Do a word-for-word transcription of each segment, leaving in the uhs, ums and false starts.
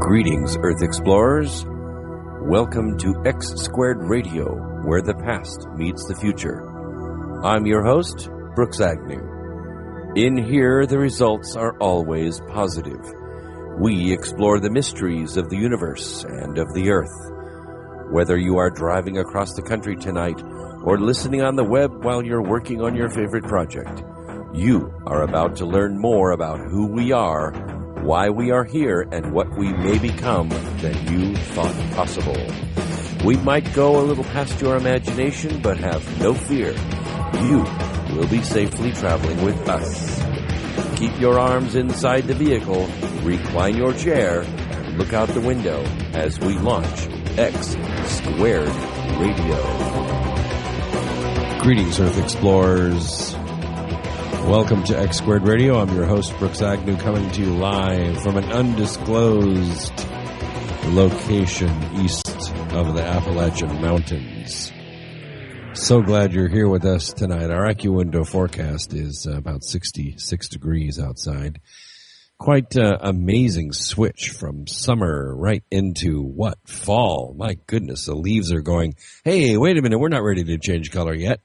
Greetings, Earth Explorers. Welcome to X Squared Radio, where the past meets the future. I'm your host, Brooks Agnew. In here, the results are always positive. We explore the mysteries of the universe and of the Earth. Whether you are driving across the country tonight or listening on the web while you're working on your favorite project, you are about to learn more about who we are, why we are here, and what we may become than you thought possible. We might go a little past your imagination, but have no fear. You will be safely traveling with us. Keep your arms inside the vehicle, recline your chair, and look out the window as we launch X Squared Radio. Greetings, Earth Explorers. Welcome to X Squared Radio. I'm your host, Brooks Agnew, coming to you live from an undisclosed location east of the Appalachian Mountains. So glad you're here with us tonight. Our AccuWindow forecast is uh, about sixty-six degrees outside. Quite uh, amazing switch from summer right into what? Fall. My goodness, the leaves are going, hey, wait a minute, we're not ready to change color yet.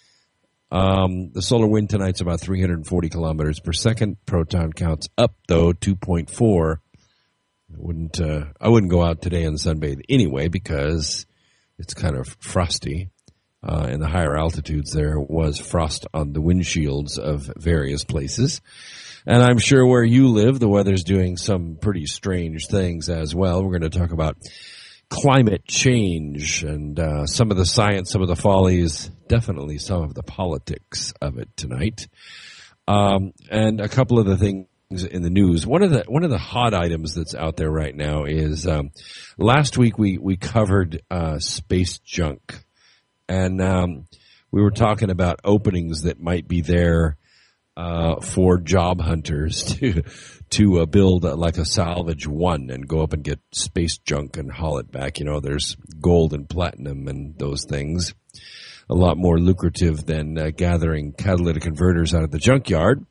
Um, the solar wind tonight's about three hundred forty kilometers per second. Proton counts up, though, two point four. I wouldn't, uh, I wouldn't go out today and sunbathe anyway because it's kind of frosty. Uh, in the higher altitudes, there was frost on the windshields of various places. And I'm sure where you live, the weather's doing some pretty strange things as well. We're going to talk about climate change and uh, some of the science, some of the follies, definitely some of the politics of it tonight, um, and a couple of the things in the news. One of the one of the hot items that's out there right now is um, last week we we covered uh, space junk, and um, we were talking about openings that might be there uh, for job hunters to. to uh, build uh, like a salvage one and go up and get space junk and haul it back. You know, there's gold and platinum and those things. A lot more lucrative than uh, gathering catalytic converters out of the junkyard.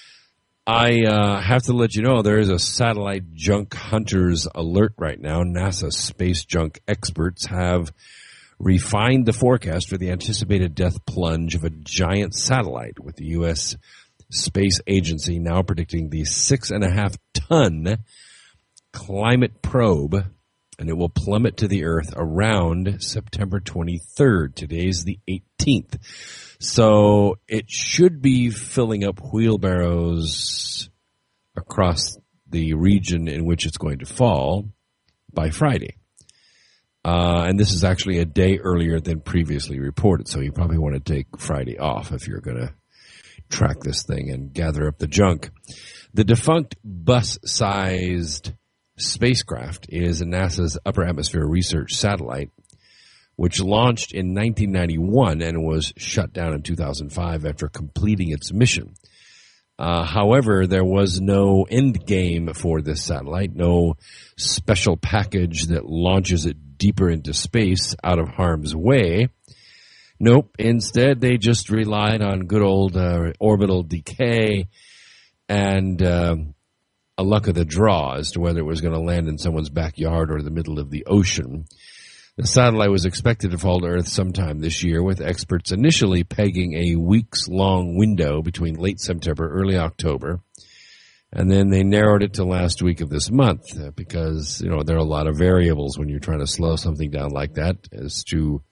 I uh, have to let you know there is a satellite junk hunters alert right now. NASA space junk experts have refined the forecast for the anticipated death plunge of a giant satellite, with the U S Space Agency now predicting the six and a half ton climate probe, and it will plummet to the Earth around September twenty-third. Today's the eighteenth. So it should be filling up wheelbarrows across the region in which it's going to fall by Friday. Uh, and this is actually a day earlier than previously reported, so you probably want to take Friday off if you're going to track this thing and gather up the junk. The defunct bus-sized spacecraft is NASA's Upper Atmosphere Research Satellite, which launched in nineteen ninety-one and was shut down in two thousand five after completing its mission. Uh, however, there was no end game for this satellite, no special package that launches it deeper into space out of harm's way. Nope. Instead, they just relied on good old uh, orbital decay and uh, a luck of the draw as to whether it was going to land in someone's backyard or the middle of the ocean. The satellite was expected to fall to Earth sometime this year, with experts initially pegging a weeks-long window between late September, early October. And then they narrowed it to last week of this month uh, because, you know, there are a lot of variables when you're trying to slow something down like that as to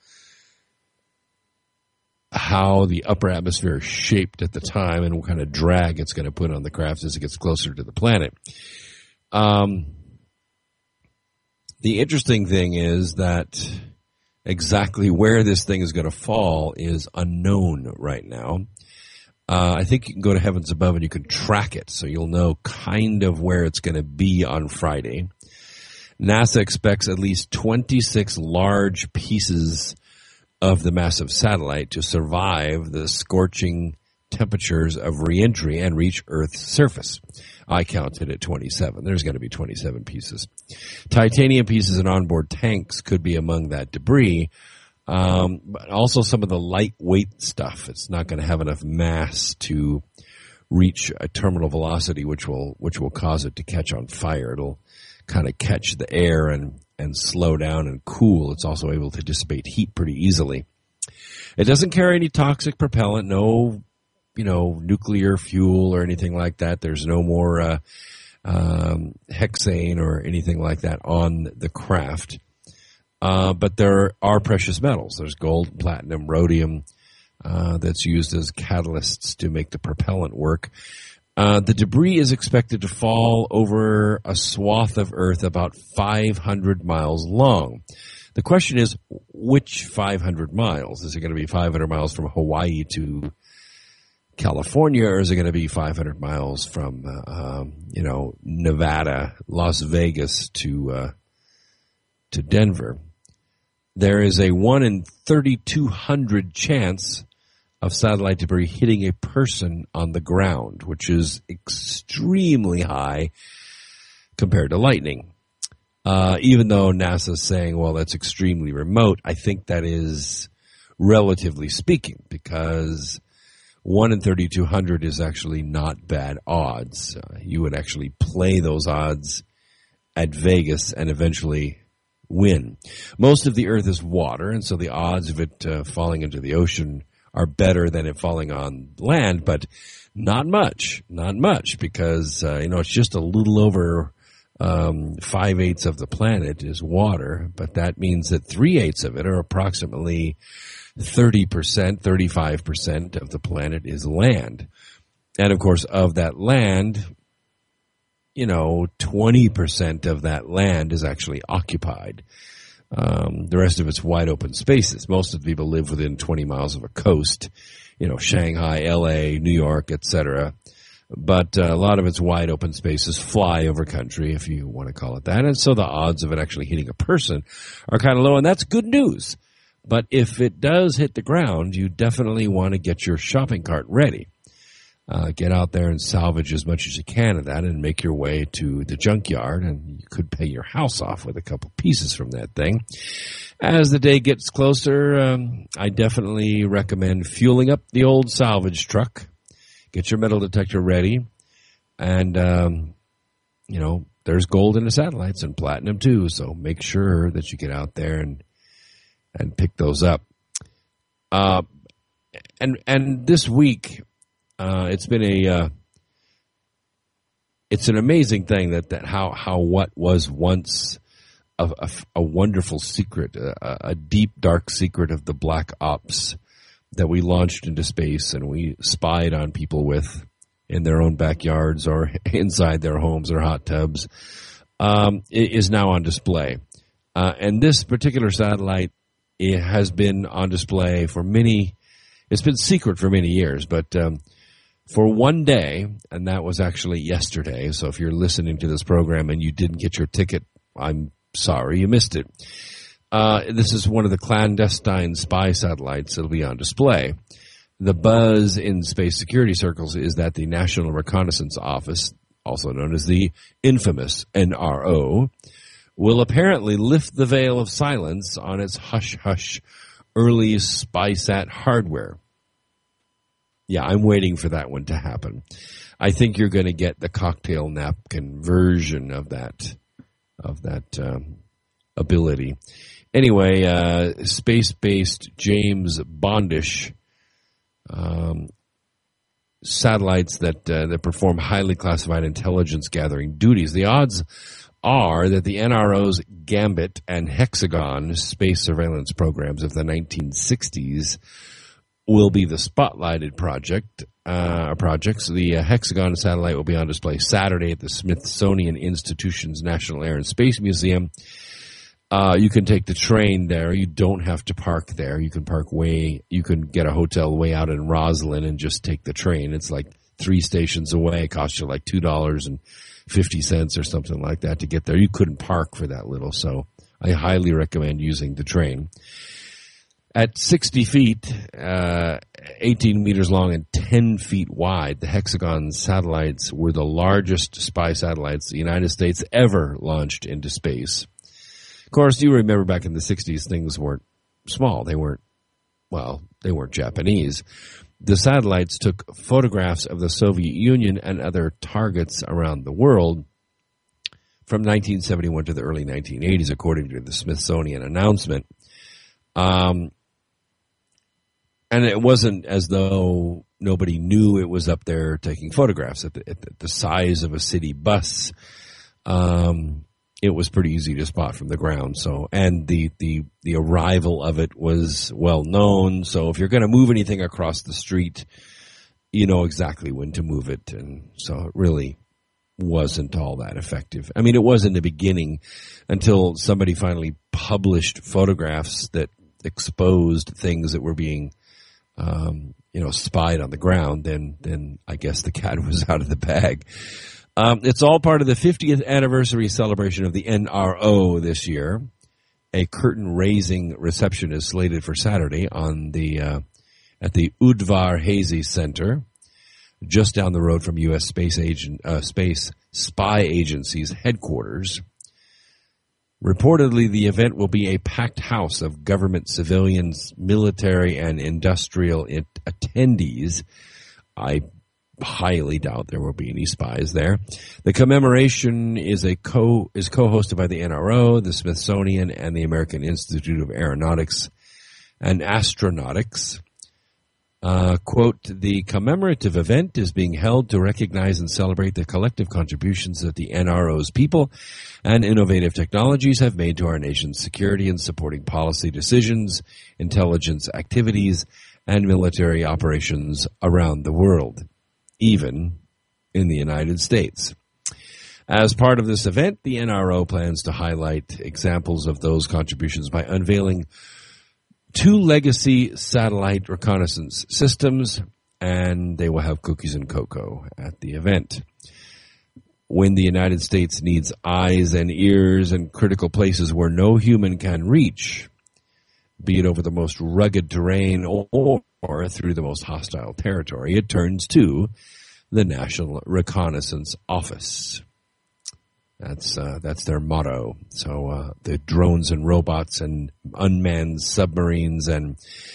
how the upper atmosphere is shaped at the time and what kind of drag it's going to put on the craft as it gets closer to the planet. Um, the interesting thing is that exactly where this thing is going to fall is unknown right now. Uh, I think you can go to Heavens Above and you can track it, so you'll know kind of where it's going to be on Friday. NASA expects at least twenty-six large pieces of the massive satellite to survive the scorching temperatures of reentry and reach Earth's surface. I counted at twenty-seven. There's going to be twenty-seven pieces. Titanium pieces and onboard tanks could be among that debris, um, but also some of the lightweight stuff. It's not going to have enough mass to reach a terminal velocity, which will which will cause it to catch on fire. It'll kind of catch the air and, and slow down and cool. It's also able to dissipate heat pretty easily. It doesn't carry any toxic propellant, no, you know, nuclear fuel or anything like that. There's no more uh, um, hexane or anything like that on the craft. Uh, but there are precious metals. There's gold, platinum, rhodium uh, that's used as catalysts to make the propellant work. Uh, the debris is expected to fall over a swath of Earth about five hundred miles long. The question is, which five hundred miles? Is it going to be five hundred miles from Hawaii to California, or is it going to be five hundred miles from, uh, um, you know, Nevada, Las Vegas to uh, to Denver? There is a one in thirty-two hundred chance of satellite debris hitting a person on the ground, which is extremely high compared to lightning. Uh, even though NASA's saying, well, that's extremely remote, I think that is relatively speaking, because one in thirty-two hundred is actually not bad odds. Uh, you would actually play those odds at Vegas and eventually win. Most of the Earth is water, and so the odds of it uh, falling into the ocean are better than it falling on land, but not much, not much, because, uh, you know, it's just a little over um, five-eighths of the planet is water, but that means that three-eighths of it, or approximately thirty percent, thirty-five percent of the planet is land. And, of course, of that land, you know, twenty percent of that land is actually occupied. Um, the rest of it's wide open spaces. Most of the people live within twenty miles of a coast, you know, Shanghai, L A, New York, et cetera. But uh, a lot of it's wide open spaces, flyover country, if you want to call it that. And so the odds of it actually hitting a person are kind of low, and that's good news. But if it does hit the ground, you definitely want to get your shopping cart ready. Uh, get out there and salvage as much as you can of that and make your way to the junkyard, and you could pay your house off with a couple pieces from that thing. As the day gets closer, um, I definitely recommend fueling up the old salvage truck. Get your metal detector ready, and, um, you know, there's gold in the satellites and platinum too, so make sure that you get out there and and pick those up. Uh, and and this week, Uh, it's been a, uh, it's an amazing thing that, that how, how what was once a, a, a wonderful secret, a, a deep, dark secret of the black ops that we launched into space and we spied on people with in their own backyards or inside their homes or hot tubs, um, is now on display. Uh, and this particular satellite, it has been on display for many, it's been secret for many years, but, um, for one day, and that was actually yesterday, so if you're listening to this program and you didn't get your ticket, I'm sorry you missed it. Uh, this is one of the clandestine spy satellites that will be on display. The buzz in space security circles is that the National Reconnaissance Office, also known as the infamous N R O, will apparently lift the veil of silence on its hush-hush early SpySat hardware. Yeah, I'm waiting for that one to happen. I think you're going to get the cocktail napkin version of that, of that um, ability. Anyway, uh, space-based James Bondish um, satellites that uh, that perform highly classified intelligence-gathering duties. The odds are that the N R O's Gambit and Hexagon space surveillance programs of the nineteen sixties will be the spotlighted project, uh, projects. The uh, Hexagon satellite will be on display Saturday at the Smithsonian Institution's National Air and Space Museum. Uh, you can take the train there. You don't have to park there. You can park way, you can get a hotel way out in Roslyn and just take the train. It's like three stations away. It costs you like two dollars and fifty cents or something like that to get there. You couldn't park for that little, so I highly recommend using the train. At sixty feet, uh, eighteen meters long and ten feet wide, the Hexagon satellites were the largest spy satellites the United States ever launched into space. Of course, you remember back in the sixties, things weren't small. They weren't, well, they weren't Japanese. The satellites took photographs of the Soviet Union and other targets around the world from nineteen seventy-one to the early nineteen eighties, according to the Smithsonian announcement. Um, and it wasn't as though nobody knew it was up there taking photographs at the, at the size of a city bus. Um, it was pretty easy to spot from the ground. So, and the, the, the arrival of it was well known. So if you're going to move anything across the street, you know exactly when to move it. And so it really wasn't all that effective. I mean, it was in the beginning until somebody finally published photographs that exposed things that were being, um, you know, spied on the ground. Then, then I guess the cat was out of the bag. Um, it's all part of the fiftieth anniversary celebration of the N R O this year. A curtain-raising reception is slated for Saturday on the uh, at the Udvar Hazy Center, just down the road from U S Space Agent uh, Space Spy Agency's headquarters. Reportedly, the event will be a packed house of government, civilians, military, and industrial it- attendees. I highly doubt there will be any spies there. The commemoration is a co is co-hosted by the N R O, the Smithsonian, and the American Institute of Aeronautics and Astronautics. Uh, quote, the commemorative event is being held to recognize and celebrate the collective contributions that the N R O's people and innovative technologies have made to our nation's security in supporting policy decisions, intelligence activities, and military operations around the world, even in the United States. As part of this event, the N R O plans to highlight examples of those contributions by unveiling two legacy satellite reconnaissance systems, and they will have cookies and cocoa at the event. When the United States needs eyes and ears in critical places where no human can reach, be it over the most rugged terrain or, or through the most hostile territory, it turns to the National Reconnaissance Office. That's uh, that's their motto. So uh, the drones and robots and unmanned submarines and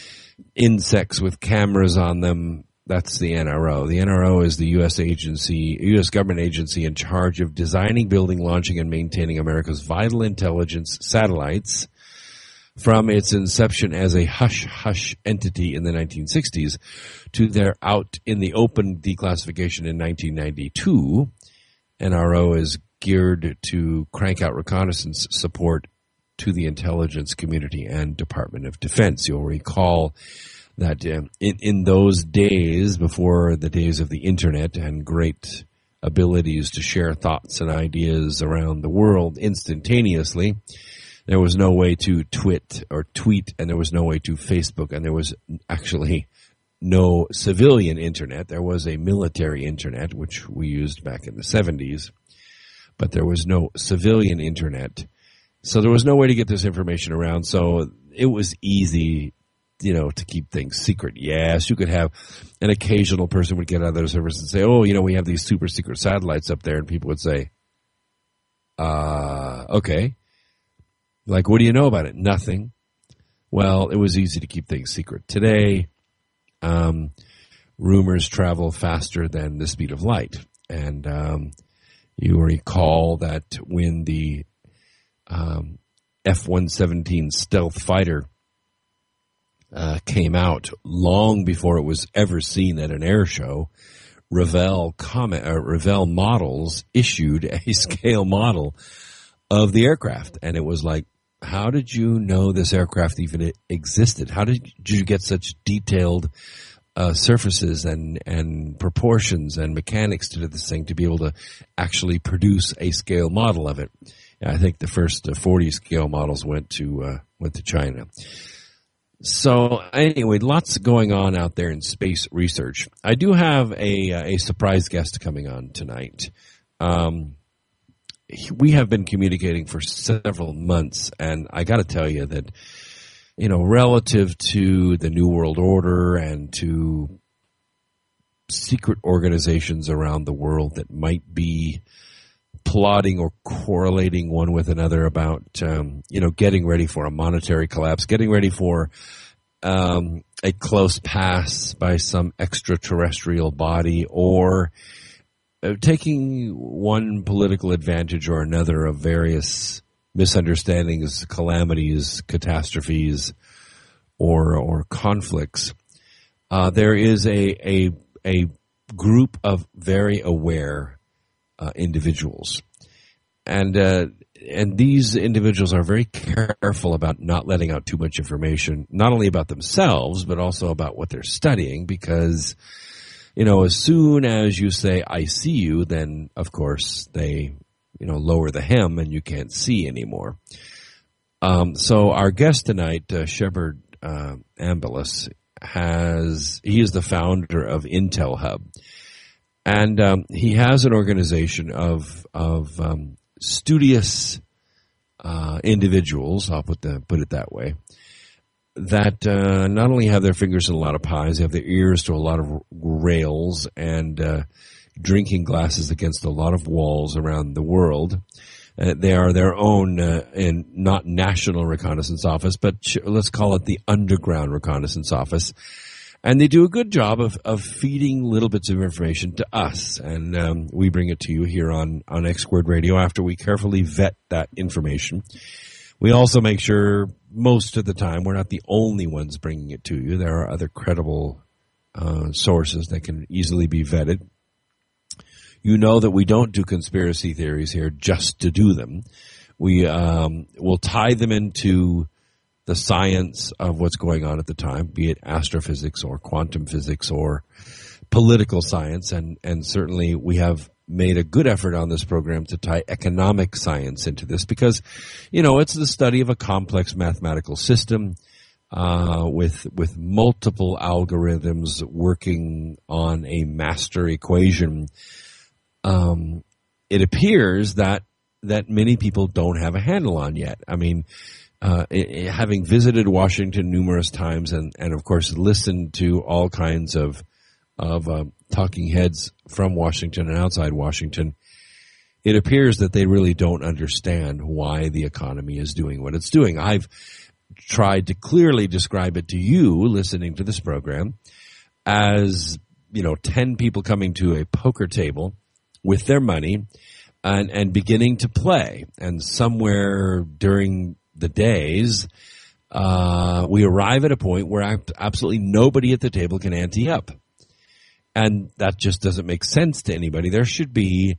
insects with cameras on them, that's the N R O. The N R O is the U S agency, U S government agency in charge of designing, building, launching, and maintaining America's vital intelligence satellites. From its inception as a hush-hush entity in the nineteen sixties to their out in the open declassification in nineteen ninety-two, N R O is geared to crank out reconnaissance support to the intelligence community and Department of Defense. You'll recall that uh, in, in those days, before the days of the internet and great abilities to share thoughts and ideas around the world instantaneously, there was no way to twit or tweet, and there was no way to Facebook, and there was actually no civilian internet. There was a military internet, which we used back in the seventies, but there was no civilian internet. So there was no way to get this information around. So it was easy, you know, to keep things secret. Yes, you could have an occasional person would get out of their service and say, oh, you know, we have these super secret satellites up there. And people would say, uh, okay. Like, what do you know about it? Nothing. Well, it was easy to keep things secret. Today, um, rumors travel faster than the speed of light. And, um, you recall that when the um, F one seventeen stealth fighter uh, came out long before it was ever seen at an air show, Revell, comment, uh, Revell Models issued a scale model of the aircraft. And it was like, how did you know this aircraft even existed? How did you get such detailed Uh, surfaces and, and proportions and mechanics to this thing to be able to actually produce a scale model of it? I think the first uh, forty scale models went to uh, went to China. So anyway, lots going on out there in space research. I do have a a surprise guest coming on tonight. Um, we have been communicating for several months, and I got to tell you that, you know, relative to the New World Order and to secret organizations around the world that might be plotting or correlating one with another about, um, you know, getting ready for a monetary collapse, getting ready for um, a close pass by some extraterrestrial body, or uh, taking one political advantage or another of various misunderstandings, calamities, catastrophes, or or conflicts. Uh, there is a a a group of very aware uh, individuals, and uh, and these individuals are very careful about not letting out too much information, not only about themselves but also about what they're studying, because, you know, as soon as you say "I see you," then of course they, you know, lower the hem and you can't see anymore. Um, so our guest tonight, uh, Shepard uh, Ambulis, has he is the founder of Intel Hub, and um, he has an organization of of um, studious uh, individuals. I'll put the put it that way. That uh, not only have their fingers in a lot of pies, they have their ears to a lot of rails and uh, drinking glasses against a lot of walls around the world. Uh, they are their own, uh, and not National Reconnaissance Office, but ch- let's call it the Underground Reconnaissance Office. And they do a good job of, of feeding little bits of information to us. And um, we bring it to you here on, on X Squared Radio after we carefully vet that information. We also make sure most of the time we're not the only ones bringing it to you. There are other credible uh, sources that can easily be vetted. You know that we don't do conspiracy theories here just to do them. We um, will tie them into the science of what's going on at the time, be it astrophysics or quantum physics or political science. And, and certainly we have made a good effort on this program to tie economic science into this because, you know, it's the study of a complex mathematical system uh, with with multiple algorithms working on a master equation. Um, it appears that that many people don't have a handle on yet. I mean, uh, it, it, having visited Washington numerous times and, and of course listened to all kinds of of uh, talking heads from Washington and outside Washington, it appears that they really don't understand why the economy is doing what it's doing. I've tried to clearly describe it to you listening to this program as, you know, ten people coming to a poker table with their money and, and beginning to play. And somewhere during the days, uh, we arrive at a point where absolutely nobody at the table can ante up. And that just doesn't make sense to anybody. There should be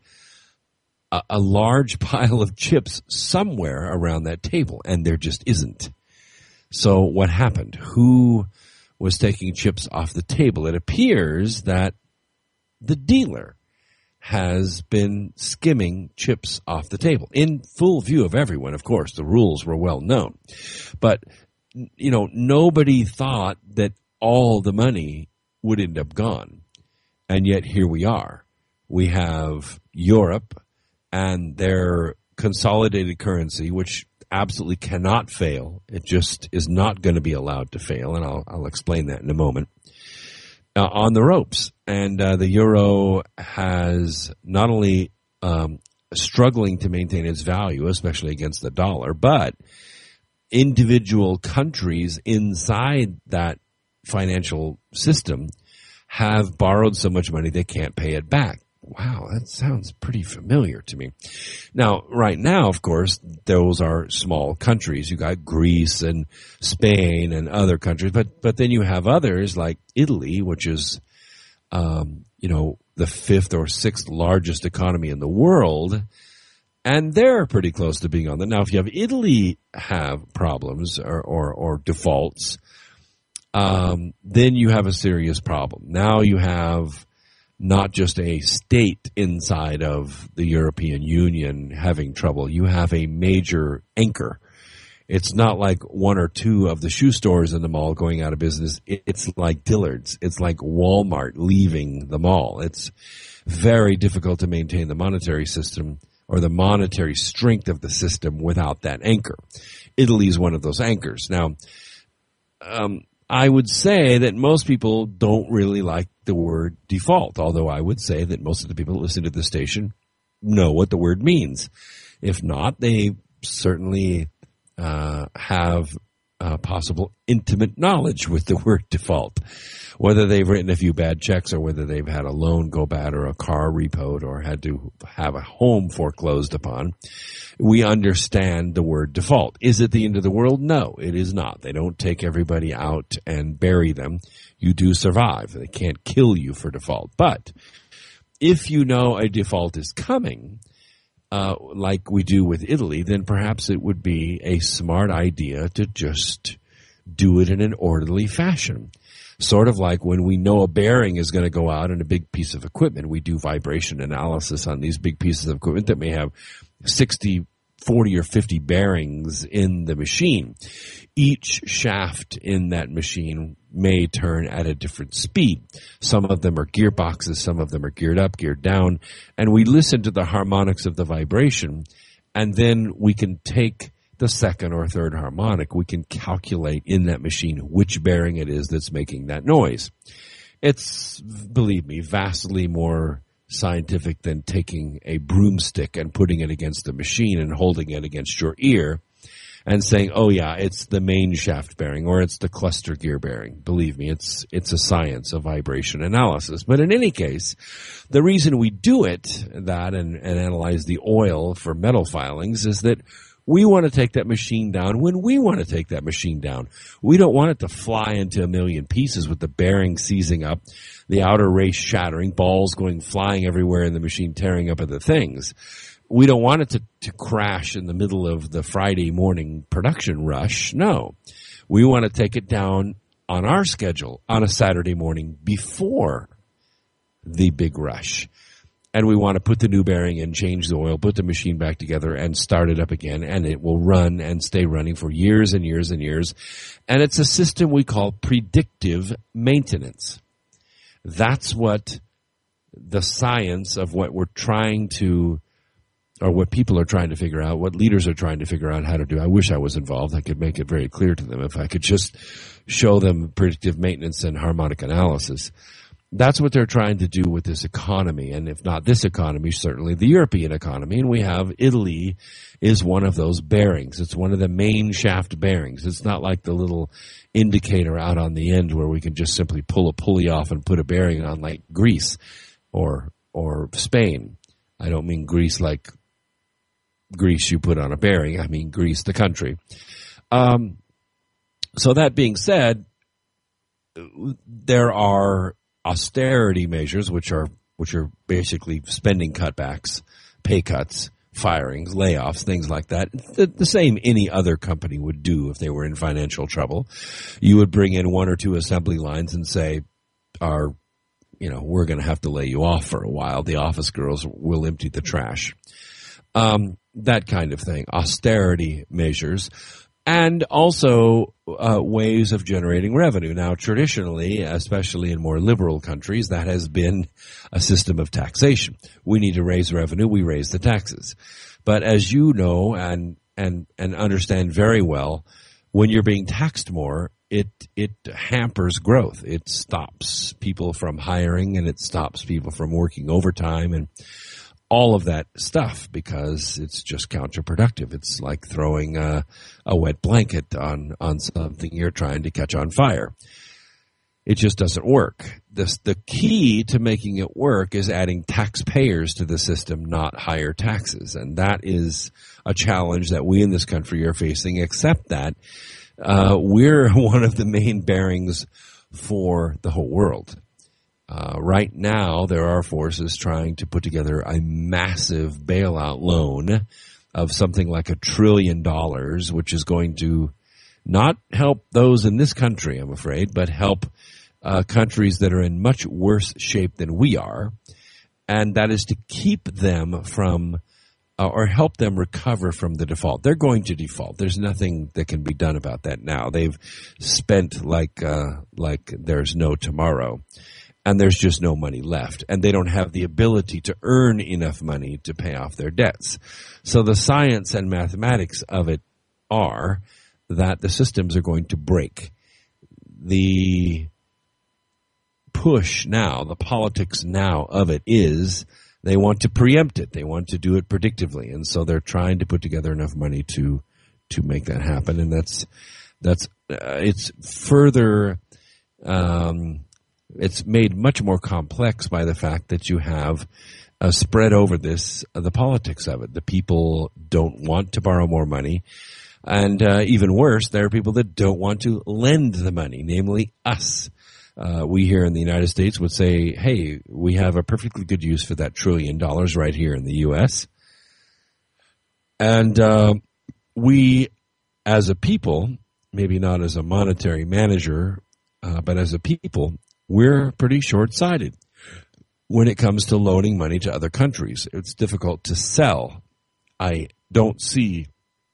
a, a large pile of chips somewhere around that table, and there just isn't. So what happened? Who was taking chips off the table? It appears that the dealer has been skimming chips off the table in full view of everyone. Of course, the rules were well known. But, you know, nobody thought that all the money would end up gone. And yet here we are. We have Europe and their consolidated currency, which absolutely cannot fail. It just is not going to be allowed to fail, and I'll, I'll explain that in a moment, uh, on the ropes. And uh, the euro has not only um, struggling to maintain its value, especially against the dollar, but individual countries inside that financial system have borrowed so much money they can't pay it back. Wow, that sounds pretty familiar to me. Now, right now, of course, those are small countries. You got Greece and Spain and other countries, but but then you have others like Italy, which is, um, you know, the fifth or sixth largest economy in the world, and they're pretty close to being on the. Now, if you have Italy have problems or or, or defaults, um, then you have a serious problem. Now you have not just a state inside of the European Union having trouble. You have a major anchor. It's not like one or two of the shoe stores in the mall going out of business. It's like Dillard's. It's like Walmart leaving the mall. It's very difficult to maintain the monetary system or the monetary strength of the system without that anchor. Italy is one of those anchors. Now, um, I would say that most people don't really like the word default, although I would say that most of the people that listen to this station know what the word means. If not, they certainly uh, have uh, possible intimate knowledge with the word default. Whether they've written a few bad checks or whether they've had a loan go bad or a car repoed or had to have a home foreclosed upon, we understand the word default. Is it the end of the world? No, it is not. They don't take everybody out and bury them. You do survive. They can't kill you for default. But if you know a default is coming, uh, like we do with Italy, then perhaps it would be a smart idea to just do it in an orderly fashion. Sort of like when we know a bearing is going to go out in a big piece of equipment, we do vibration analysis on these big pieces of equipment that may have sixty, forty, or fifty bearings in the machine. Each shaft in that machine may turn at a different speed. Some of them are gearboxes, some of them are geared up, geared down, and we listen to the harmonics of the vibration, and then we can take the second or third harmonic. We can calculate in that machine which bearing it is that's making that noise. It's, believe me, vastly more scientific than taking a broomstick and putting it against the machine and holding it against your ear and saying, oh yeah, it's the main shaft bearing or it's the cluster gear bearing. Believe me, it's it's a science of vibration analysis. But in any case, the reason we do it, that and, and analyze the oil for metal filings, is that we want to take that machine down when we want to take that machine down. We don't want it to fly into a million pieces with the bearing seizing up, the outer race shattering, balls going flying everywhere in the machine, tearing up other things. We don't want it to, to crash in the middle of the Friday morning production rush. No. We want to take it down on our schedule on a Saturday morning before the big rush. And we want to put the new bearing in, change the oil, put the machine back together, and start it up again. And it will run and stay running for years and years and years. And it's a system we call predictive maintenance. That's what the science of what we're trying to, or what people are trying to figure out, what leaders are trying to figure out how to do. I wish I was involved. I could make it very clear to them if I could just show them predictive maintenance and harmonic analysis. That's what they're trying to do with this economy, and if not this economy, certainly the European economy. And we have Italy is one of those bearings. It's one of the main shaft bearings. It's not like the little indicator out on the end where we can just simply pull a pulley off and put a bearing on, like Greece or or Spain. I don't mean Greece like grease you put on a bearing. I mean Greece, the country. Um, so that being said, there are austerity measures, which are which are basically spending cutbacks, pay cuts, firings, layoffs, things like that. The, the same any other company would do if they were in financial trouble. You would bring in one or two assembly lines and say, "Our, you know, we're going to have to lay you off for a while. The office girls will empty the trash." Um, that kind of thing. Austerity measures. And also uh, ways of generating revenue. Now, traditionally, especially in more liberal countries, that has been a system of taxation. We need to raise revenue, we raise the taxes. But as you know and and and understand very well, when you're being taxed more, it it hampers growth. It stops people from hiring and it stops people from working overtime and all of that stuff, because it's just counterproductive. It's like throwing a, a wet blanket on, on something you're trying to catch on fire. It just doesn't work. This, the key to making it work is adding taxpayers to the system, not higher taxes. And that is a challenge that we in this country are facing, except that uh, we're one of the main bearings for the whole world. Uh, right now, there are forces trying to put together a massive bailout loan of something like a trillion dollars, which is going to not help those in this country, I'm afraid, but help uh, countries that are in much worse shape than we are. And that is to keep them from, uh, or help them recover from the default. They're going to default. There's nothing that can be done about that now. They've spent like, uh, like there's no tomorrow. And there's just no money left. And they don't have the ability to earn enough money to pay off their debts. So the science and mathematics of it are that the systems are going to break. The push now, the politics now of it is they want to preempt it. They want to do it predictively. And so they're trying to put together enough money to to make that happen. And that's, that's uh, it's further um it's made much more complex by the fact that you have uh, spread over this, uh, the politics of it. The people don't want to borrow more money. And uh, even worse, there are people that don't want to lend the money, namely us. Uh, we here in the United States would say, hey, we have a perfectly good use for that trillion dollars right here in the U S. And uh, we, as a people, maybe not as a monetary manager, uh, but as a people, we're pretty short-sighted when it comes to loaning money to other countries. It's difficult to sell. I don't see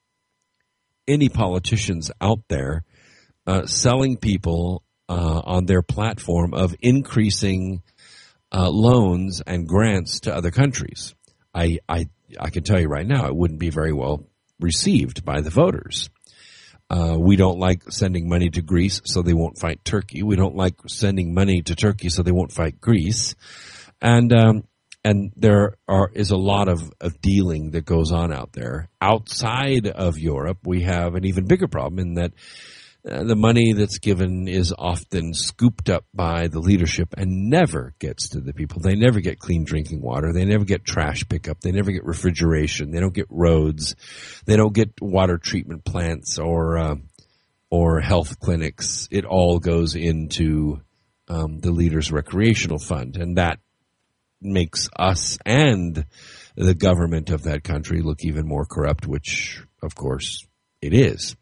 any politicians out there uh, selling people uh, on their platform of increasing uh, loans and grants to other countries. I, I I can tell you right now, it wouldn't be very well received by the voters. Uh, we don't like sending money to Greece, so they won't fight Turkey. We don't like sending money to Turkey, so they won't fight Greece. And um, and there are is a lot of, of dealing that goes on out there. Outside of Europe, we have an even bigger problem in that uh, the money that's given is often scooped up by the leadership and never gets to the people. They never get clean drinking water. They never get trash pickup. They never get refrigeration. They don't get roads. They don't get water treatment plants or uh, or health clinics. It all goes into um, the leader's recreational fund, and that makes us and the government of that country look even more corrupt, which, of course, it is.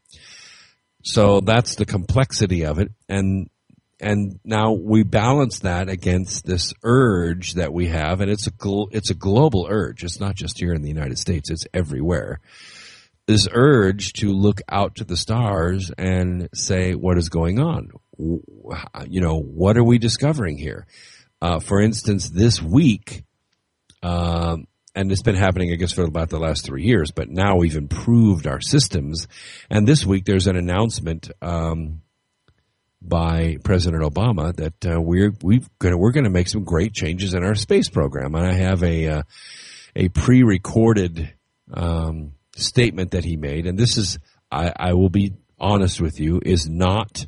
So that's the complexity of it, and and now we balance that against this urge that we have, and it's a gl- it's a global urge. It's not just here in the United States; it's everywhere. This urge to look out to the stars and say, "What is going on? You know, what are we discovering here?" Uh, for instance, this week, um, and it's been happening, I guess, for about the last three years, but now we've improved our systems. And this week there's an announcement um, by President Obama that uh, we're we've gonna, we're going to make some great changes in our space program. And I have a uh, a pre-recorded um, statement that he made, and this is, I, I will be honest with you, is not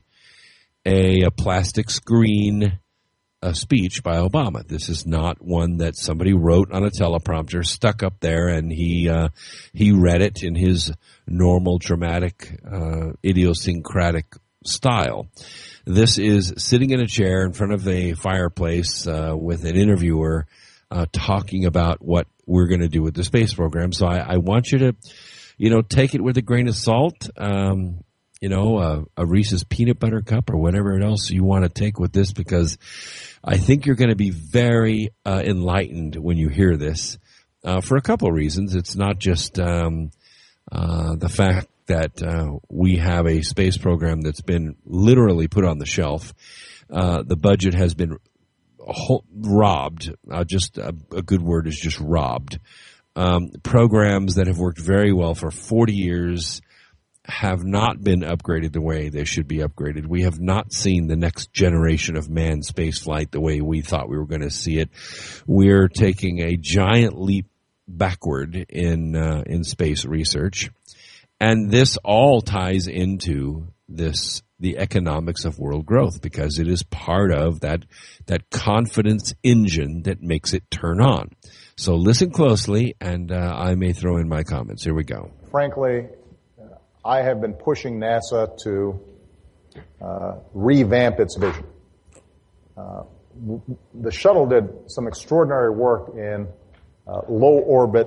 a, a plastic screen a speech by Obama. This is not one that somebody wrote on a teleprompter, stuck up there, and he uh, he read it in his normal, dramatic, uh, idiosyncratic style. This is sitting in a chair in front of a fireplace uh, with an interviewer uh, talking about what we're going to do with the space program. So I, I want you to, you know, take it with a grain of salt. Um, you know, a, a Reese's peanut butter cup or whatever else you want to take with this, because I think you're going to be very uh, enlightened when you hear this uh, for a couple of reasons. It's not just um, uh, the fact that uh, we have a space program that's been literally put on the shelf. Uh, the budget has been whole, robbed. Uh, just a, a good word is just robbed. Um, programs that have worked very well for forty years have not been upgraded the way they should be upgraded. We have not seen the next generation of manned space flight the way we thought we were going to see it. We're taking a giant leap backward in uh, in space research, and this all ties into this the economics of world growth, because it is part of that that confidence engine that makes it turn on. So listen closely, and uh, I may throw in my comments. Here we go. Frankly, I have been pushing NASA to uh, revamp its vision. Uh, the shuttle did some extraordinary work in uh, low orbit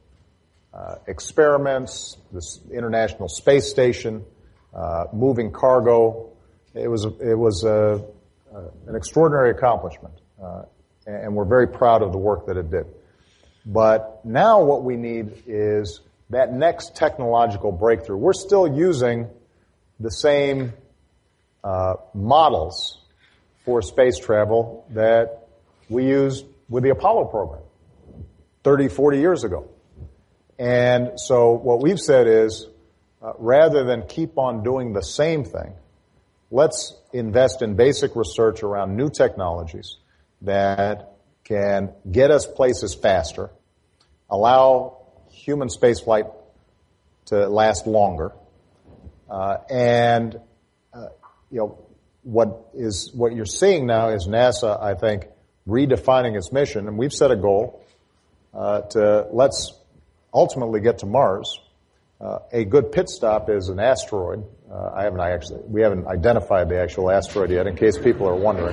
uh, experiments, this International Space Station, uh, moving cargo. It was it was a, a, an extraordinary accomplishment, uh, and we're very proud of the work that it did. But now what we need is that next technological breakthrough. We're still using the same uh, models for space travel that we used with the Apollo program thirty, forty years ago. And so what we've said is, uh, rather than keep on doing the same thing, let's invest in basic research around new technologies that can get us places faster, allow human spaceflight to last longer, uh, and uh, you know, what is what you're seeing now is NASA, I think, redefining its mission, and we've set a goal uh, to let's ultimately get to Mars. Uh, a good pit stop is an asteroid. Uh, I haven't I actually we haven't identified the actual asteroid yet, in case people are wondering.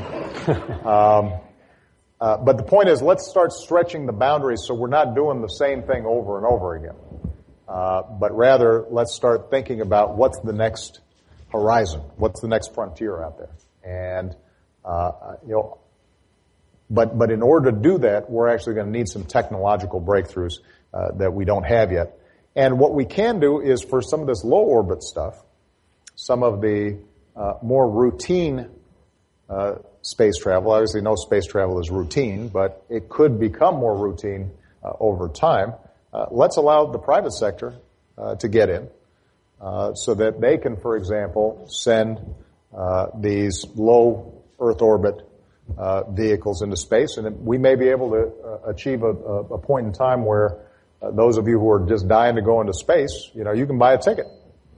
um, uh, but the point is, let's start stretching the boundaries so we're not doing the same thing over and over again. Uh, but rather, let's start thinking about what's the next horizon, what's the next frontier out there, and uh, you know. But but in order to do that, we're actually going to need some technological breakthroughs uh, that we don't have yet. And what we can do is for some of this low orbit stuff, some of the uh, more routine uh, space travel. Obviously, no space travel is routine, but it could become more routine uh, over time. Uh, let's allow the private sector uh, to get in uh, so that they can, for example, send uh, these low Earth orbit Uh, vehicles into space, and we may be able to uh, achieve a, a point in time where uh, those of you who are just dying to go into space, you know, you can buy a ticket,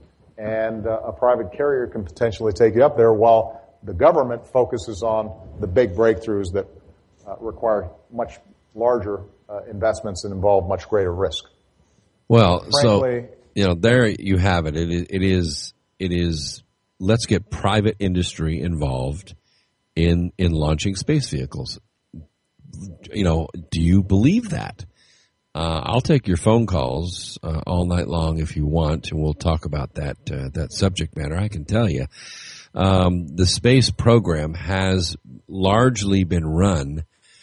and uh, a private carrier can potentially take you up there while the government focuses on the big breakthroughs that uh, require much larger uh, investments and involve much greater risk. Well, Frankly, so, you know, there you have it. It is, it is, it is, let's get private industry involved in in launching space vehicles. You know, do you believe that? Uh, I'll take your phone calls uh, all night long if you want, and we'll talk about that uh, that subject matter. I can tell you, um, the space program has largely been run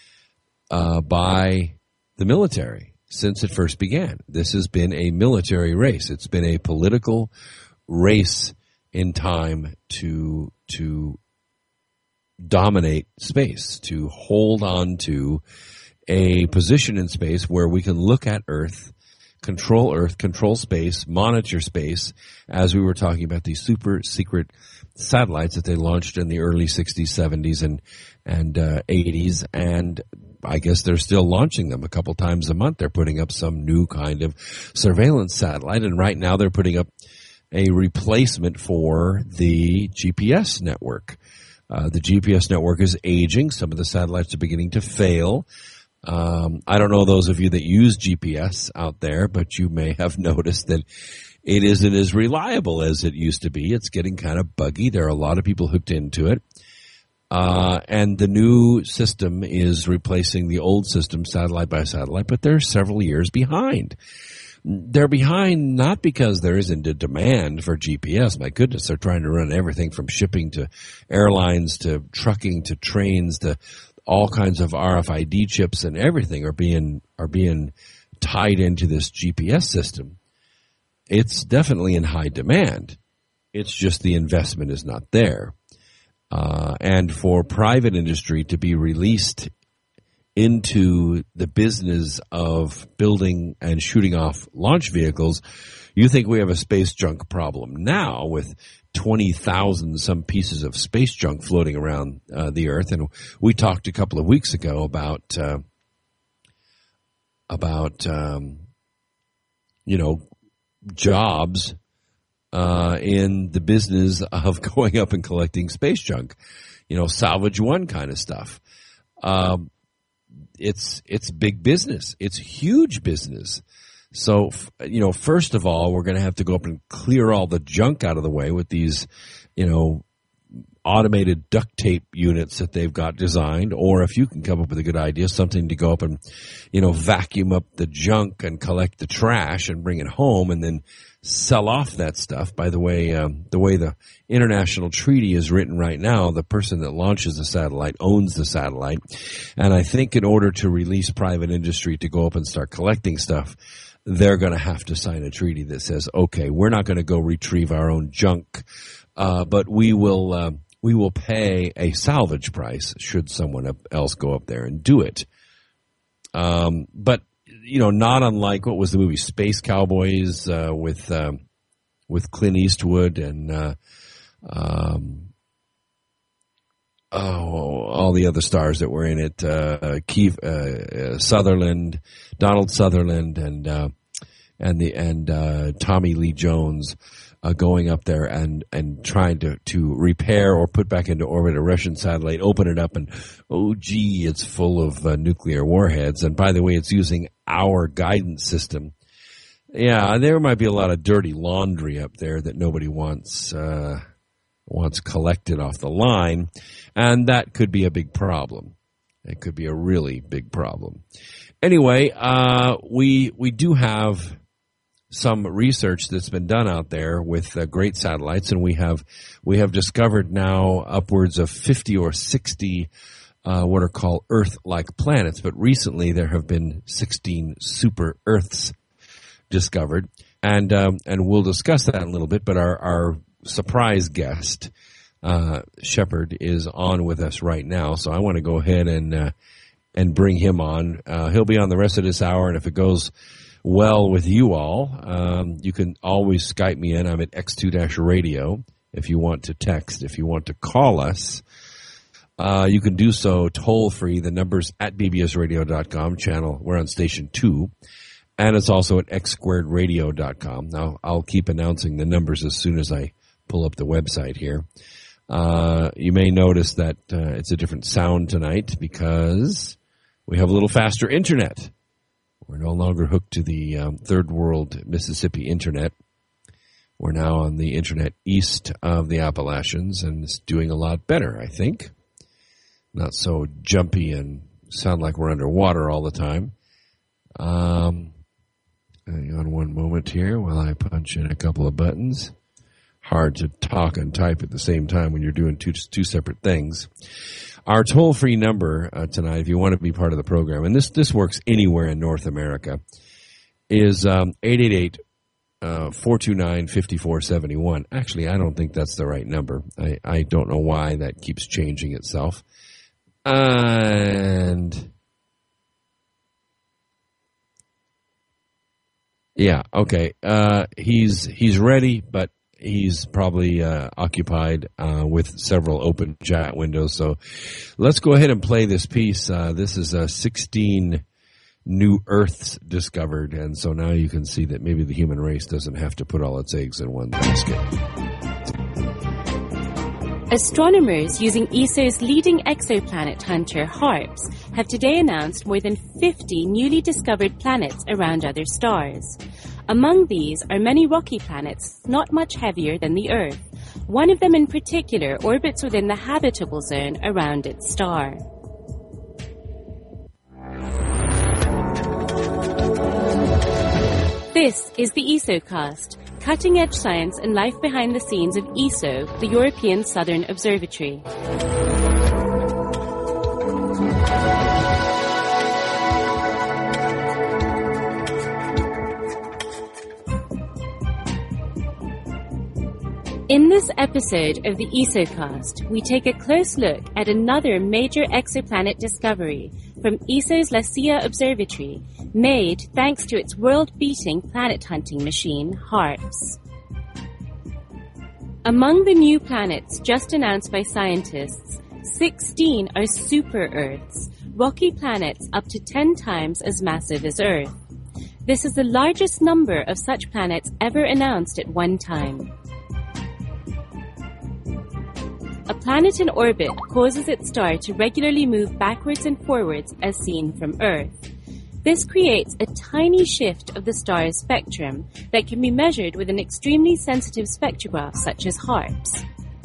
uh, by the military since it first began. This has been a military race. It's been a political race in time to to dominate space, to hold on to a position in space where we can look at Earth, control Earth, control space, monitor space, as we were talking about these super secret satellites that they launched in the early sixties, seventies, and and uh, eighties, and I guess they're still launching them a couple times a month. They're putting up some new kind of surveillance satellite, and right now they're putting up a replacement for the G P S network. Uh, the G P S network is aging. Some of the satellites are beginning to fail. Um, I don't know those of you that use G P S out there, but you may have noticed that it isn't as reliable as it used to be. It's getting kind of buggy. There are a lot of people hooked into it. Uh, and the new system is replacing the old system satellite by satellite, but they're several years behind. They're behind not because there isn't a demand for G P S. My goodness, they're trying to run everything from shipping to airlines to trucking to trains to all kinds of R F I D chips, and everything are being are being tied into this G P S system. It's definitely in high demand. It's just the investment is not there. Uh, and for private industry to be released into the business of building and shooting off launch vehicles, you think we have a space junk problem now with twenty thousand some pieces of space junk floating around uh, the Earth. And we talked a couple of weeks ago about, uh, about, um, you know, jobs uh, in the business of going up and collecting space junk, you know, salvage one kind of stuff. Um, It's, it's big business. It's huge business. So, you know, first of all, we're going to have to go up and clear all the junk out of the way with these, you know, automated duct tape units that they've got designed. Or if you can come up with a good idea, something to go up and, you know, vacuum up the junk and collect the trash and bring it home and then sell off that stuff. By the way, um, the way the international treaty is written right now, the person that launches the satellite owns the satellite. And I think in order to release private industry to go up and start collecting stuff, they're going to have to sign a treaty that says, okay, we're not going to go retrieve our own junk, uh, but we will, uh, we will pay a salvage price should someone else go up there and do it. Um, but, you know, not unlike what was the movie Space Cowboys, uh, with, um, with Clint Eastwood and, uh, um, oh, all the other stars that were in it, uh, Keith, uh, Sutherland, Donald Sutherland and, uh, and the, and, uh, Tommy Lee Jones. uh, going up there and, and trying to, to repair or put back into orbit a Russian satellite, open it up, and, oh, gee, it's full of uh, nuclear warheads. And by the way, it's using our guidance system. Yeah, there might be a lot of dirty laundry up there that nobody wants uh, wants collected off the line, and that could be a big problem. It could be a really big problem. Anyway, uh, we we do have some research that's been done out there with uh, great satellites, and we have we have discovered now upwards of fifty or sixty uh, what are called Earth-like planets. But recently, there have been sixteen super Earths discovered, and um, and we'll discuss that in a little bit. But our our surprise guest, uh, Shepard, is on with us right now, so I want to go ahead and uh, and bring him on. Uh, he'll be on the rest of this hour, and if it goes well with you all, um, you can always Skype me in. I'm at X two Radio. If you want to text, if you want to call us, uh, you can do so toll free. The number's at b b s radio dot com channel. We're on station two. And it's also at x squared radio dot com. Now, I'll keep announcing the numbers as soon as I pull up the website here. Uh, you may notice that uh, it's a different sound tonight because we have a little faster internet. We're no longer hooked to the um, third world Mississippi internet. We're now on the internet east of the Appalachians, and it's doing a lot better, I think. Not so jumpy and sound like we're underwater all the time. Um... Hang on one moment here while I punch in a couple of buttons. Hard to talk and type at the same time when you're doing two two separate things. Our toll-free number uh, tonight, if you want to be part of the program, and this, this works anywhere in North America, is um, eight eight eight, four two nine, five four seven one. Actually, I don't think that's the right number. I, I don't know why that keeps changing itself. And... Yeah, okay. Uh, he's he's ready, but he's probably uh, occupied uh, with several open chat windows. So let's go ahead and play this piece. Uh, this is uh, sixteen new Earths discovered, and so now you can see that maybe the human race doesn't have to put all its eggs in one basket. Astronomers using E S O's leading exoplanet hunter, HARPS, have today announced more than fifty newly discovered planets around other stars. Among these are many rocky planets not much heavier than the Earth. One of them in particular orbits within the habitable zone around its star. This is the ESOcast, cutting-edge science and life behind the scenes of E S O, the European Southern Observatory. In this episode of the ESOcast, we take a close look at another major exoplanet discovery from E S O's La Silla Observatory, made thanks to its world-beating planet-hunting machine, HARPS. Among the new planets just announced by scientists, sixteen are super-Earths, rocky planets up to ten times as massive as Earth. This is the largest number of such planets ever announced at one time. A planet in orbit causes its star to regularly move backwards and forwards as seen from Earth. This creates a tiny shift of the star's spectrum that can be measured with an extremely sensitive spectrograph such as HARPS.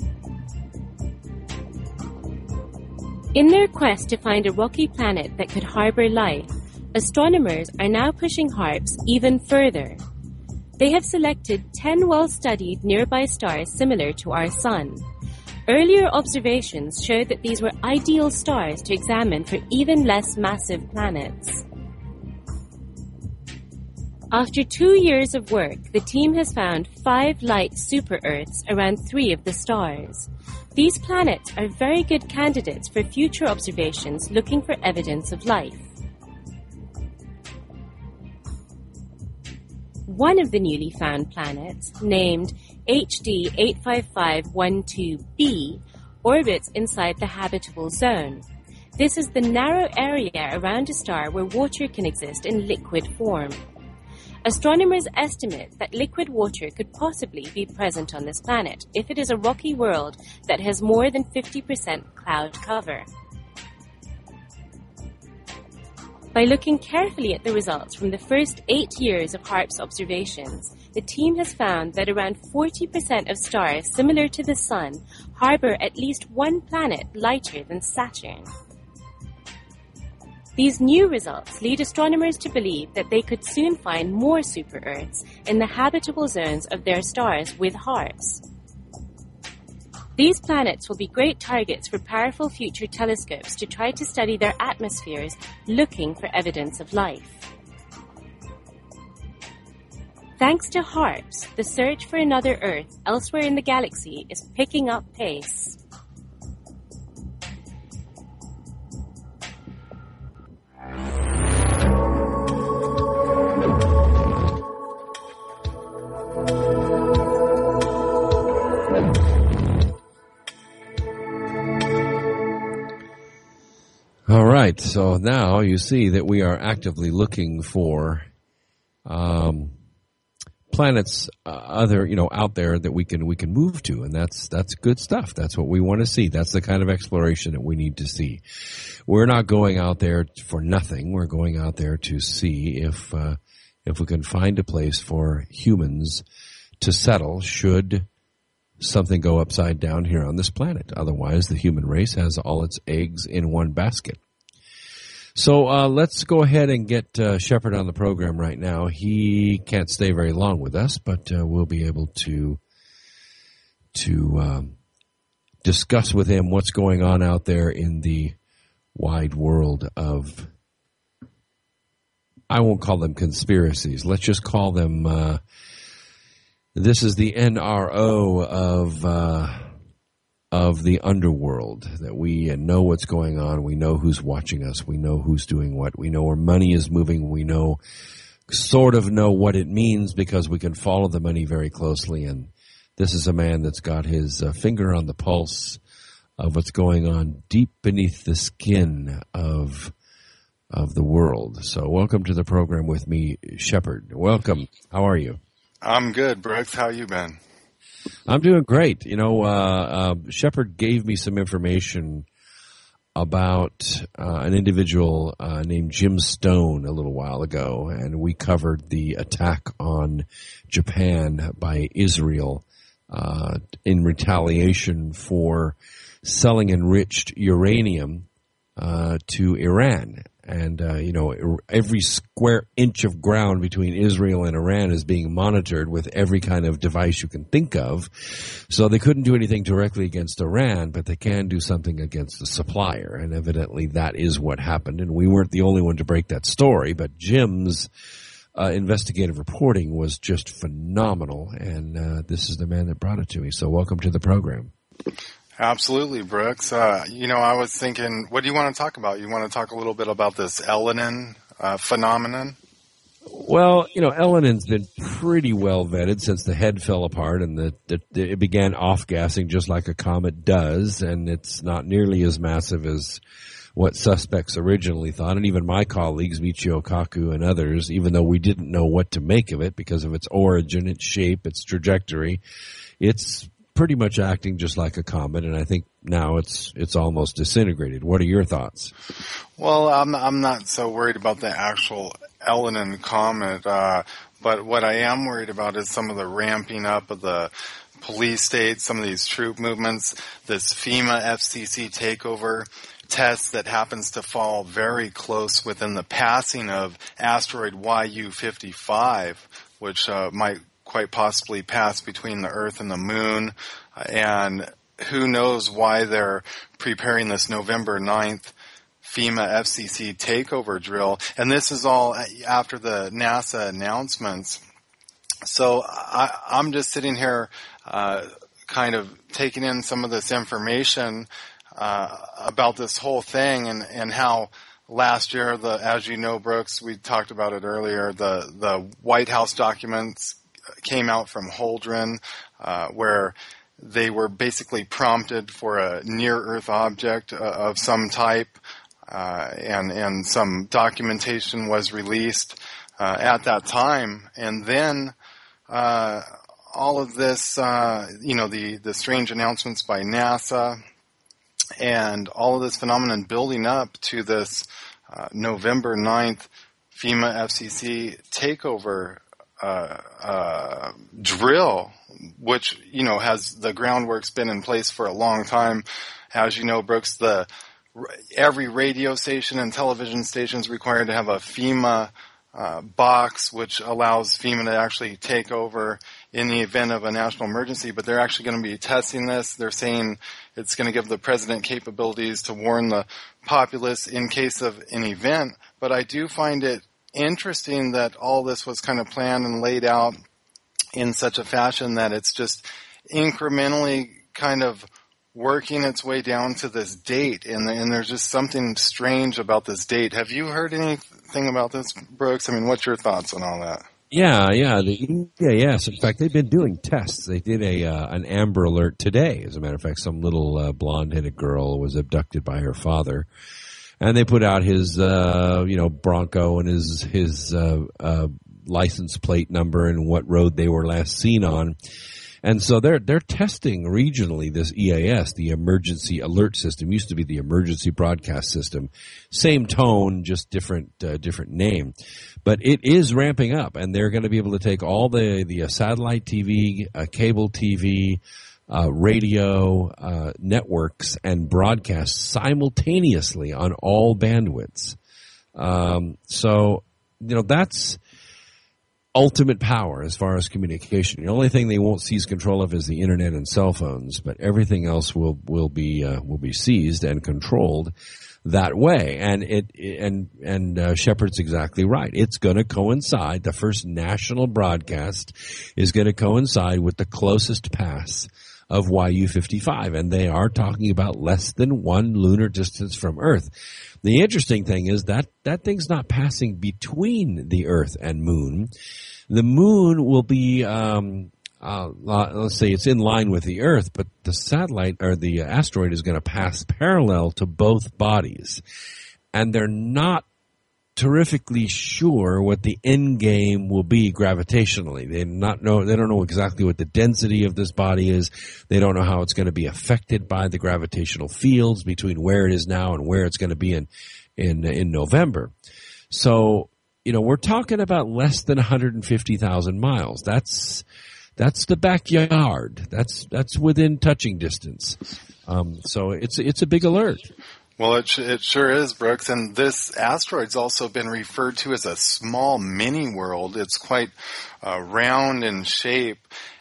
In their quest to find a rocky planet that could harbor life, astronomers are now pushing HARPS even further. They have selected ten well-studied nearby stars similar to our Sun. Earlier observations showed that these were ideal stars to examine for even less massive planets. After two years of work, the team has found five light super-Earths around three of the stars. These planets are very good candidates for future observations looking for evidence of life. One of the newly found planets, named H D eight five five one two b, orbits inside the habitable zone. This is the narrow area around a star where water can exist in liquid form. Astronomers estimate that liquid water could possibly be present on this planet if it is a rocky world that has more than fifty percent cloud cover. By looking carefully at the results from the first eight years of HARPS observations, the team has found that around forty percent of stars similar to the Sun harbor at least one planet lighter than Saturn. These new results lead astronomers to believe that they could soon find more super-Earths in the habitable zones of their stars with HARPS. These planets will be great targets for powerful future telescopes to try to study their atmospheres, looking for evidence of life. Thanks to HARPS, the search for another Earth elsewhere in the galaxy is picking up pace. All right, so now you see that we are actively looking for um, planets uh, other, you know, out there that we can we can move to, and that's that's good stuff. That's what we want to see. That's the kind of exploration that we need to see. We're not going out there for nothing. We're going out there to see if uh, if we can find a place for humans to settle should something go upside down here on this planet. Otherwise, the human race has all its eggs in one basket. So uh, let's go ahead and get uh, Shepard on the program right now. He can't stay very long with us, but uh, we'll be able to to um, discuss with him what's going on out there in the wide world of, I won't call them conspiracies. Let's just call them uh, this is the N R O of uh, of the underworld, that we know what's going on. We know who's watching us. We know who's doing what. We know where money is moving. We know, sort of know what it means because we can follow the money very closely. And this is a man that's got his uh, finger on the pulse of what's going on deep beneath the skin of of the world. So welcome to the program with me, Shepard. Welcome. How are you? I'm good, Brooks. How you been? I'm doing great. You know, uh, uh, Shepard gave me some information about uh, an individual uh, named Jim Stone a little while ago, and we covered the attack on Japan by Israel uh, in retaliation for selling enriched uranium uh, to Iran. And, uh, you know, every square inch of ground between Israel and Iran is being monitored with every kind of device you can think of. So they couldn't do anything directly against Iran, but they can do something against the supplier. And evidently that is what happened. And we weren't the only one to break that story, but Jim's uh, investigative reporting was just phenomenal. And uh, this is the man that brought it to me. So welcome to the program. Absolutely, Brooks. Uh, you know, I was thinking, what do you want to talk about? You want to talk a little bit about this Elenin uh, phenomenon? Well, you know, Elenin's been pretty well vetted since the head fell apart and the, the, the, it began off-gassing just like a comet does, and it's not nearly as massive as what suspects originally thought. And even my colleagues, Michio Kaku and others, even though we didn't know what to make of it because of its origin, its shape, its trajectory, it's pretty much acting just like a comet, and I think now it's it's almost disintegrated. What are your thoughts? Well, I'm I'm not so worried about the actual Elenin comet, uh, but what I am worried about is some of the ramping up of the police state, some of these troop movements, this FEMA F C C takeover test that happens to fall very close within the passing of asteroid Y U fifty-five, which uh, might quite possibly pass between the Earth and the Moon, and who knows why they're preparing this November ninth FEMA F C C takeover drill. And this is all after the NASA announcements. So I, I'm just sitting here uh, kind of taking in some of this information uh, about this whole thing and, and how last year, the as you know, Brooks, we talked about it earlier, the, the White House documents came out from Holdren, uh, where they were basically prompted for a near-Earth object uh, of some type, uh, and and some documentation was released uh, at that time. And then uh, all of this, uh, you know, the, the strange announcements by NASA and all of this phenomenon building up to this uh, November ninth FEMA F C C takeover uh, uh, drill, which, you know, has the groundwork's been in place for a long time. As you know, Brooks, the every radio station and television station is required to have a FEMA uh, box, which allows FEMA to actually take over in the event of a national emergency. But they're actually going to be testing this. They're saying it's going to give the president capabilities to warn the populace in case of an event. But I do find it interesting that all this was kind of planned and laid out in such a fashion that it's just incrementally kind of working its way down to this date, and, and there's just something strange about this date. Have you heard anything about this, Brooks? I mean, what's your thoughts on all that? Yeah, yeah, the, yeah, yes. In fact, they've been doing tests. They did a uh, an Amber Alert today. As a matter of fact, some little uh, blonde-headed girl was abducted by her father, and they put out his, uh, you know, Bronco and his his uh, uh, license plate number and what road they were last seen on. And so they're they're testing regionally this E A S, the Emergency Alert System. Used to be the Emergency Broadcast System. Same tone, just different uh, different name. But it is ramping up, and they're going to be able to take all the, the uh, satellite T V, uh, cable T V, uh, radio uh, networks, and broadcast simultaneously on all bandwidths. Um, so, you know, that's ultimate power as far as communication. The only thing they won't seize control of is the internet and cell phones, but everything else will will be uh, will be seized and controlled that way. And it and and uh, Shepard's exactly right. It's going to coincide. The first national broadcast is going to coincide with the closest pass of Y U fifty-five, and they are talking about less than one lunar distance from Earth. The interesting thing is that that thing's not passing between the Earth and Moon. The Moon will be, um, uh, let's say it's in line with the Earth, but the satellite or the asteroid is going to pass parallel to both bodies. And they're not terrifically sure what the end game will be gravitationally. They not know. They don't know exactly what the density of this body is. They don't know how it's going to be affected by the gravitational fields between where it is now and where it's going to be in in in November. So, you know, we're talking about less than one hundred fifty thousand miles. That's that's the backyard. That's that's within touching distance. Um, so it's it's a big alert. Well, it, it sure is, Brooks. And this asteroid's also been referred to as a small mini world. It's quite uh, round in shape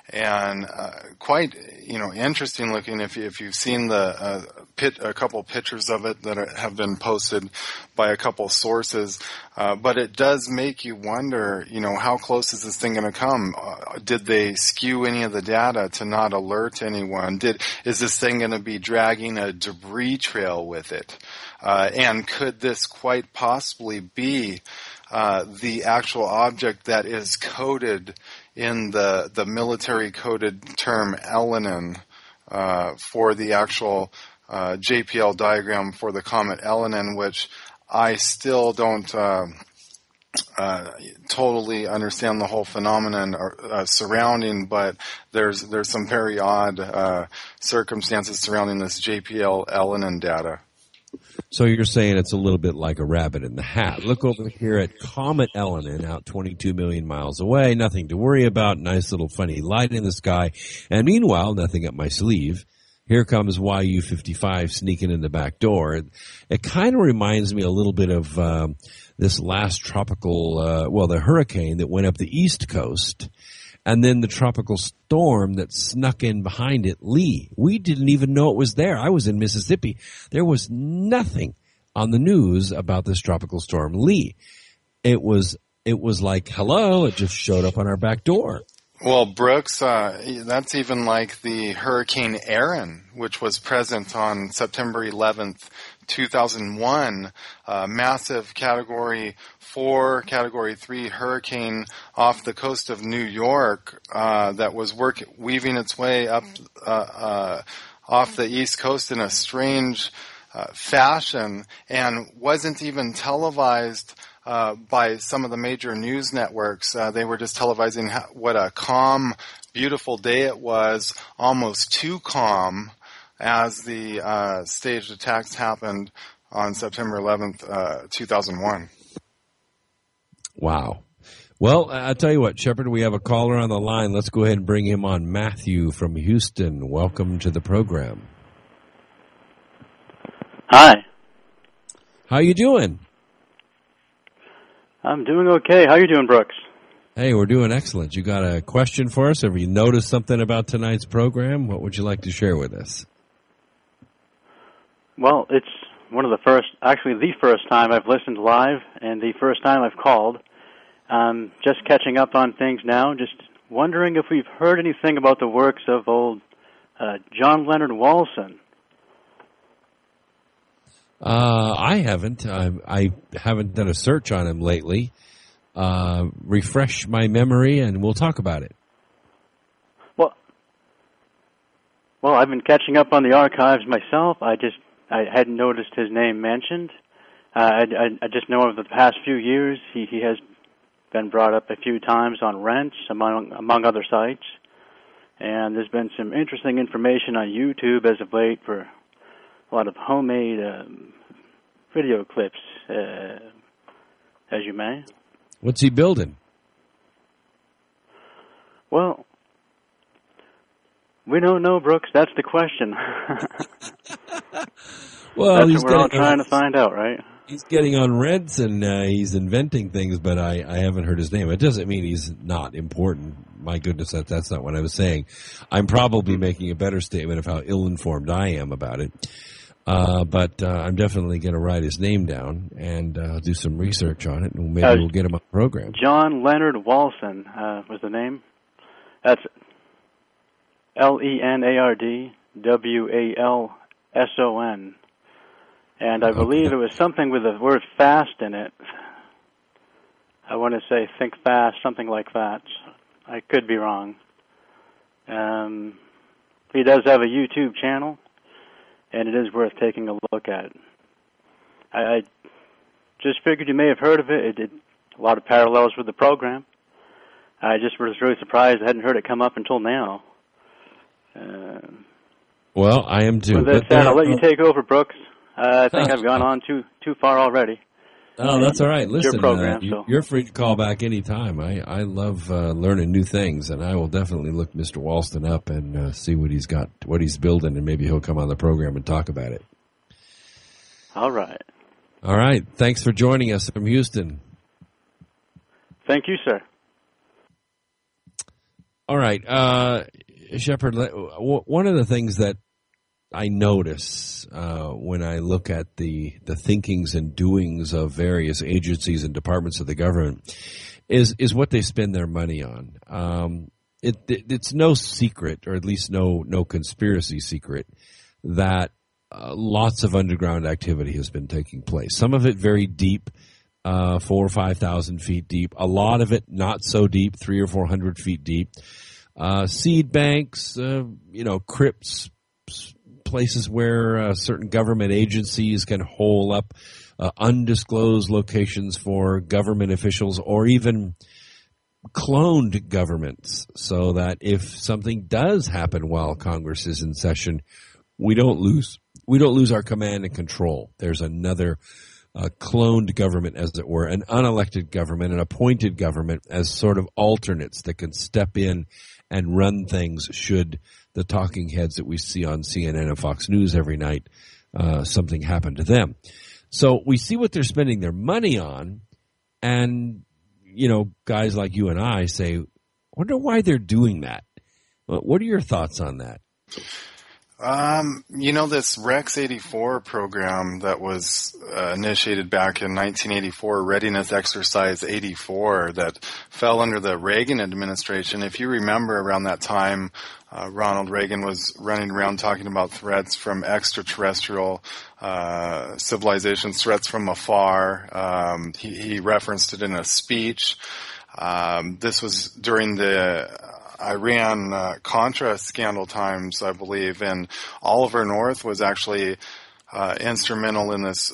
and uh, quite, you know, interesting looking. If, you, if you've seen the uh, pit, a couple pictures of it that are, have been posted by a couple sources, uh, but it does make you wonder, you know, how close is this thing going to come? Uh, did they skew any of the data to not alert anyone? Did is this thing going to be dragging a debris trail with it? Uh, and could this quite possibly be uh, the actual object that is coded in the the military coded term Elenin uh, for the actual uh, J P L diagram for the comet Elenin, which I still don't uh, uh, totally understand the whole phenomenon uh, surrounding, but there's there's some very odd uh, circumstances surrounding this J P L Elenin data. So you're saying it's a little bit like a rabbit in the hat. Look over here at Comet Elenin, out twenty-two million miles away. Nothing to worry about. Nice little funny light in the sky. And meanwhile, nothing up my sleeve. Here comes Y U fifty-five sneaking in the back door. It, it kind of reminds me a little bit of um, this last tropical, uh, well, the hurricane that went up the East Coast. And then the tropical storm that snuck in behind it, Lee. We didn't even know it was there. I was in Mississippi. There was nothing on the news about this tropical storm, Lee. It was it was like, hello, it just showed up on our back door. Well, Brooks, uh, that's even like the Hurricane Erin, which was present on September eleventh, two thousand one, uh, massive Category four, Category three hurricane off the coast of New York uh, that was work, weaving its way up uh, uh, off the East Coast in a strange uh, fashion and wasn't even televised uh, by some of the major news networks. Uh, they were just televising how, what a calm, beautiful day it was, almost too calm, as the uh, staged attacks happened on September eleventh, uh, two thousand one. Wow. Well, I'll tell you what, Shepard, we have a caller on the line. Let's go ahead and bring him on. Matthew from Houston, welcome to the program. Hi. How you doing? I'm doing okay. How you doing, Brooks? Hey, we're doing excellent. You got a question for us? Have you noticed something about tonight's program? What would you like to share with us? Well, it's one of the first, actually the first time I've listened live and the first time I've called. Um, just catching up on things now, just wondering if we've heard anything about the works of old uh, John Leonard Walson. Uh, I haven't. I, I haven't done a search on him lately. Uh, refresh my memory, and we'll talk about it. Well, well, I've been catching up on the archives myself. I just I hadn't noticed his name mentioned. Uh, I, I, I just know over the past few years he, he has been brought up a few times on Rents, among among other sites, and there's been some interesting information on YouTube as of late for a lot of homemade um, video clips, uh, as you may. What's he building? Well, we don't know, Brooks. That's the question. Well, That's he's what we're all getting, trying to find out, right? He's getting on Rents, and uh, he's inventing things, but I, I haven't heard his name. It doesn't mean he's not important. My goodness, that, that's not what I was saying. I'm probably making a better statement of how ill-informed I am about it. Uh, but uh, I'm definitely going to write his name down and uh, do some research on it, and maybe uh, we'll get him on the program. John Leonard Walson uh, was the name. That's L E N A R D W A L S O N. And I believe okay. it was something with the word fast in it. I want to say think fast, something like that. I could be wrong. Um, he does have a YouTube channel, and it is worth taking a look at. I, I just figured you may have heard of it. It did a lot of parallels with the program. I just was really surprised I hadn't heard it come up until now. Uh, well, I am too. With that but said, I'll there, let you take over, Brooks. Uh, I think I've gone on too too far already. Oh, that's all right. Listen, your program, uh, you, so. you're free to call back anytime. I, I love uh, learning new things, and I will definitely look Mister Walston up and uh, see what he's got, what he's building, and maybe he'll come on the program and talk about it. All right. All right. Thanks for joining us from Houston. Thank you, sir. All right. Uh, Shepard, one of the things that I notice uh, when I look at the, the thinkings and doings of various agencies and departments of the government is is what they spend their money on. Um, it, it it's no secret, or at least no no conspiracy secret, that uh, lots of underground activity has been taking place. Some of it very deep, uh, four or five thousand feet deep. A lot of it not so deep, three or four hundred feet deep. Uh, seed banks, uh, you know, crypts. Places where uh, certain government agencies can hole up uh, undisclosed locations for government officials, or even cloned governments, so that if something does happen while Congress is in session, we don't lose we don't lose our command and control. There's another uh, cloned government, as it were, an unelected government, an appointed government as sort of alternates that can step in and run things should the talking heads that we see on C N N and Fox News every night, uh, something happen to them. So we see what they're spending their money on, and, you know, guys like you and I say, wonder why they're doing that. What are your thoughts on that? Um, you know, this Rex eighty-four program that was uh, initiated back in nineteen eighty-four, Readiness Exercise eighty-four, that fell under the Reagan administration. If you remember, around that time, uh, Ronald Reagan was running around talking about threats from extraterrestrial uh, civilizations, threats from afar. Um, he, he referenced it in a speech. Um, this was during the Iran uh, Contra scandal times, I believe, and Oliver North was actually uh, instrumental in this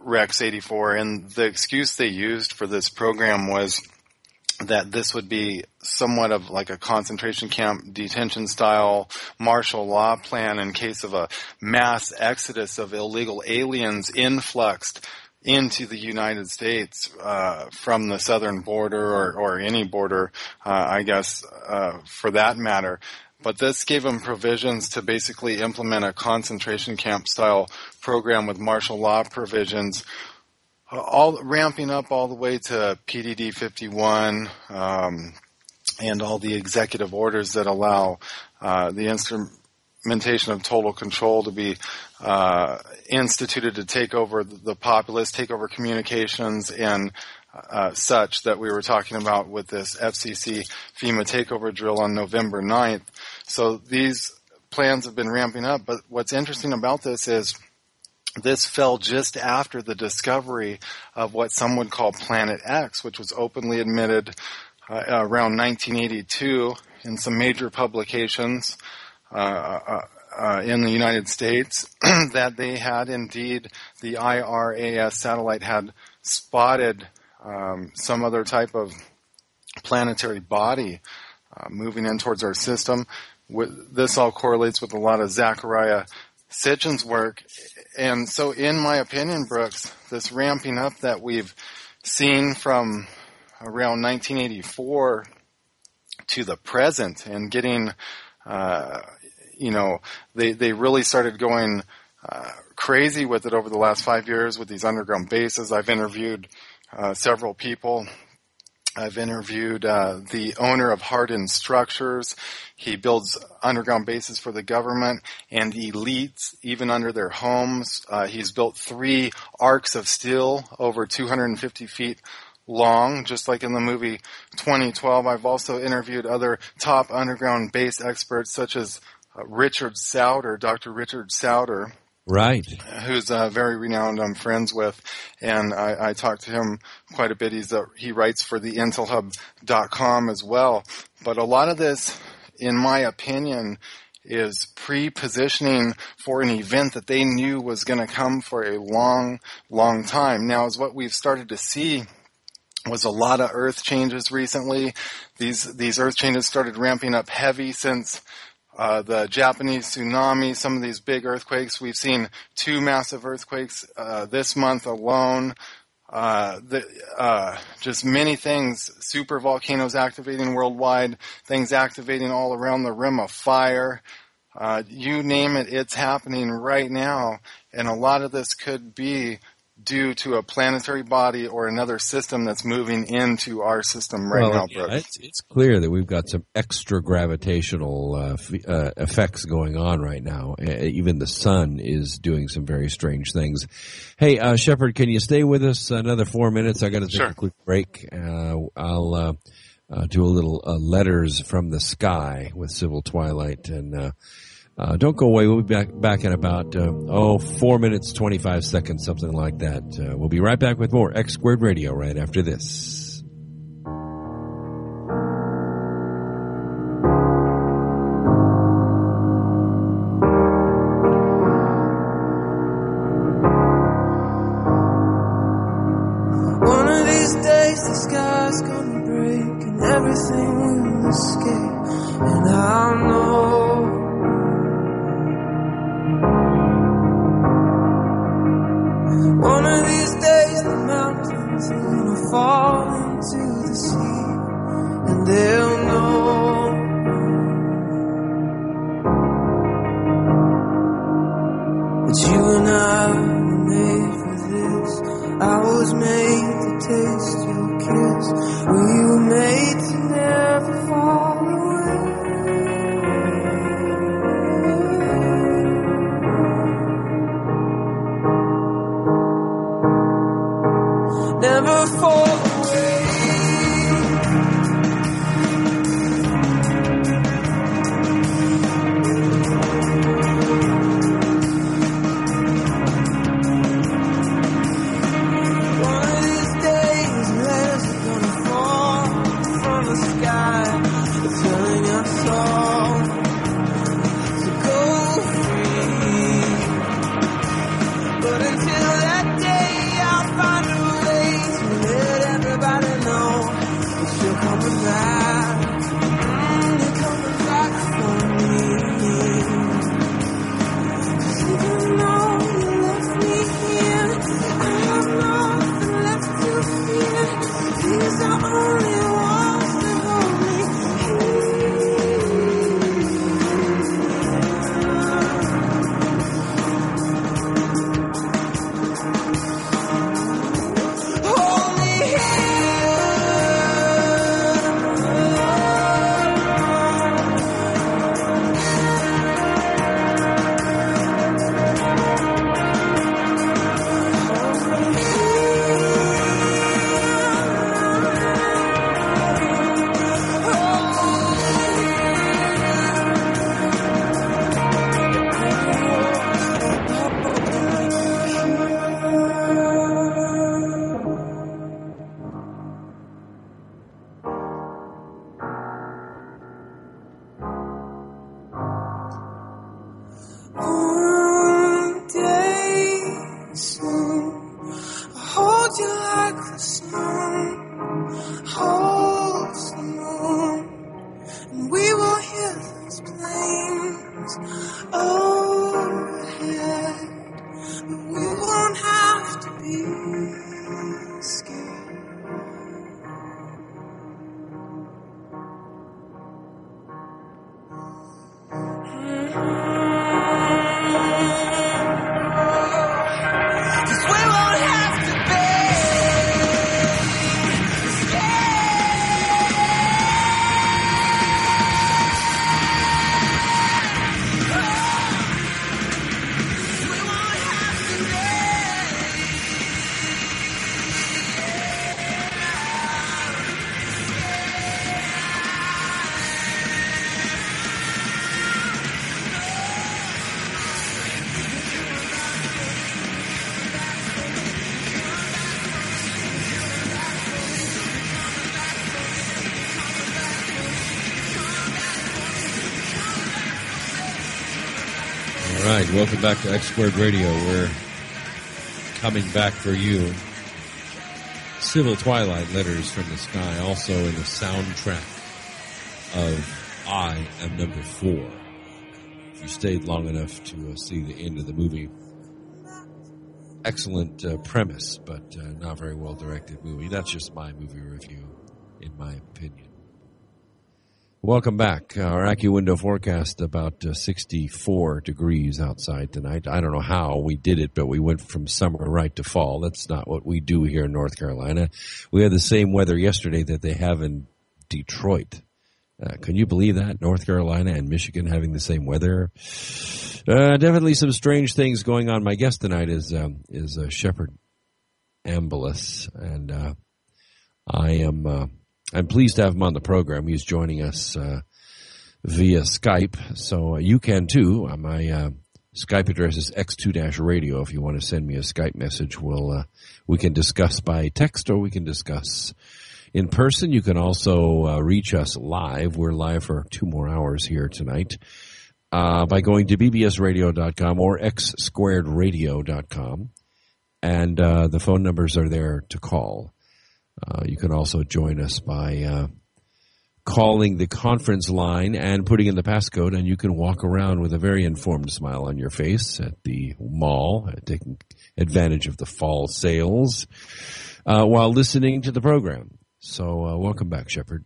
Rex eighty-four, and the excuse they used for this program was that this would be somewhat of like a concentration camp detention style martial law plan in case of a mass exodus of illegal aliens influxed into the United States uh, from the southern border or, or any border, uh, I guess, uh, for that matter. But this gave them provisions to basically implement a concentration camp style program with martial law provisions, uh, all ramping up all the way to P D D fifty-one, um, and all the executive orders that allow uh, the instrumentation of total control to be uh, instituted to take over the populace, take over communications, and uh, such that we were talking about with this F C C FEMA takeover drill on November ninth. So these plans have been ramping up, but what's interesting about this is this fell just after the discovery of what some would call Planet X, which was openly admitted uh, around nineteen eighty-two in some major publications uh, uh, uh, in the United States, that they had indeed, the I R A S satellite had spotted um, some other type of planetary body uh, moving in towards our system. With, this all correlates with a lot of Zachariah Sitchin's work. And so in my opinion, Brooks, this ramping up that we've seen from around nineteen eighty-four to the present and getting, uh, you know, they, they really started going uh, crazy with it over the last five years with these underground bases. I've interviewed uh, several people. I've interviewed uh, the owner of Hardened Structures. He builds underground bases for the government and elites, even under their homes. Uh, he's built three arcs of steel over two hundred fifty feet long, just like in the movie twenty twelve. I've also interviewed other top underground base experts, such as uh, Richard Sauter, Doctor Richard Sauter. Right. Who's uh, very renowned I'm friends with, and I, I talked to him quite a bit. He's uh, he writes for the intel hub dot com as well. But a lot of this, in my opinion, is pre-positioning for an event that they knew was going to come for a long, long time. Now, as what we've started to see was a lot of earth changes recently. These these earth changes started ramping up heavy since Uh, the Japanese tsunami, some of these big earthquakes. We've seen two massive earthquakes uh, this month alone. Uh, the, uh, just many things, super volcanoes activating worldwide, things activating all around the rim of fire. Uh, you name it, it's happening right now. And a lot of this could be due to a planetary body or another system that's moving into our system right well, now, yeah, Brooks. It's, it's clear that we've got some extra gravitational uh, f- uh, effects going on right now. Uh, even the sun is doing some very strange things. Hey, uh, Shepard, can you stay with us another four minutes? I got to take Sure. a quick break. Uh, I'll uh, uh, do a little uh, letters from the sky with Civil Twilight, and uh, Uh, don't go away. We'll be back, back in about, uh, oh, four minutes, twenty-five seconds, something like that. Uh, we'll be right back with more X Squared Radio right after this. One of these days the sky's gonna break and everything will escape, and I'll know. One of these days the mountains are gonna fall into the sea, and they'll know. That you and I were made for this. I was made to taste your kiss. We were made to never fall away. Never fall away. One of these days, letters are gonna fall from the sky, telling us all to go free. But until that day, sun holds the moon, and we will hear those planes overhead, but we won't have to be scared. All right, welcome back to X Squared Radio. We're coming back for you. Civil Twilight, Letters from the Sky, also in the soundtrack of I Am Number Four. If you stayed long enough to uh, see the end of the movie, excellent uh, premise, but uh, not very well directed movie. That's just my movie review, in my opinion. Welcome back. Our AccuWindow forecast about uh, sixty-four degrees outside tonight. I don't know how we did it, but we went from summer right to fall. That's not what we do here in North Carolina. We had the same weather yesterday that they have in Detroit. Uh, can you believe that? North Carolina and Michigan having the same weather? Uh, definitely some strange things going on. My guest tonight is um, is uh, Shepard Ambulus, and uh, I am... Uh, I'm pleased to have him on the program. He's joining us uh, via Skype, so uh, you can too. Uh, my uh, Skype address is X two radio. If you want to send me a Skype message, we'll uh, we can discuss by text or we can discuss in person. You can also uh, reach us live. We're live for two more hours here tonight uh, by going to b b s radio dot com or x squared radio dot com, and uh, the phone numbers are there to call. Uh, you can also join us by uh, calling the conference line and putting in the passcode, and you can walk around with a very informed smile on your face at the mall, uh, taking advantage of the fall sales uh, while listening to the program. So uh, welcome back, Shepard.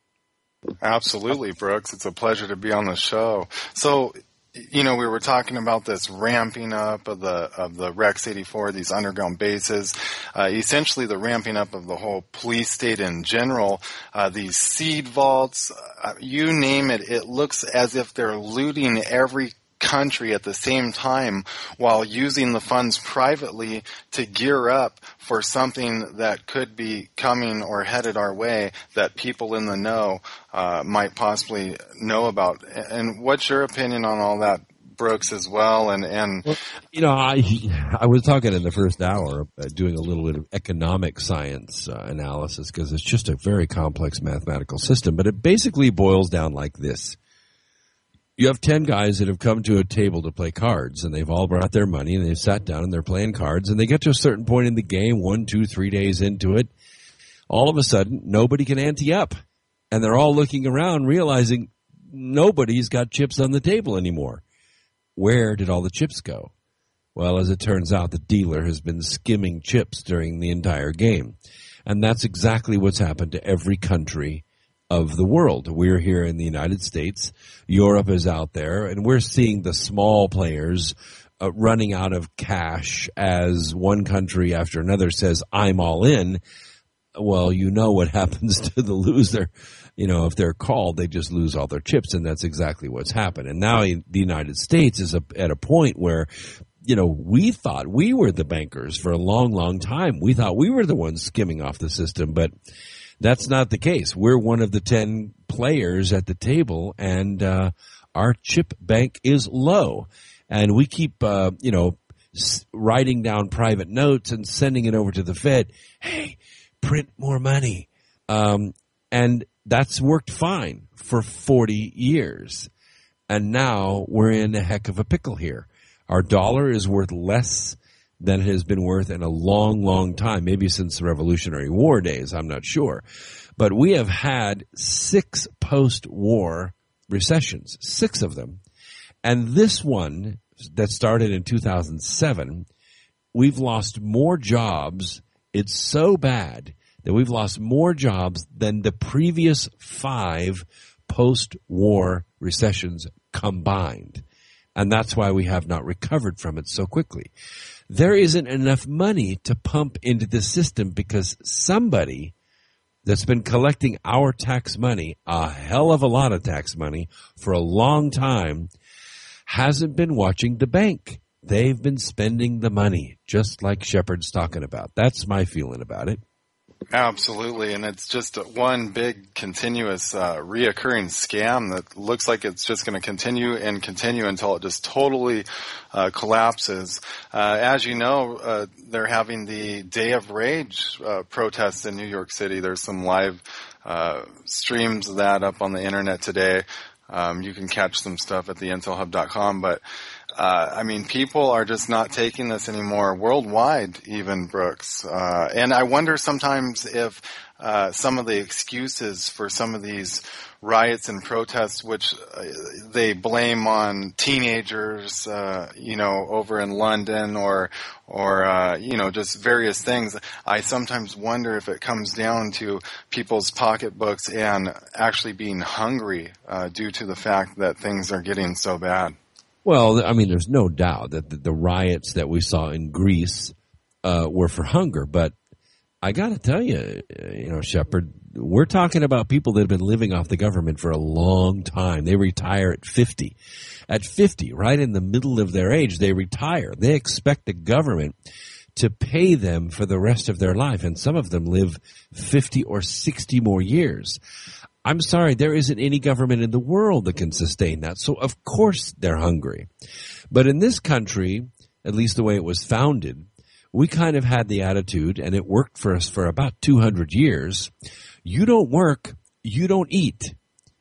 Absolutely, Brooks. It's a pleasure to be on the show. So, you know, we were talking about this ramping up of the of the Rex eighty-four, these underground bases, uh, essentially the ramping up of the whole police state in general, uh, these seed vaults, uh, you name it, it looks as if they're looting every country at the same time while using the funds privately to gear up for something that could be coming or headed our way that people in the know uh, might possibly know about. And what's your opinion on all that, Brooks, as well? And, and well, you know, I I was talking in the first hour, uh, doing a little bit of economic science uh, analysis because it's just a very complex mathematical system, but it basically boils down like this. You have ten guys that have come to a table to play cards, and they've all brought their money, and they've sat down, and they're playing cards, and they get to a certain point in the game, one, two, three days into it, all of a sudden, nobody can ante up. And they're all looking around, realizing nobody's got chips on the table anymore. Where did all the chips go? Well, as it turns out, the dealer has been skimming chips during the entire game. And that's exactly what's happened to every country of the world. We're here in the United States. Europe is out there, and we're seeing the small players uh, running out of cash as one country after another says, I'm all in. Well, you know what happens to the loser. You know, if they're called, they just lose all their chips, and that's exactly what's happened. And now the United States is a, at a point where, you know, we thought we were the bankers for a long, long time. We thought we were the ones skimming off the system, but that's not the case. We're one of the ten players at the table, and uh, our chip bank is low. And we keep, uh, you know, s- writing down private notes and sending it over to the Fed. Hey, print more money. Um, and that's worked fine for forty years. And now we're in a heck of a pickle here. Our dollar is worth less than it has been worth in a long, long time, maybe since the Revolutionary War days, I'm not sure. But we have had six post-war recessions, six of them. And this one that started in two thousand seven, we've lost more jobs. It's so bad that we've lost more jobs than the previous five post-war recessions combined. And that's why we have not recovered from it so quickly. There isn't enough money to pump into the system because somebody that's been collecting our tax money, a hell of a lot of tax money, for a long time, hasn't been watching the bank. They've been spending the money, just like Shepard's talking about. That's my feeling about it. Absolutely, and it's just one big continuous uh, reoccurring scam that looks like it's just going to continue and continue until it just totally uh, collapses. Uh, as you know, uh, they're having the Day of Rage uh, protests in New York City. There's some live uh, streams of that up on the internet today. Um, you can catch some stuff at the intel hub dot com, but Uh, I mean, people are just not taking this anymore worldwide, even, Brooks. Uh, and I wonder sometimes if uh, some of the excuses for some of these riots and protests, which uh, they blame on teenagers, uh, you know, over in London or, or uh, you know, just various things, I sometimes wonder if it comes down to people's pocketbooks and actually being hungry uh, due to the fact that things are getting so bad. Well, I mean, there's no doubt that the, the riots that we saw in Greece uh, were for hunger. But I got to tell you, you know, Shepard, we're talking about people that have been living off the government for a long time. They retire at fifty. At fifty, right in the middle of their age, they retire. They expect the government to pay them for the rest of their life. And some of them live fifty or sixty more years. I'm sorry, there isn't any government in the world that can sustain that. So, of course, they're hungry. But in this country, at least the way it was founded, we kind of had the attitude, and it worked for us for about two hundred years, you don't work, you don't eat.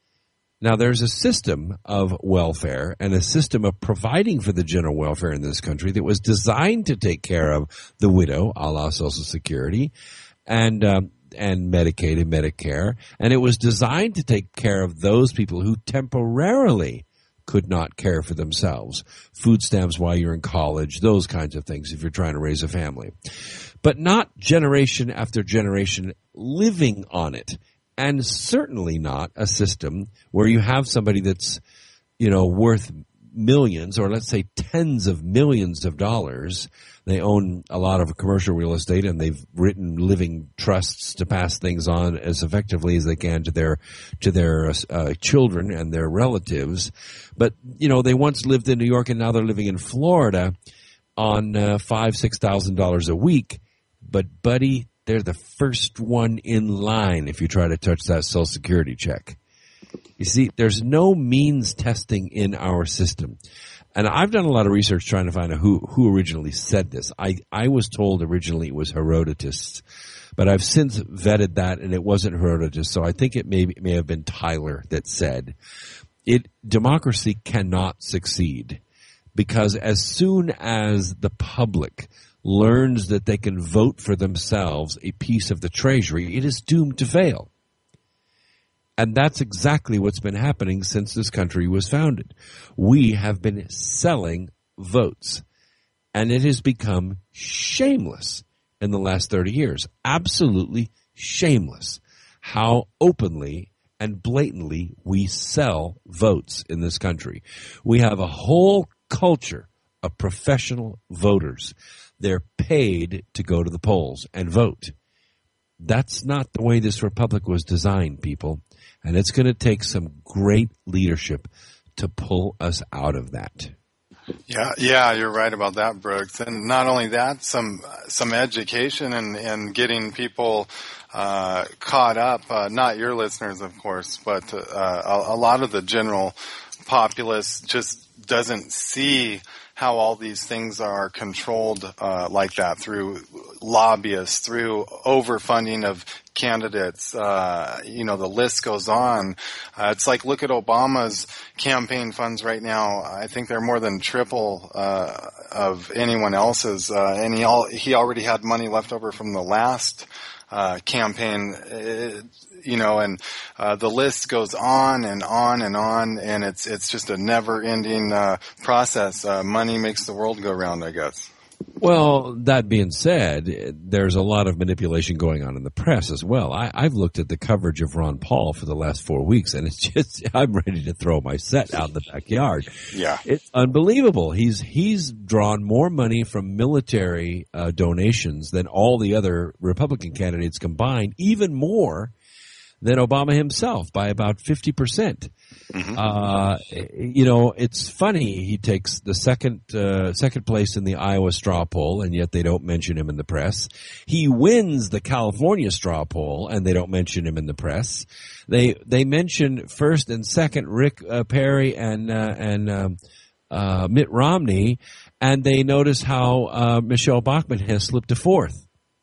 Now, there's a system of welfare and a system of providing for the general welfare in this country that was designed to take care of the widow, a la Social Security, and um, and Medicaid and Medicare, and it was designed to take care of those people who temporarily could not care for themselves. Food stamps while you're in college, those kinds of things if you're trying to raise a family. But not generation after generation living on it, and certainly not a system where you have somebody that's, you know, worth millions, or let's say tens of millions of dollars. They own a lot of commercial real estate, and they've written living trusts to pass things on as effectively as they can to their to their uh, children and their relatives. But you know, they once lived in New York, and now they're living in Florida on uh, five, six thousand dollars a week. But buddy, they're the first one in line if you try to touch that Social Security check. You see, there's no means testing in our system. And I've done a lot of research trying to find out who, who originally said this. I, I was told originally it was Herodotus, but I've since vetted that, and it wasn't Herodotus. So I think it may, it may have been Tyler that said it, democracy cannot succeed, because as soon as the public learns that they can vote for themselves a piece of the treasury, it is doomed to fail. And that's exactly what's been happening since this country was founded. We have been selling votes, and it has become shameless in the last thirty years. Absolutely shameless how openly and blatantly we sell votes in this country. We have a whole culture of professional voters. They're paid to go to the polls and vote. That's not the way this republic was designed, people. And it's going to take some great leadership to pull us out of that. Yeah, yeah, you're right about that, Brooks. And not only that, some some education and, and getting people uh, caught up. Uh, not your listeners, of course, but uh, a, a lot of the general populace just doesn't see how all these things are controlled uh, like that through lobbyists, through overfunding of candidates. Uh, you know, the list goes on. Uh, it's like, look at Obama's campaign funds right now. I think they're more than triple uh, of anyone else's. Uh, and he all, he already had money left over from the last uh, campaign. It, you know, and uh, the list goes on and on and on, and it's it's just a never-ending uh, process. Uh, money makes the world go round, I guess. Well, that being said, there's a lot of manipulation going on in the press as well. I, I've looked at the coverage of Ron Paul for the last four weeks, and it's just, I'm ready to throw my set out in the backyard. Yeah. It's unbelievable. He's, he's drawn more money from military uh, donations than all the other Republican candidates combined, even more than Obama himself by about fifty percent. Mm-hmm. Uh, you know, it's funny. He takes the second, uh, second place in the Iowa straw poll, and yet they don't mention him in the press. He wins the California straw poll, and they don't mention him in the press. They, they mention first and second Rick uh, Perry and, uh, and, um, uh, Mitt Romney, and they notice how, uh, Michelle Bachmann has slipped to fourth.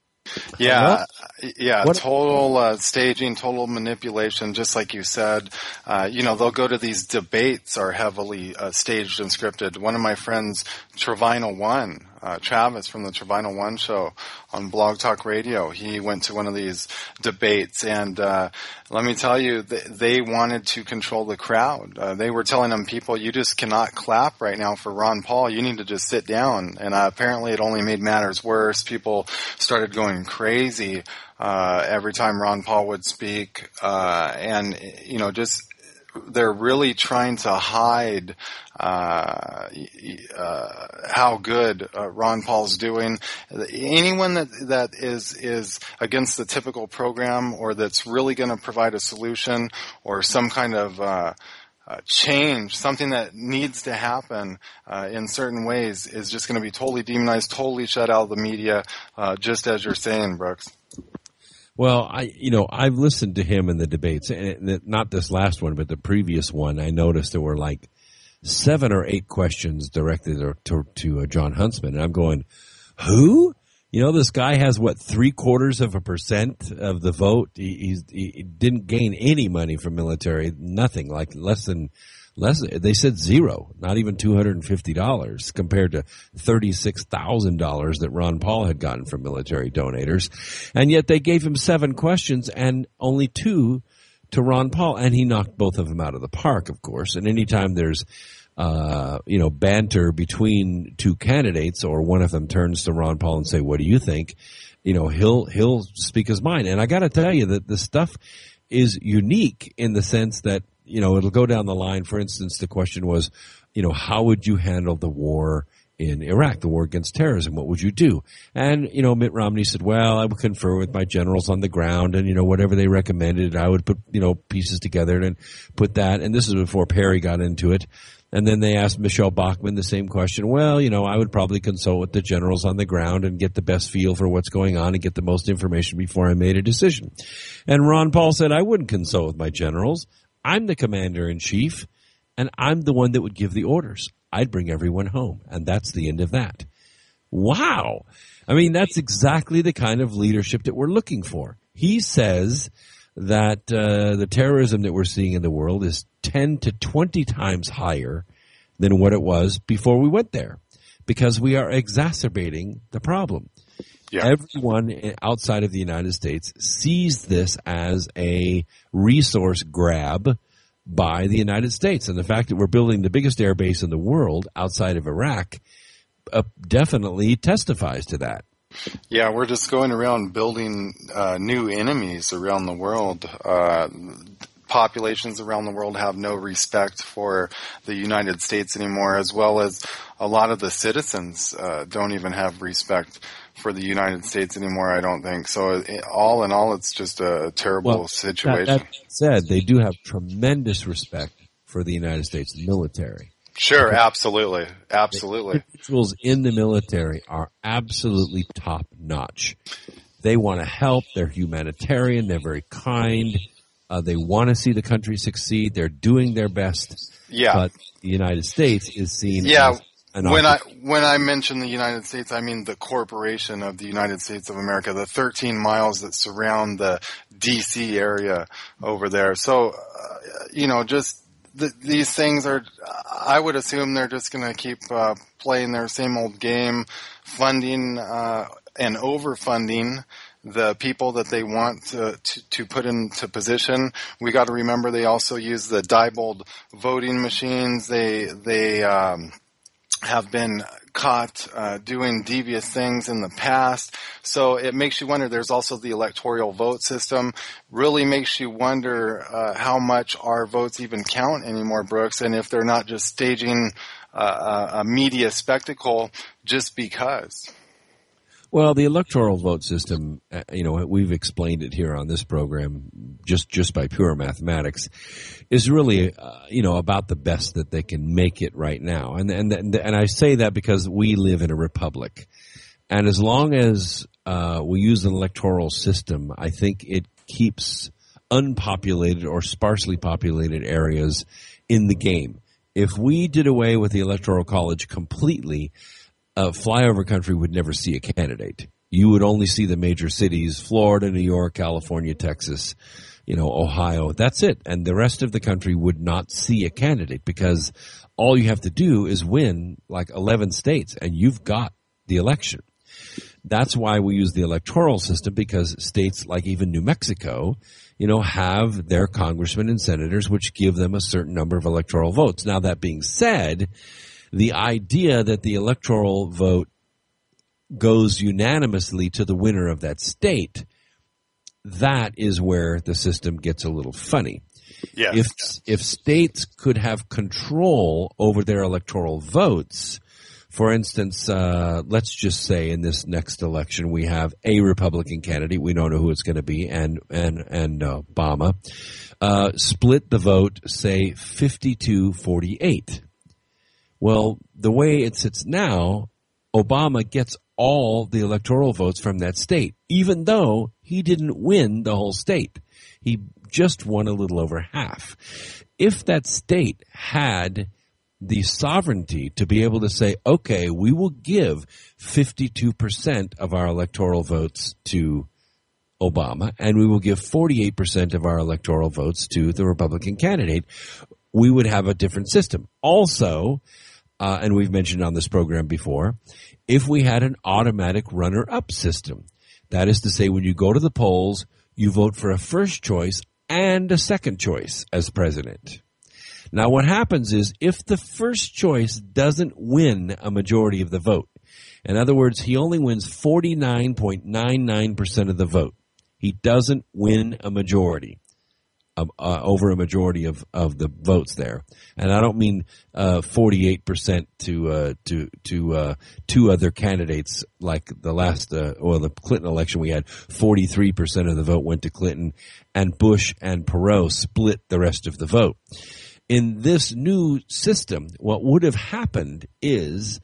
Yeah, yeah, what? total uh, staging, total manipulation, just like you said. Uh, you know, they'll go to these debates are heavily uh, staged and scripted. One of my friends, Trevino One, uh, Travis from the Trevino One show on Blog Talk Radio, he went to one of these debates, and uh, let me tell you, they, they wanted to control the crowd. Uh, they were telling them, people, you just cannot clap right now for Ron Paul. You need to just sit down. And uh, apparently it only made matters worse. People started going crazy uh, every time Ron Paul would speak, uh, and you know, just they're really trying to hide uh, uh, how good uh, Ron Paul's doing. Anyone that that is is against the typical program, or that's really going to provide a solution or some kind of uh, uh, change, something that needs to happen uh, in certain ways, is just going to be totally demonized, totally shut out of the media, uh, just as you're saying, Brooks. Well, I, you know, I've listened to him in the debates, and not this last one, but the previous one. I noticed there were like seven or eight questions directed to, to uh, John Huntsman, and I'm going, who? You know, this guy has what, three quarters of a percent of the vote. He, he's, he didn't gain any money from military, nothing, like less than. Less, they said zero, not even two hundred fifty dollars compared to thirty-six thousand dollars that Ron Paul had gotten from military donators. And yet they gave him seven questions and only two to Ron Paul. And he knocked both of them out of the park, of course. And anytime there's, uh, you know, banter between two candidates, or one of them turns to Ron Paul and say, what do you think? You know, he'll, he'll speak his mind. And I got to tell you that the stuff is unique in the sense that, you know, it'll go down the line. For instance, the question was, you know, how would you handle the war in Iraq, the war against terrorism? What would you do? And, you know, Mitt Romney said, well, I would confer with my generals on the ground, and, you know, whatever they recommended, I would put, you know, pieces together and put that. And this is before Perry got into it. And then they asked Michelle Bachmann the same question. Well, you know, I would probably consult with the generals on the ground and get the best feel for what's going on and get the most information before I made a decision. And Ron Paul said, I wouldn't consult with my generals. I'm the commander-in-chief, and I'm the one that would give the orders. I'd bring everyone home, and that's the end of that. Wow. I mean, that's exactly the kind of leadership that we're looking for. He says that uh, the terrorism that we're seeing in the world is ten to twenty times higher than what it was before we went there, because we are exacerbating the problem. Yeah. Everyone outside of the United States sees this as a resource grab by the United States. And the fact that we're building the biggest air base in the world outside of Iraq uh, definitely testifies to that. Yeah, we're just going around building uh, new enemies around the world. Uh, populations around the world have no respect for the United States anymore, as well as a lot of the citizens uh, don't even have respect for the United States anymore, I don't think. So it, all in all, it's just a terrible well, situation. That, that said, they do have tremendous respect for the United States military. Sure, okay. absolutely, absolutely. The individuals in the military are absolutely top notch. They want to help. They're humanitarian. They're very kind. Uh, they want to see the country succeed. They're doing their best. Yeah. But the United States is seen yeah. as an when I when I mention the United States, I mean the corporation of the United States of America, the thirteen miles that surround the D C area over there. So, uh, you know, just th- these things are, I would assume they're just going to keep uh, playing their same old game, funding uh, and overfunding the people that they want to, to, to put into position. We got to remember they also use the Diebold voting machines. They they um, have been caught uh, doing devious things in the past. So it makes you wonder. There's also the electoral vote system. Really makes you wonder uh, how much our votes even count anymore, Brooks, and if they're not just staging uh, a media spectacle just because. Well, the electoral vote system, uh, you know, we've explained it here on this program just, just by pure mathematics, is really, uh, you know, about the best that they can make it right now. And, and, and I say that because we live in a republic. And as long as, uh, we use an electoral system, I think it keeps unpopulated or sparsely populated areas in the game. If we did away with the Electoral College completely, Uh, flyover country would never see a candidate. You would only see the major cities, Florida, New York, California, Texas, you know, Ohio. That's it. And the rest of the country would not see a candidate because all you have to do is win like eleven states and you've got the election. That's why we use the electoral system, because states like even New Mexico, you know, have their congressmen and senators, which give them a certain number of electoral votes. Now, that being said, the idea that the electoral vote goes unanimously to the winner of that state, that is where the system gets a little funny. Yes. If if states could have control over their electoral votes, for instance, uh, let's just say in this next election we have a Republican candidate, we don't know who it's going to be, and and and uh, Obama, uh, split the vote, say fifty-two forty-eight. Well, the way it sits now, Obama gets all the electoral votes from that state, even though he didn't win the whole state. He just won a little over half. If that state had the sovereignty to be able to say, okay, we will give fifty-two percent of our electoral votes to Obama, and we will give forty-eight percent of our electoral votes to the Republican candidate, we would have a different system. Also, Uh, and we've mentioned on this program before, if we had an automatic runner-up system, that is to say, when you go to the polls, you vote for a first choice and a second choice as president. Now, what happens is if the first choice doesn't win a majority of the vote, in other words, he only wins forty-nine point nine nine percent of the vote, he doesn't win a majority. Um, uh, over a majority of, of the votes there, and I don't mean uh, forty-eight percent to uh, to to uh, two other candidates like the last uh, or the Clinton election. We had forty-three percent of the vote went to Clinton, and Bush and Perot split the rest of the vote. In this new system, what would have happened is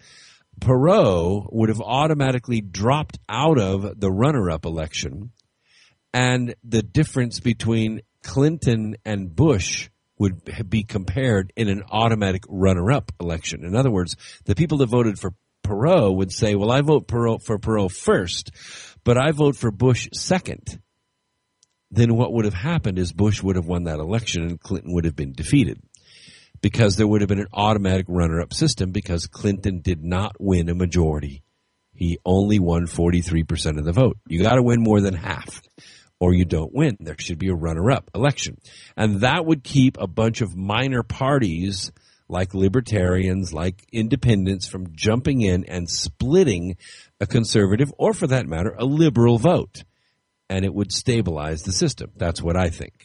Perot would have automatically dropped out of the runner-up election, and the difference between Clinton and Bush would be compared in an automatic runner-up election. In other words, the people that voted for Perot would say, well, I vote Perot for Perot first, but I vote for Bush second. Then what would have happened is Bush would have won that election and Clinton would have been defeated, because there would have been an automatic runner-up system, because Clinton did not win a majority. He only won forty-three percent of the vote. You got to win more than half, or you don't win. There should be a runner-up election. And that would keep a bunch of minor parties like libertarians, like independents, from jumping in and splitting a conservative, or for that matter, a liberal vote. And it would stabilize the system. That's what I think.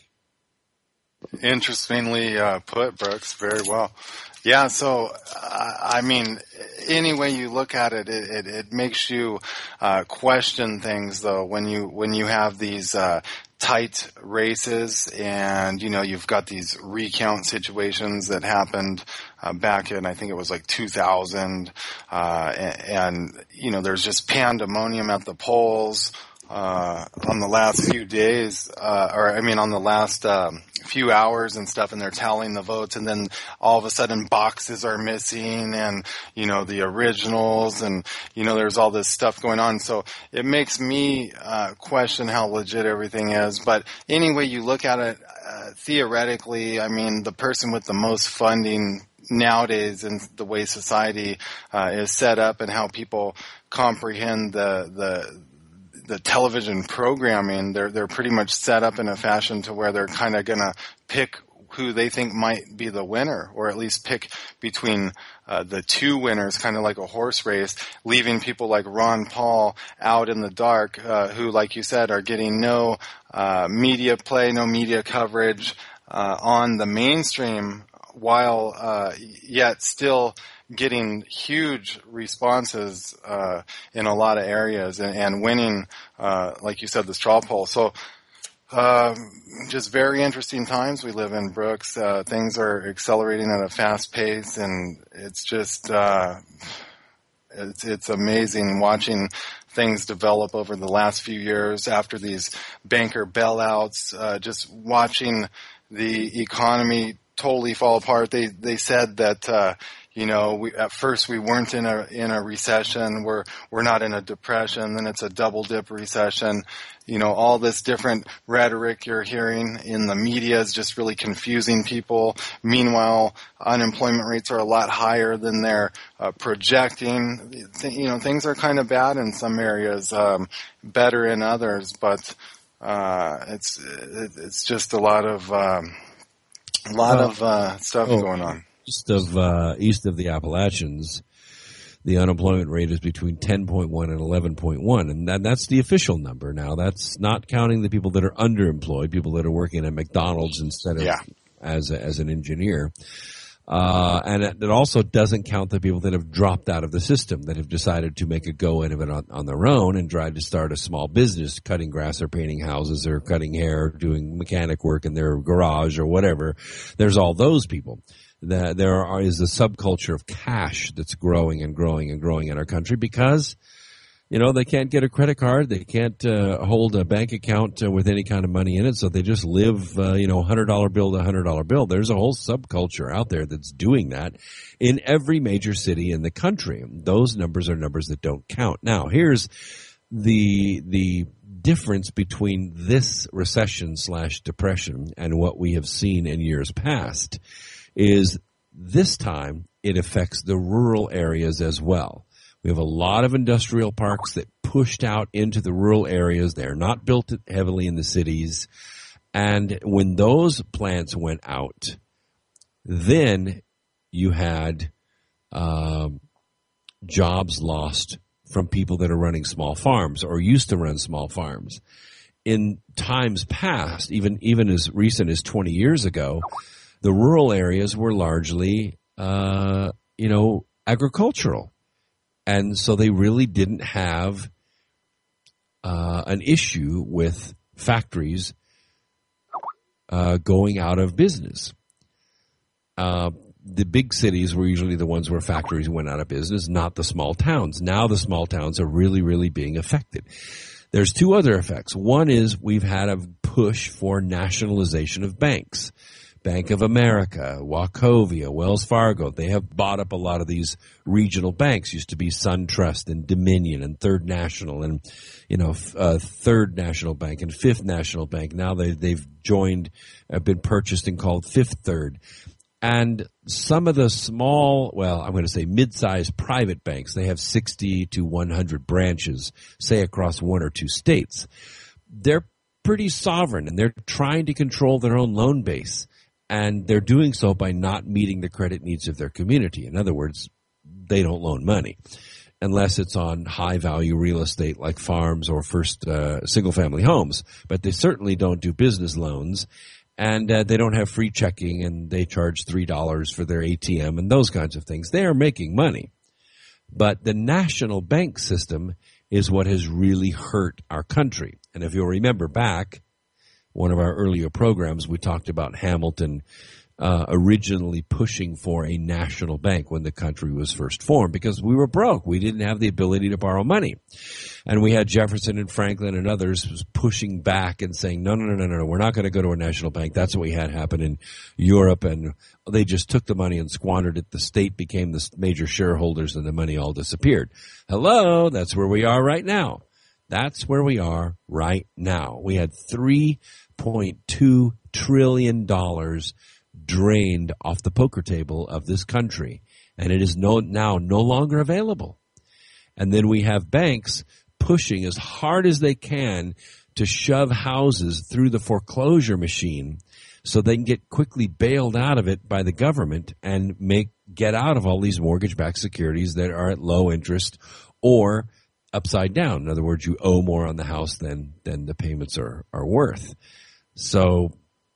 Interestingly uh, put, Brooks. Very well. Yeah, so, uh, I mean, any way you look at it, it, it, it makes you uh, question things, though, when you when you have these uh, tight races and, you know, you've got these recount situations that happened uh, back in, I think it was like two thousand, uh, and, and, you know, there's just pandemonium at the polls uh, on the last few days, uh, or I mean on the last um, few hours and stuff, and they're tallying the votes, and then all of a sudden boxes are missing, and, you know, the originals, and, you know, there's all this stuff going on. So it makes me uh, question how legit everything is. But any way you look at it, uh, theoretically, I mean, the person with the most funding nowadays in the way society uh, is set up and how people comprehend the the the television programming, they're they're pretty much set up in a fashion to where they're kind of going to pick who they think might be the winner, or at least pick between uh, the two winners, kind of like a horse race, leaving people like Ron Paul out in the dark, uh, who, like you said, are getting no uh, media play, no media coverage uh, on the mainstream, while uh, yet still getting huge responses uh, in a lot of areas and, and winning, uh, like you said, the straw poll. So uh, just very interesting times we live in, Brooks. Uh, things are accelerating at a fast pace, and it's just uh, it's, it's amazing watching things develop over the last few years after these banker bailouts, uh, just watching the economy totally fall apart. They they said that uh, you know we, at first we weren't in a in a recession. We're we're not in a depression. Then it's a double dip recession. You know, all this different rhetoric you're hearing in the media is just really confusing people. Meanwhile, unemployment rates are a lot higher than they're uh, projecting. You know, things are kind of bad in some areas, um, better in others, but uh, it's it's just a lot of um, a lot well, of uh, stuff oh, going on. East of uh, east of the Appalachians, the unemployment rate is between ten point one and eleven point one, and that, that's the official number. Now, that's not counting the people that are underemployed, people that are working at McDonald's instead of yeah. as a, as an engineer. Uh, and it, it also doesn't count the people that have dropped out of the system, that have decided to make a go of it on, on their own and tried to start a small business, cutting grass or painting houses or cutting hair, doing mechanic work in their garage or whatever. There's all those people. The, there are, is a subculture of cash that's growing and growing and growing in our country because, you know, they can't get a credit card. They can't uh, hold a bank account uh, with any kind of money in it. So they just live, uh, you know, one hundred dollar bill to one hundred dollar bill. There's a whole subculture out there that's doing that in every major city in the country. Those numbers are numbers that don't count. Now, here's the the difference between this recession slash depression and what we have seen in years past. Is this time it affects the rural areas as well. We have a lot of industrial parks that pushed out into the rural areas. They're not built heavily in the cities. And when those plants went out, then you had um, jobs lost from people that are running small farms or used to run small farms. In times past, even even as recent as twenty years ago, the rural areas were largely, uh, you know, agricultural. And so they really didn't have uh, an issue with factories uh, going out of business. Uh, the big cities were usually the ones where factories went out of business, not the small towns. Now the small towns are really, really being affected. There's two other effects. One is we've had a push for nationalization of banks. Bank of America, Wachovia, Wells Fargo, they have bought up a lot of these regional banks. Used to be SunTrust and Dominion and Third National and, you know, uh, Third National Bank and Fifth National Bank. Now they, they've joined, have been purchased and called Fifth Third. And some of the small, well, I'm going to say mid-sized private banks, they have sixty to one hundred branches, say across one or two states. They're pretty sovereign and they're trying to control their own loan base. And they're doing so by not meeting the credit needs of their community. In other words, they don't loan money unless it's on high-value real estate like farms or first uh, single-family homes. But they certainly don't do business loans, and uh, they don't have free checking, and they charge three dollars for their A T M and those kinds of things. They are making money. But the national bank system is what has really hurt our country. And if you'll remember back, one of our earlier programs, we talked about Hamilton uh, originally pushing for a national bank when the country was first formed because we were broke. We didn't have the ability to borrow money. And we had Jefferson and Franklin and others pushing back and saying, no, no, no, no, no, we're not going to go to a national bank. That's what we had happen in Europe. And they just took the money and squandered it. The state became the major shareholders and the money all disappeared. Hello, that's where we are right now. That's where we are right now. We had three point two trillion dollars drained off the poker table of this country, and it is no, now no longer available. And then we have banks pushing as hard as they can to shove houses through the foreclosure machine so they can get quickly bailed out of it by the government and make get out of all these mortgage-backed securities that are at low interest or upside down. In other words, you owe more on the house than than the payments are, are worth. So,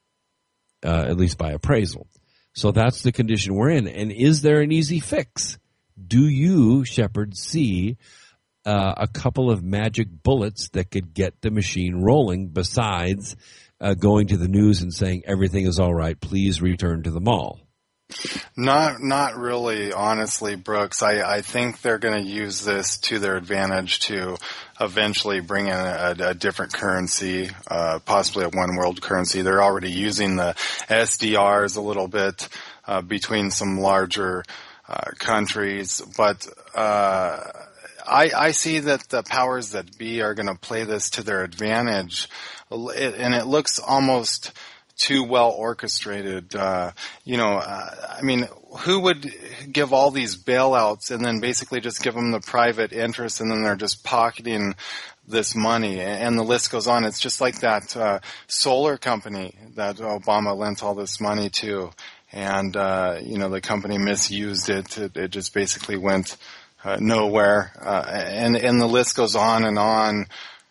uh, at least by appraisal. So that's the condition we're in. And is there an easy fix? Do you, Shepard, see uh, a couple of magic bullets that could get the machine rolling besides uh, going to the news and saying everything is all right, please return to the mall? Not, not really, honestly, Brooks. I, I think they're going to use this to their advantage to eventually bring in a, a different currency, uh, possibly a one world currency. They're already using the S D Rs a little bit, uh, between some larger, uh, countries. But, uh, I, I see that the powers that be are going to play this to their advantage. It, and it looks almost too well orchestrated. Uh, you know, uh, I mean, who would give all these bailouts and then basically just give them the private interest and then they're just pocketing this money? And the list goes on. It's just like that uh, solar company that Obama lent all this money to. And, uh, you know, the company misused it. It, it just basically went uh, nowhere. Uh, and, and the list goes on and on.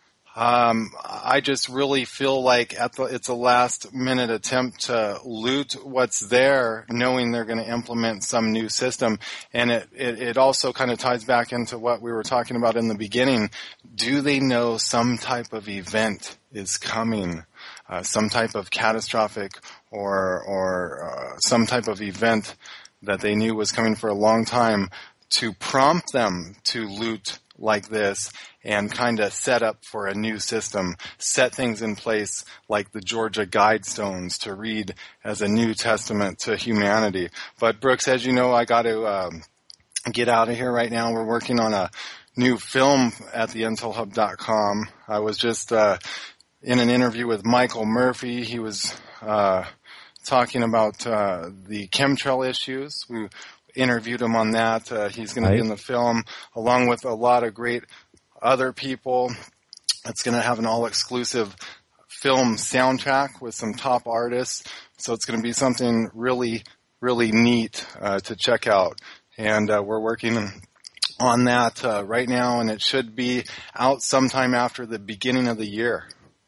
Um, I just really feel like at the, it's a last minute attempt to loot what's there, knowing they're going to implement some new system. And it, it, it also kind of ties back into what we were talking about in the beginning. Do they know some type of event is coming, uh, some type of catastrophic or, or, uh, some type of event that they knew was coming for a long time to prompt them to loot like this and kind of set up for a new system, set things in place like the Georgia Guidestones to read as a New Testament to humanity. But Brooks, as you know, I got to um, get out of here right now. We're working on a new film at the intel hub dot com. I was just uh, in an interview with Michael Murphy. He was uh, talking about uh, the chemtrail issues. We interviewed him on that. Uh, he's going to be in the film along with a lot of great other people. It's going to have an all-exclusive film soundtrack with some top artists. So it's going to be something really, really neat uh, to check out. And uh, we're working on that uh, right now, and it should be out sometime after the beginning of the year.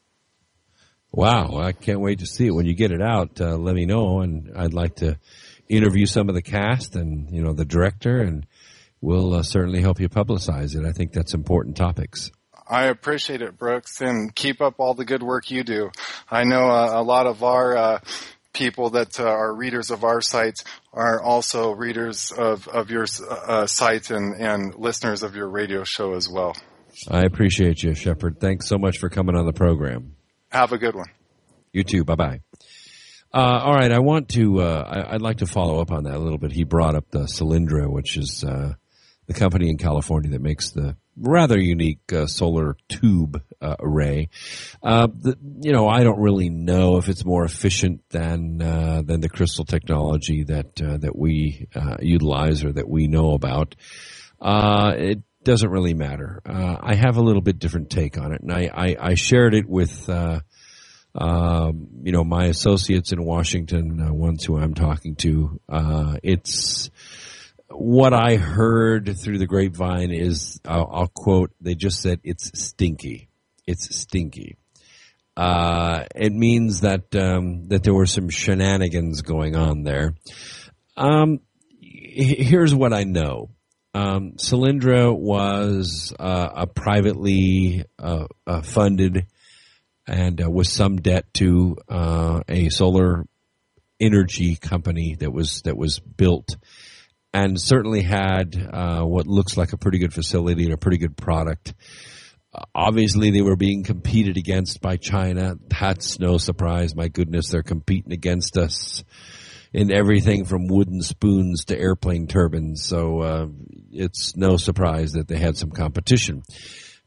Wow, I can't wait to see it. When you get it out, uh, let me know, and I'd like to interview some of the cast and, you know, the director, and we'll uh, certainly help you publicize it. I think that's important topics. I appreciate it, Brooks, and keep up all the good work you do. I know uh, a lot of our uh, people that uh, are readers of our site are also readers of, of your uh, site and, and listeners of your radio show as well. I appreciate you, Shepard. Thanks so much for coming on the program. Have a good one. You too. Bye-bye. Uh, all right, I want to, uh, I, I'd like to follow up on that a little bit. He brought up the Solyndra, which is uh, the company in California that makes the rather unique uh, solar tube uh, array. Uh, the, you know, I don't really know if it's more efficient than uh, than the crystal technology that uh, that we uh, utilize or that we know about. Uh, it doesn't really matter. Uh, I have a little bit different take on it, and I, I, I shared it with uh, Um, you know, my associates in Washington, uh, ones who I'm talking to. Uh, it's what I heard through the grapevine is, I'll, I'll quote, they just said it's stinky. It's stinky. Uh, it means that, um, that there were some shenanigans going on there. Um, here's what I know. Um, Solyndra was, uh, a privately, uh, uh funded and uh, with some debt to uh, a solar energy company that was that was built, and certainly had uh, what looks like a pretty good facility and a pretty good product. Uh, obviously, they were being competed against by China. That's no surprise. My goodness, they're competing against us in everything from wooden spoons to airplane turbines. So uh, it's no surprise that they had some competition.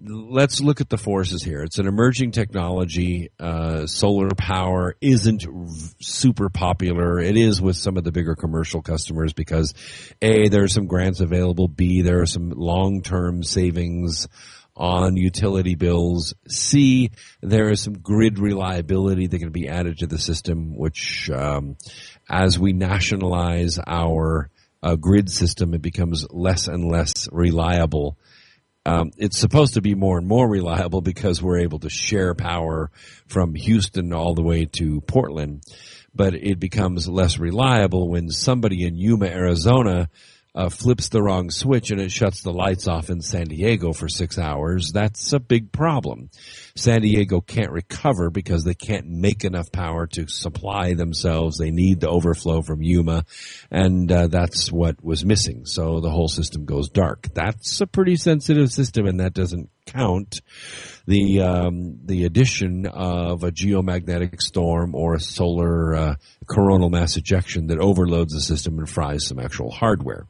let's look at the forces here. It's an emerging technology. Uh, solar power isn't super popular. It is with some of the bigger commercial customers because, A, there are some grants available. B, there are some long-term savings on utility bills. C, there is some grid reliability that can be added to the system, which um, as we nationalize our uh, grid system, it becomes less and less reliable. Um, it's supposed to be more and more reliable because we're able to share power from Houston all the way to Portland, but it becomes less reliable when somebody in Yuma, Arizona uh, flips the wrong switch and it shuts the lights off in San Diego for six hours. That's a big problem. San Diego can't recover because they can't make enough power to supply themselves. They need the overflow from Yuma, and uh, that's what was missing. So the whole system goes dark. That's a pretty sensitive system, and that doesn't count the um, the addition of a geomagnetic storm or a solar uh, coronal mass ejection that overloads the system and fries some actual hardware.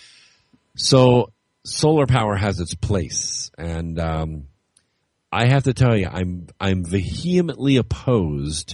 So solar power has its place, and um, I have to tell you, I'm I'm vehemently opposed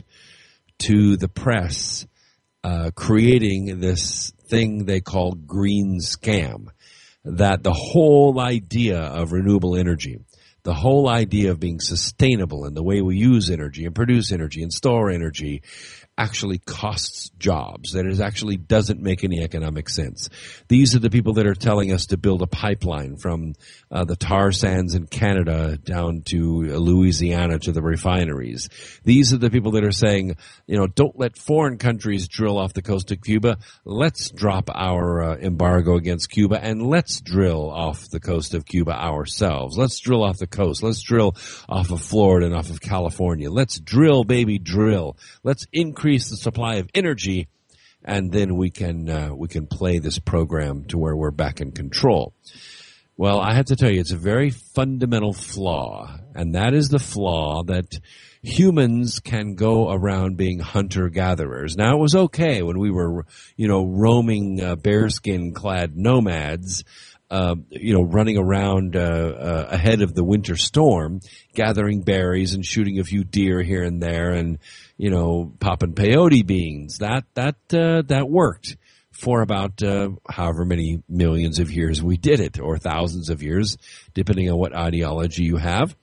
to the press uh, creating this thing they call green scam. That the whole idea of renewable energy, the whole idea of being sustainable in the way we use energy and produce energy and store energy actually costs jobs, that it actually doesn't make any economic sense. These are the people that are telling us to build a pipeline from uh, the tar sands in Canada down to Louisiana to the refineries. These are the people that are saying, you know, don't let foreign countries drill off the coast of Cuba. Let's drop our uh, embargo against Cuba and let's drill off the coast of Cuba ourselves. Let's drill off the coast. Let's drill off of Florida and off of California. Let's drill, baby, drill. Let's increase the supply of energy, and then we can uh, we can play this program to where we're back in control. Well, I have to tell you, it's a very fundamental flaw, and that is the flaw that humans can go around being hunter-gatherers. Now, it was okay when we were, you know, roaming uh, bearskin-clad nomads, Uh, you know, running around uh, uh, ahead of the winter storm, gathering berries and shooting a few deer here and there, and you know, popping peyote beans. That that uh, that worked for about uh, however many millions of years we did it, or thousands of years, depending on what ideology you have.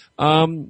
Um,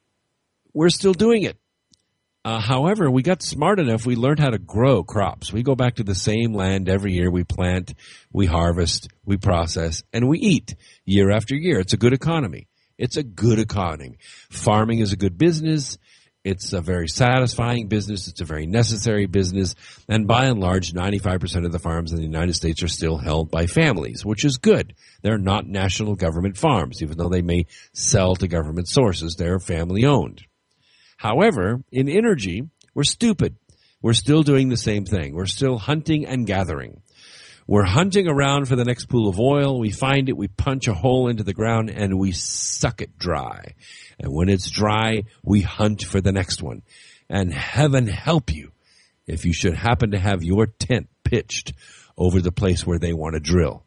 we're still doing it. Uh, however, we got smart enough, we learned how to grow crops. We go back to the same land every year. We plant, we harvest, we process, and we eat year after year. It's a good economy. It's a good economy. Farming is a good business. It's a very satisfying business. It's a very necessary business. And by and large, ninety-five percent of the farms in the United States are still held by families, which is good. They're not national government farms, even though they may sell to government sources. They're family owned. However, in energy, we're stupid. We're still doing the same thing. We're still hunting and gathering. We're hunting around for the next pool of oil. We find it, we punch a hole into the ground, and we suck it dry. And when it's dry, we hunt for the next one. And heaven help you if you should happen to have your tent pitched over the place where they want to drill.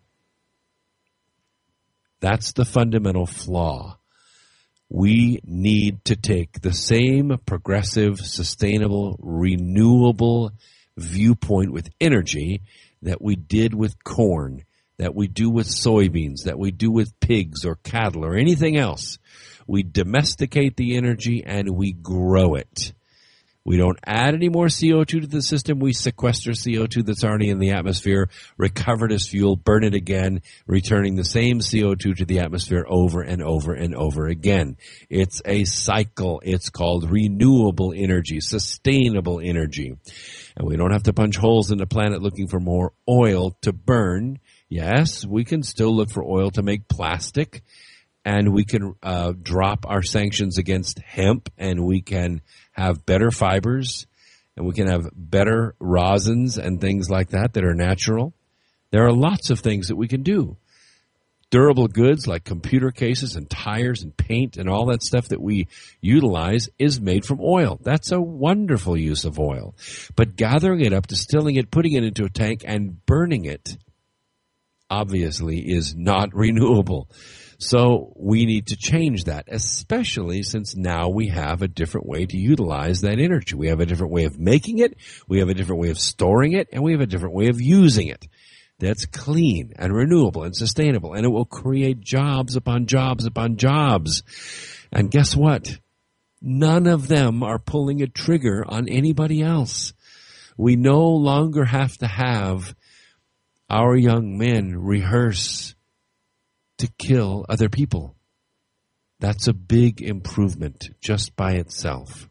That's the fundamental flaw. We need to take the same progressive, sustainable, renewable viewpoint with energy that we did with corn, that we do with soybeans, that we do with pigs or cattle or anything else. We domesticate the energy and we grow it. We don't add any more C O two to the system. We sequester C O two that's already in the atmosphere, recover it as fuel, burn it again, returning the same C O two to the atmosphere over and over and over again. It's a cycle. It's called renewable energy, sustainable energy. And we don't have to punch holes in the planet looking for more oil to burn. Yes, we can still look for oil to make plastic, and we can uh, drop our sanctions against hemp, and we can have better fibers, and we can have better rosins and things like that that are natural. There are lots of things that we can do. Durable goods like computer cases and tires and paint and all that stuff that we utilize is made from oil. That's a wonderful use of oil. But gathering it up, distilling it, putting it into a tank, and burning it, obviously, is not renewable. So we need to change that, especially since now we have a different way to utilize that energy. We have a different way of making it, we have a different way of storing it, and we have a different way of using it. That's clean and renewable and sustainable, and it will create jobs upon jobs upon jobs. And guess what? None of them are pulling a trigger on anybody else. We no longer have to have our young men rehearse to kill other people. That's a big improvement just by itself.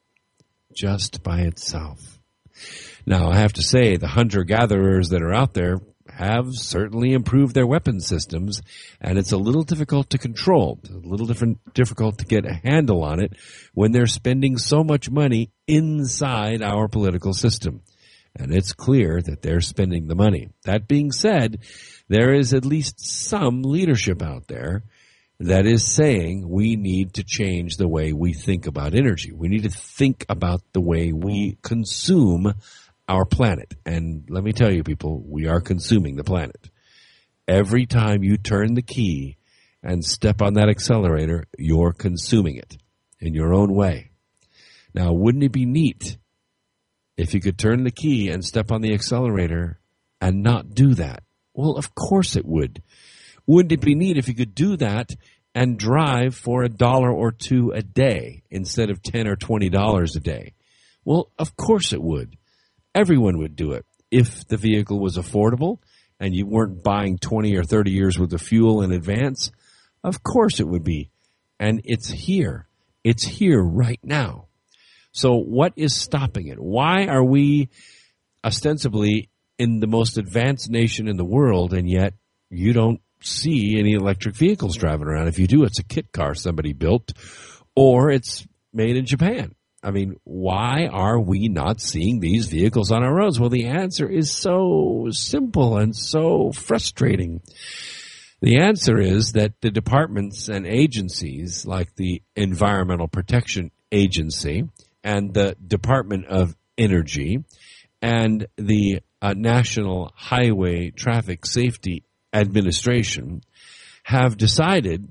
Just by itself. Now, I have to say, the hunter-gatherers that are out there have certainly improved their weapon systems, and it's a little difficult to control, a little different, difficult to get a handle on it when they're spending so much money inside our political system. And it's clear that they're spending the money. That being said, there is at least some leadership out there that is saying we need to change the way we think about energy. We need to think about the way we consume our planet. And let me tell you, people, we are consuming the planet. Every time you turn the key and step on that accelerator, you're consuming it in your own way. Now, wouldn't it be neat if you could turn the key and step on the accelerator and not do that? Well, of course it would. Wouldn't it be neat if you could do that and drive for a dollar or two a day instead of ten or twenty dollars a day? Well, of course it would. Everyone would do it if the vehicle was affordable and you weren't buying twenty or thirty years worth of fuel in advance. Of course it would be. And it's here. It's here right now. So what is stopping it? Why are we ostensibly in the most advanced nation in the world, and yet you don't see any electric vehicles driving around? If you do, it's a kit car somebody built, or it's made in Japan. I mean, why are we not seeing these vehicles on our roads? Well, the answer is so simple and so frustrating. The answer is that the departments and agencies like the Environmental Protection Agency and the Department of Energy and the uh, National Highway Traffic Safety Administration have decided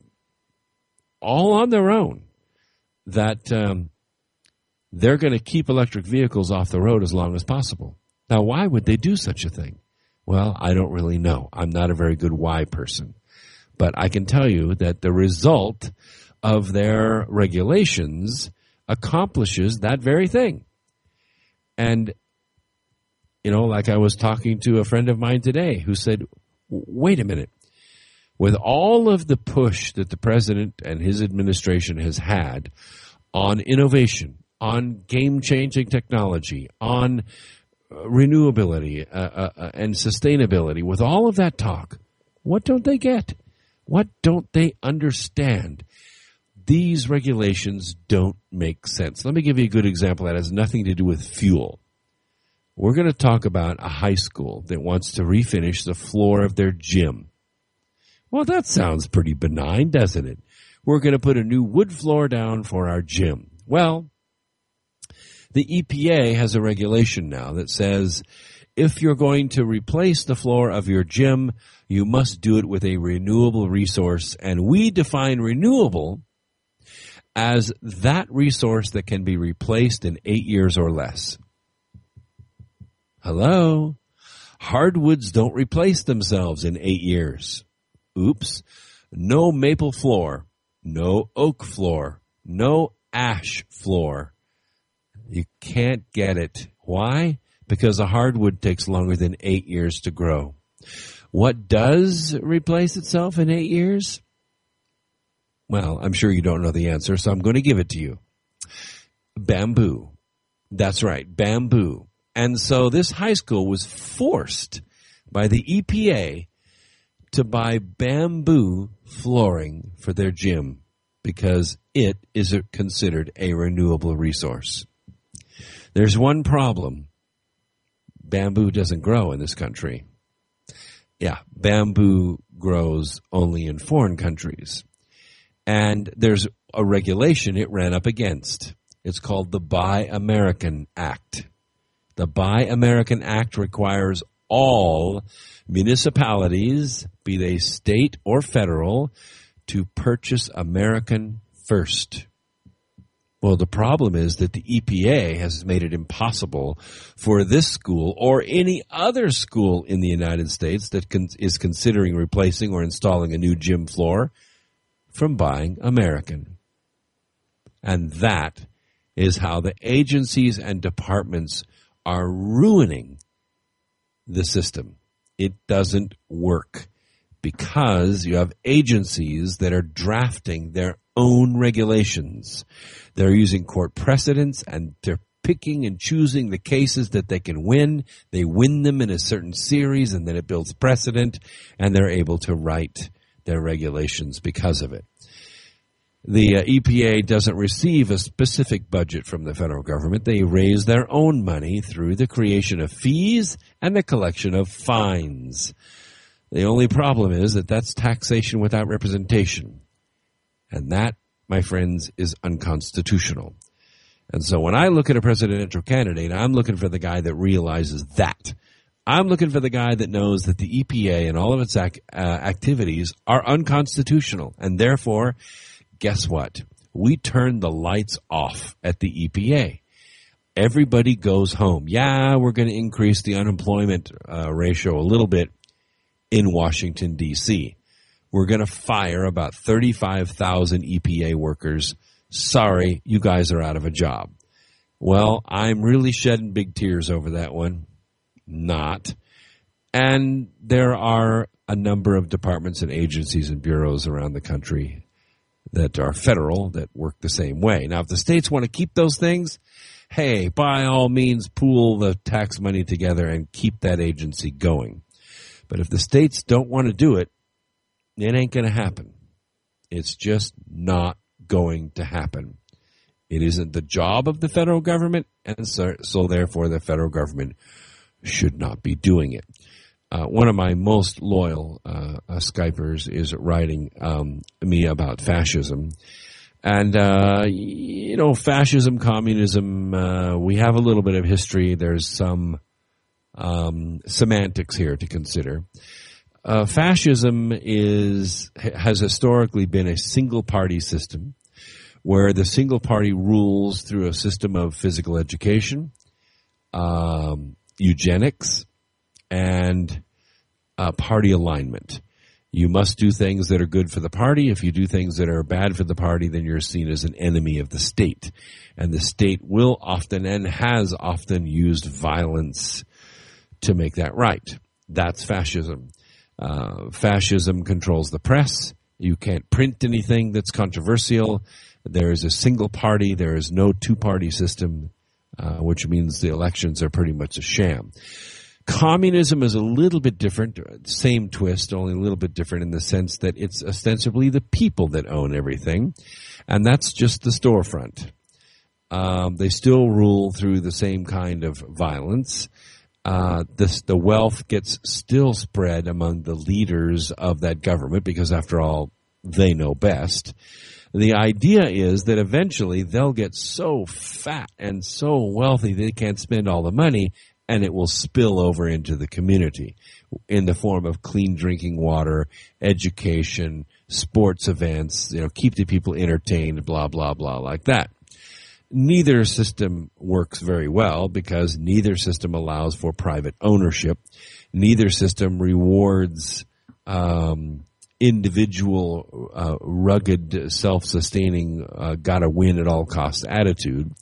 all on their own that um, they're going to keep electric vehicles off the road as long as possible. Now, why would they do such a thing? Well, I don't really know. I'm not a very good why person. But I can tell you that the result of their regulations accomplishes that very thing. And, you know, like I was talking to a friend of mine today who said, wait a minute. With all of the push that the president and his administration has had on innovation, on game-changing technology, on uh, renewability uh, uh, and sustainability, with all of that talk, what don't they get? What don't they understand? These regulations don't make sense. Let me give you a good example that has nothing to do with fuel. We're going to talk about a high school that wants to refinish the floor of their gym. Well, that sounds pretty benign, doesn't it? We're going to put a new wood floor down for our gym. Well, the E P A has a regulation now that says if you're going to replace the floor of your gym, you must do it with a renewable resource. And we define renewable as that resource that can be replaced in eight years or less. Hello? Hardwoods don't replace themselves in eight years. Oops. No maple floor. No oak floor. No ash floor. You can't get it. Why? Because a hardwood takes longer than eight years to grow. What does replace itself in eight years? Well, I'm sure you don't know the answer, so I'm going to give it to you. Bamboo. That's right, bamboo. And so this high school was forced by the E P A to buy bamboo flooring for their gym because it is considered a renewable resource. There's one problem. Bamboo doesn't grow in this country. Yeah, bamboo grows only in foreign countries. And there's a regulation it ran up against. It's called the Buy American Act. The Buy American Act requires all municipalities, be they state or federal, to purchase American first. Well, the problem is that the E P A has made it impossible for this school or any other school in the United States that con- is considering replacing or installing a new gym floor from buying American. And that is how the agencies and departments are ruining the system. It doesn't work because you have agencies that are drafting their own regulations. They're using court precedents and they're picking and choosing the cases that they can win. They win them in a certain series and then it builds precedent and they're able to write their regulations because of it. The uh, E P A doesn't receive a specific budget from the federal government. They raise their own money through the creation of fees and the collection of fines. The only problem is that that's taxation without representation. And that, my friends, is unconstitutional. And so when I look at a presidential candidate, I'm looking for the guy that realizes that. I'm looking for the guy that knows that the E P A and all of its ac- uh, activities are unconstitutional. And therefore, guess what? We turn the lights off at the E P A. Everybody goes home. Yeah, we're going to increase the unemployment uh, ratio a little bit in Washington, D C We're going to fire about thirty-five thousand E P A workers. Sorry, you guys are out of a job. Well, I'm really shedding big tears over that one. Not. And there are a number of departments and agencies and bureaus around the country that are federal that work the same way. Now, if the states want to keep those things, hey, by all means, pool the tax money together and keep that agency going. But if the states don't want to do it, it ain't going to happen. It's just not going to happen. It isn't the job of the federal government, and so, so therefore the federal government should not be doing it. Uh, one of my most loyal uh, uh, Skypers is writing um, me about fascism. And, uh, you know, fascism, communism, uh, we have a little bit of history. There's some um, semantics here to consider. Uh, fascism is has historically been a single-party system where the single party rules through a system of physical education, um, eugenics, and uh, party alignment. You must do things that are good for the party. If you do things that are bad for the party, then you're seen as an enemy of the state. And the state will often and has often used violence to make that right. That's fascism. Uh, fascism controls the press. You can't print anything that's controversial. There is a single party. There is no two-party system, uh, which means the elections are pretty much a sham. Communism is a little bit different, same twist, only a little bit different in the sense that it's ostensibly the people that own everything, and that's just the storefront. Um, they still rule through the same kind of violence. Uh, this, the wealth gets still spread among the leaders of that government because, after all, they know best. The idea is that eventually they'll get so fat and so wealthy they can't spend all the money, and it will spill over into the community in the form of clean drinking water, education, sports events, you know, keep the people entertained, blah, blah, blah, like that. Neither system works very well because neither system allows for private ownership. Neither system rewards um, individual, uh, rugged, self-sustaining, uh, gotta-win-at-all-costs attitude.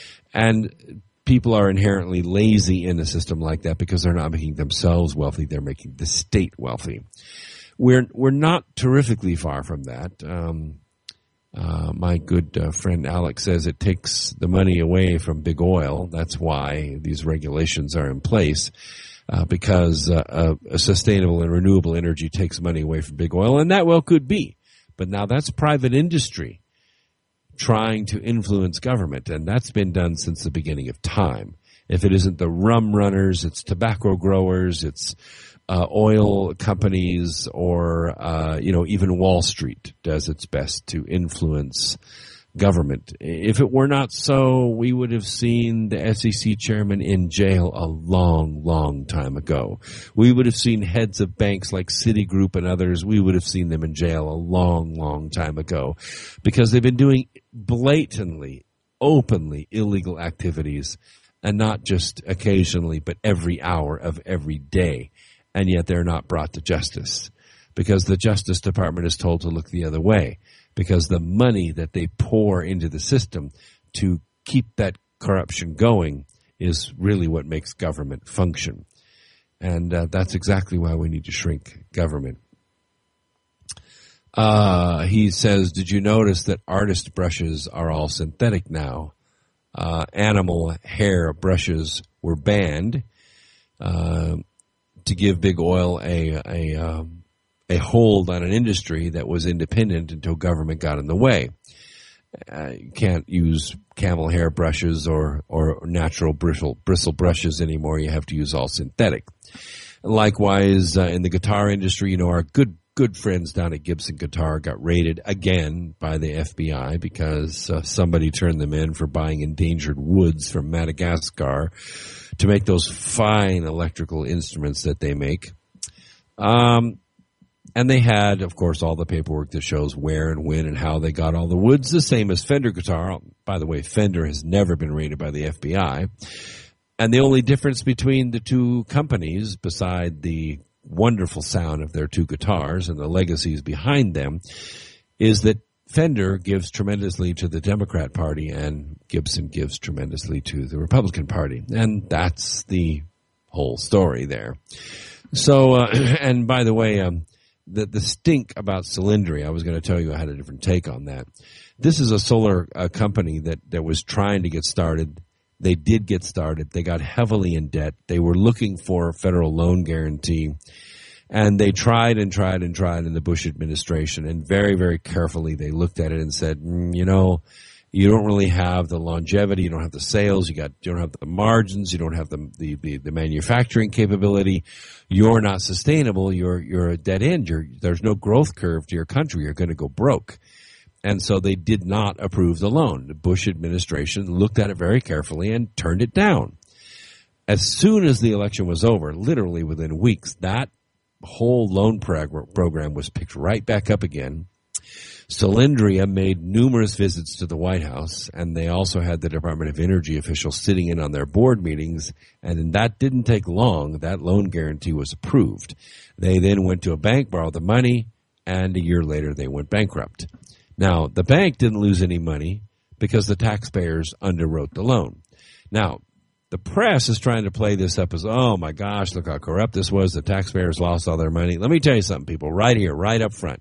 And people are inherently lazy in a system like that because they're not making themselves wealthy; they're making the state wealthy. We're we're not terrifically far from that. Um, uh, my good uh, friend Alex says it takes the money away from big oil. That's why these regulations are in place, uh, because uh, uh, a sustainable and renewable energy takes money away from big oil, and that well could be. But now that's private industry trying to influence government, and that's been done since the beginning of time. If it isn't the rum runners, it's tobacco growers, it's uh, oil companies, or uh, you know, even Wall Street does its best to influence government. If it were not so, we would have seen the S E C chairman in jail a long, long time ago. We would have seen heads of banks like Citigroup and others, we would have seen them in jail a long, long time ago because they've been doing blatantly, openly illegal activities, and not just occasionally, but every hour of every day. And yet they're not brought to justice because the Justice Department is told to look the other way, because the money that they pour into the system to keep that corruption going is really what makes government function. And uh, that's exactly why we need to shrink government. Uh, he says, did you notice that artist brushes are all synthetic now? Uh, animal hair brushes were banned uh, to give big oil a, a, um, a hold on an industry that was independent until government got in the way. Uh, you can't use camel hair brushes or, or natural bristle, bristle brushes anymore. You have to use all synthetic. Likewise, uh, in the guitar industry, you know, our good, good friends down at Gibson Guitar got raided again by the F B I because uh, somebody turned them in for buying endangered woods from Madagascar to make those fine electrical instruments that they make. Um, And they had, of course, all the paperwork that shows where and when and how they got all the woods, the same as Fender Guitar. By the way, Fender has never been raided by the F B I. And the only difference between the two companies, beside the wonderful sound of their two guitars and the legacies behind them, is that Fender gives tremendously to the Democrat Party and Gibson gives tremendously to the Republican Party. And that's the whole story there. So, uh, and by the way, um, The, the stink about Cylindri, I was going to tell you I had a different take on that. This is a solar uh, company that, that was trying to get started. They did get started. They got heavily in debt. They were looking for a federal loan guarantee. And they tried and tried and tried in the Bush administration. And very, very carefully they looked at it and said, mm, you know, you don't really have the longevity. You don't have the sales. You got, you don't have the margins. You don't have the, the, the, the manufacturing capability. You're not sustainable. You're, you're a dead end. You're, there's no growth curve to your country. You're going to go broke. And so they did not approve the loan. The Bush administration looked at it very carefully and turned it down. As soon as the election was over, literally within weeks, that whole loan prog- program was picked right back up again. Cylindria made numerous visits to the White House, and they also had the Department of Energy officials sitting in on their board meetings, and that didn't take long. That loan guarantee was approved. They then went to a bank, borrowed the money, and a year later they went bankrupt. Now, the bank didn't lose any money because the taxpayers underwrote the loan. Now, the press is trying to play this up as, oh my gosh, look how corrupt this was. The taxpayers lost all their money. Let me tell you something, people, right here, right up front.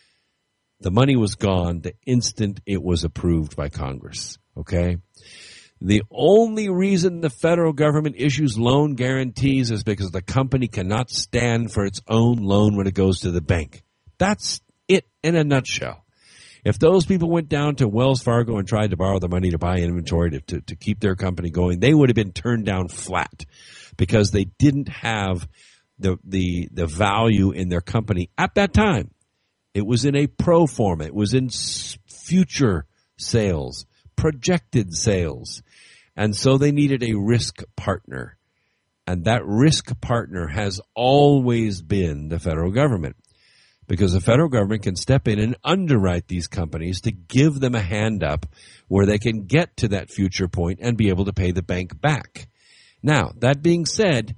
The money was gone the instant it was approved by Congress, okay? The only reason the federal government issues loan guarantees is because the company cannot stand for its own loan when it goes to the bank. That's it in a nutshell. If those people went down to Wells Fargo and tried to borrow the money to buy inventory to, to, to keep their company going, they would have been turned down flat because they didn't have the, the, the value in their company at that time. It was in a pro forma. It was in future sales, projected sales. And so they needed a risk partner. And that risk partner has always been the federal government. Because the federal government can step in and underwrite these companies to give them a hand up where they can get to that future point and be able to pay the bank back. Now, that being said,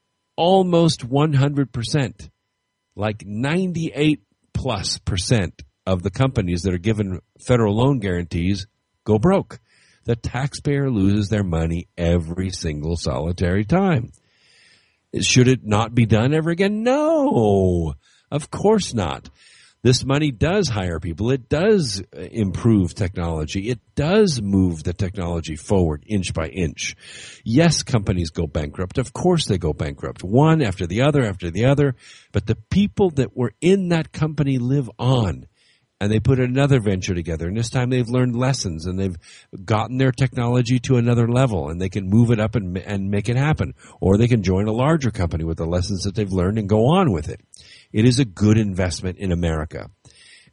almost one hundred percent, like ninety-eight plus percent of the companies that are given federal loan guarantees go broke. The taxpayer loses their money every single solitary time. Should it not be done ever again? No, of course not. This money does hire people. It does improve technology. It does move the technology forward inch by inch. Yes, companies go bankrupt. Of course they go bankrupt. One after the other after the other. But the people that were in that company live on. And they put another venture together. And this time they've learned lessons and they've gotten their technology to another level. And they can move it up and, and make it happen. Or they can join a larger company with the lessons that they've learned and go on with it. It is a good investment in America.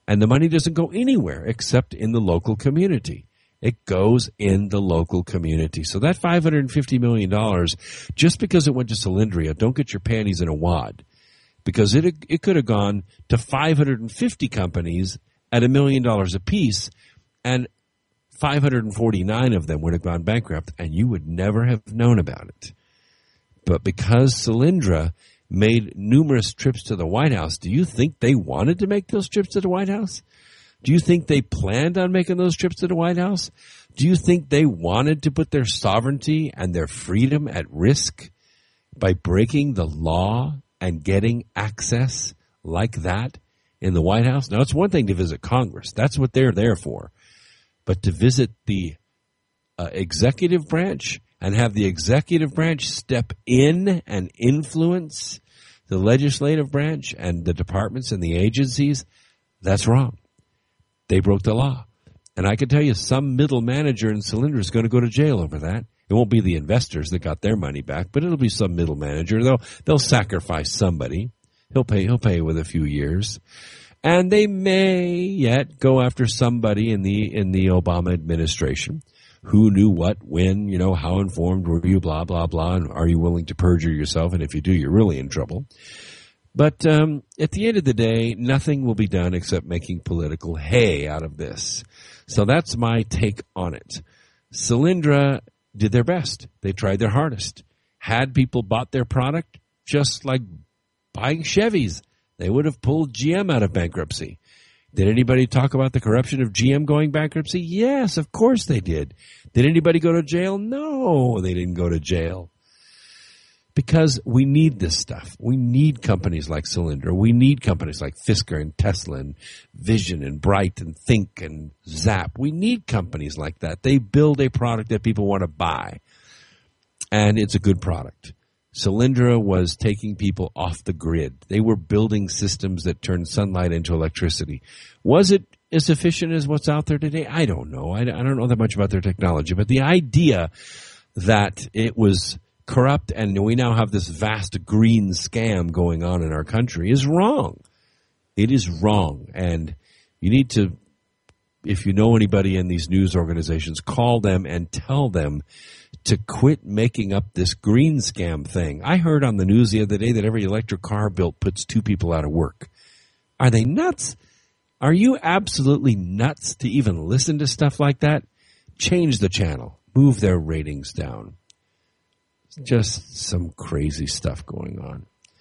And the money doesn't go anywhere except in the local community. It goes in the local community. So that five hundred fifty million dollars, just because it went to Solyndra, don't get your panties in a wad. Because it it could have gone to five hundred fifty companies at a million dollars apiece, and five hundred forty-nine of them would have gone bankrupt, and you would never have known about it. But because Solyndra made numerous trips to the White House, do you think they wanted to make those trips to the White House? Do you think they planned on making those trips to the White House? Do you think they wanted to put their sovereignty and their freedom at risk by breaking the law and getting access like that in the White House? Now, it's one thing to visit Congress. That's what they're there for. But to visit the uh, executive branch and have the executive branch step in and influence the legislative branch and the departments and the agencies, that's wrong. They broke the law. And I can tell you some middle manager in Solyndra is going to go to jail over that. It won't be the investors that got their money back, but it'll be some middle manager. They'll they'll sacrifice somebody. He'll pay he'll pay with a few years. And they may yet go after somebody in the in the Obama administration who knew what, when, you know, how informed were you, blah, blah, blah, and are you willing to perjure yourself? And if you do, you're really in trouble. But um, at the end of the day, nothing will be done except making political hay out of this. So that's my take on it. Solyndra did their best. They tried their hardest. Had people bought their product, just like buying Chevys, they would have pulled G M out of bankruptcy. Did anybody talk about the corruption of G M going bankruptcy? Yes, of course they did. Did anybody go to jail? No, they didn't go to jail. Because we need this stuff. We need companies like Solyndra. We need companies like Fisker and Tesla and Vision and Bright and Think and Zap. We need companies like that. They build a product that people want to buy. And it's a good product. Solyndra was taking people off the grid. They were building systems that turned sunlight into electricity. Was it as efficient as what's out there today? I don't know. I, I don't know that much about their technology. But the idea that it was corrupt and we now have this vast green scam going on in our country is wrong. It is wrong. And you need to, if you know anybody in these news organizations, call them and tell them to quit making up this green scam thing. I heard on the news the other day that every electric car built puts two people out of work. Are they nuts? Are you absolutely nuts to even listen to stuff like that? Change the channel. Move their ratings down. Just some crazy stuff going on.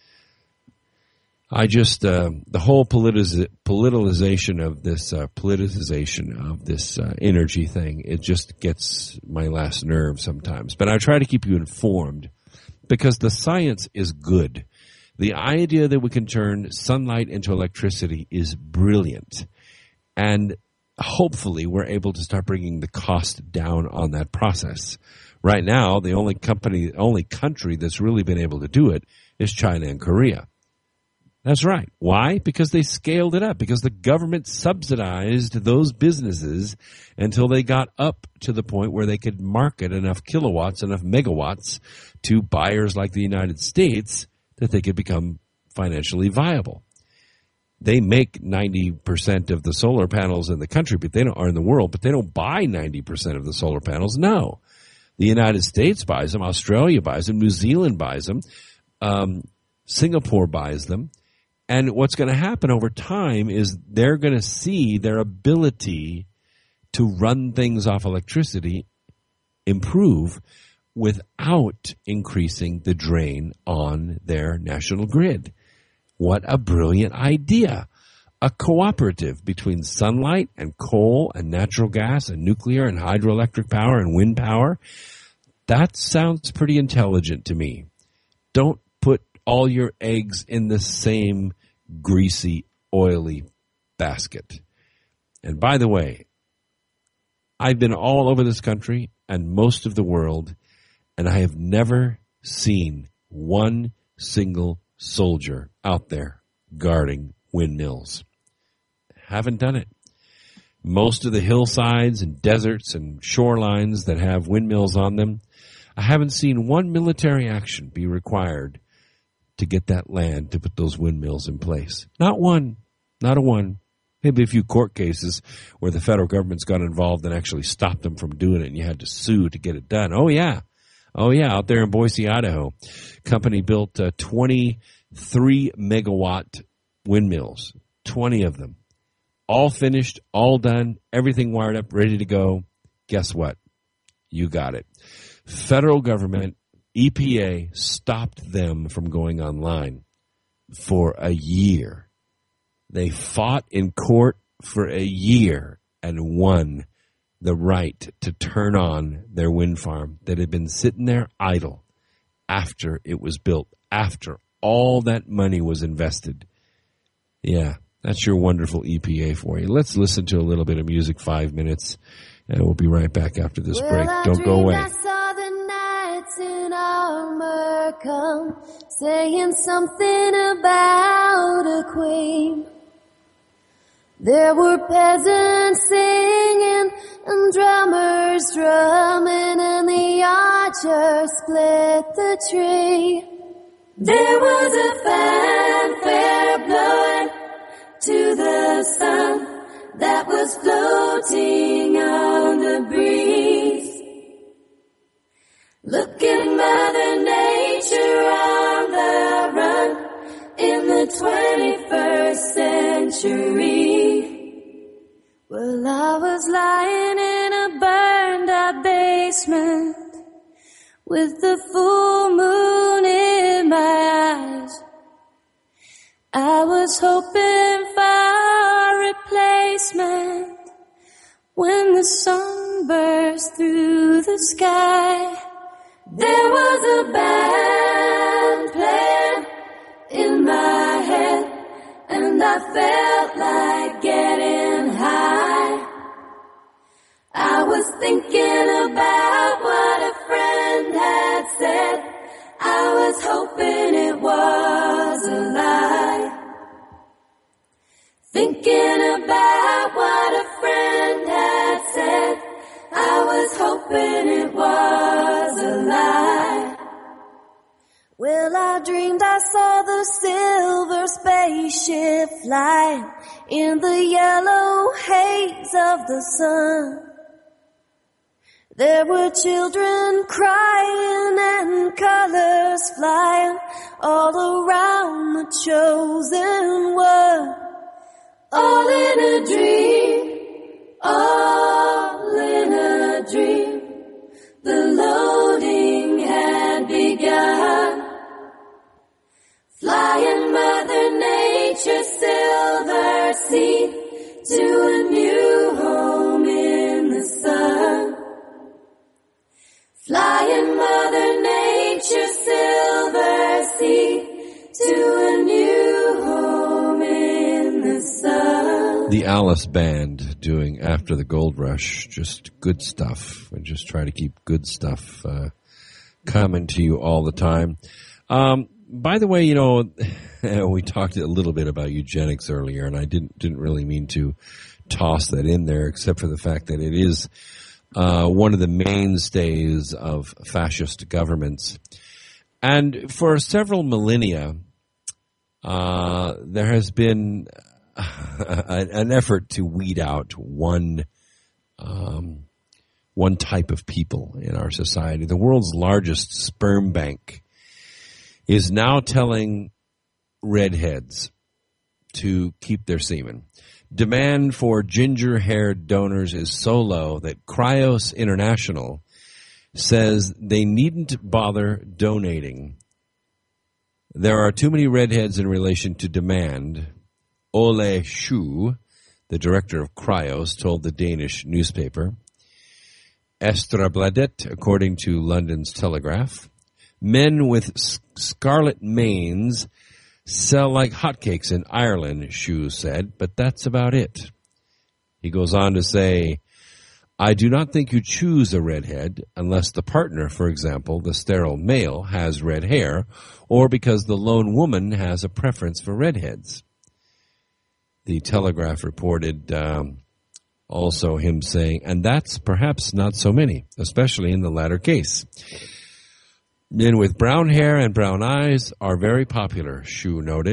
I just, uh, the whole politiz- politicization of this, uh, politicization of this uh, energy thing, it just gets my last nerve sometimes. But I try to keep you informed because the science is good. The idea that we can turn sunlight into electricity is brilliant. And hopefully we're able to start bringing the cost down on that process. Right now, the only company, only country that's really been able to do it is China and Korea. That's right. Why? Because they scaled it up. Because the government subsidized those businesses until they got up to the point where they could market enough kilowatts, enough megawatts to buyers like the United States that they could become financially viable. They make ninety percent of the solar panels in the country, but they don't, are in the world, but they don't buy ninety percent of the solar panels. No. The United States buys them, Australia buys them, New Zealand buys them, um, Singapore buys them. And what's going to happen over time is they're going to see their ability to run things off electricity improve without increasing the drain on their national grid. What a brilliant idea. A cooperative between sunlight and coal and natural gas and nuclear and hydroelectric power and wind power. That sounds pretty intelligent to me. Don't put all your eggs in the same greasy, oily basket. And by the way, I've been all over this country and most of the world, and I have never seen one single soldier out there guarding windmills. Haven't done it. Most of the hillsides and deserts and shorelines that have windmills on them, I haven't seen one military action be required to get that land to put those windmills in place. Not one. Not a one. Maybe a few court cases where the federal government's got involved and actually stopped them from doing it, and you had to sue to get it done. Oh, yeah. Oh, yeah, out there in Boise, Idaho. Company built uh, twenty-three megawatt windmills, twenty of them. All finished, all done, everything wired up, ready to go. Guess what? You got it. Federal government, E P A, stopped them from going online for a year. They fought in court for a year and won the right to turn on their wind farm that had been sitting there idle after it was built, after all that money was invested. Yeah, that's your wonderful E P A for you. Let's listen to a little bit of music, five minutes, and we'll be right back after this well, break. I Don't go away. I saw the knights in armor come, saying something about a queen. There were peasants singing and drummers drumming, and the archer split the tree. There was a fanfare blowing to the sun that was floating on the breeze. Look at Mother Nature on the run in the twenty-first century. Well, I was lying in a burned out basement with the full moon in my eyes. I was hoping for a replacement when the sun burst through the sky. There was a band playing in my head, and I felt like getting high. I was thinking about what a friend had said. I was hoping it was a lie. Thinking about what a friend had said. I was hoping it was a lie. Well, I dreamed I saw the silver spaceship flying in the yellow haze of the sun. There were children crying and colors flying all around the chosen one. All in a dream, all in a dream. The loading had begun. Flying Mother Nature's silver seed to a new home in the sun. Flying Mother Nature's silver seed to a new home in the sun. The Alice Band doing After the Gold Rush. Just good stuff. We just try to keep good stuff uh, coming to you all the time. Um, by the way, you know, we talked a little bit about eugenics earlier, and I didn't didn't really mean to toss that in there, except for the fact that it is uh, one of the mainstays of fascist governments. And for several millennia, uh, there has been an effort to weed out one um, one type of people in our society. The world's largest sperm bank is now telling redheads to keep their semen. Demand for ginger-haired donors is so low that Cryos International says they needn't bother donating. There are too many redheads in relation to demand. Ole Schuh, the director of Cryos, told the Danish newspaper. Ekstrabladet, according to London's Telegraph. Men with scarlet manes sell like hotcakes in Ireland, Schuh said, but that's about it. He goes on to say, I do not think you choose a redhead unless the partner, for example, the sterile male, has red hair, or because the lone woman has a preference for redheads. The Telegraph reported um, also him saying, and that's perhaps not so many, especially in the latter case. Men with brown hair and brown eyes are very popular, Schuh noted.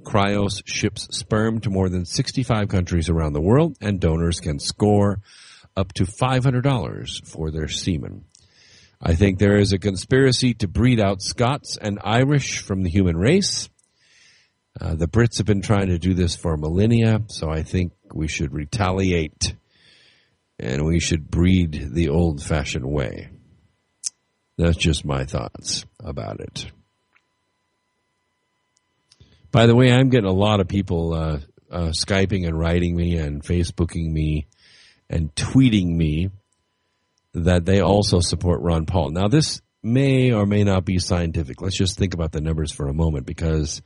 Cryos ships sperm to more than sixty-five countries around the world, and donors can score up to five hundred dollars for their semen. I think there is a conspiracy to breed out Scots and Irish from the human race. Uh, the Brits have been trying to do this for millennia, so I think we should retaliate and we should breed the old-fashioned way. That's just my thoughts about it. By the way, I'm getting a lot of people uh, uh, Skyping and writing me and Facebooking me and tweeting me that they also support Ron Paul. Now, this may or may not be scientific. Let's just think about the numbers for a moment, because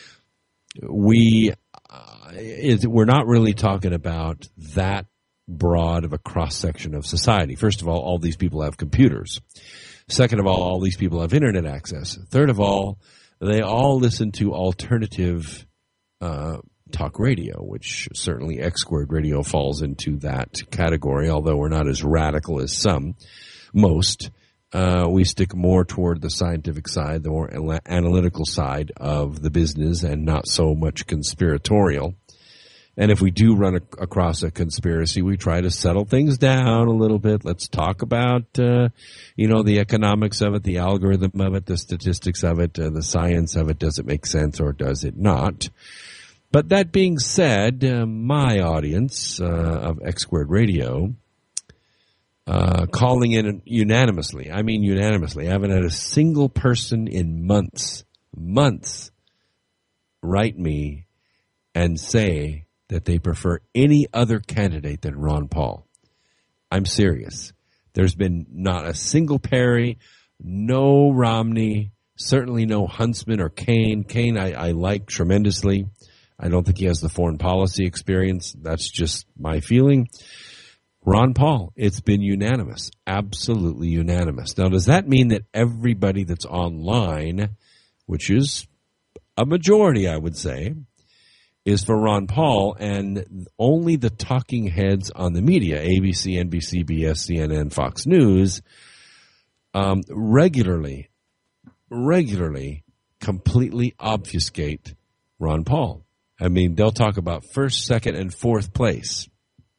we uh, it, we're not really talking about that broad of a cross-section of society. First of all, all these people have computers. Second of all, all these people have internet access. Third of all, they all listen to alternative uh talk radio, which certainly X Squared Radio falls into that category, although we're not as radical as some, most. Uh, we stick more toward the scientific side, the more analytical side of the business, and not so much conspiratorial. And if we do run a, across a conspiracy, we try to settle things down a little bit. Let's talk about, uh, you know, the economics of it, the algorithm of it, the statistics of it, uh, the science of it. Does it make sense or does it not? But that being said, uh, my audience uh, of X Squared Radio uh, calling in unanimously, I mean unanimously, I haven't had a single person in months, months, write me and say that they prefer any other candidate than Ron Paul. I'm serious. There's been not a single Perry, no Romney, certainly no Huntsman or Kaine. Kaine I, I like tremendously. I don't think he has the foreign policy experience. That's just my feeling. Ron Paul, it's been unanimous, absolutely unanimous. Now, does that mean that everybody that's online, which is a majority, I would say, is for Ron Paul, and only the talking heads on the media, A B C, N B C, C B S, C N N, Fox News, um, regularly, regularly, completely obfuscate Ron Paul? I mean, they'll talk about first, second, and fourth place,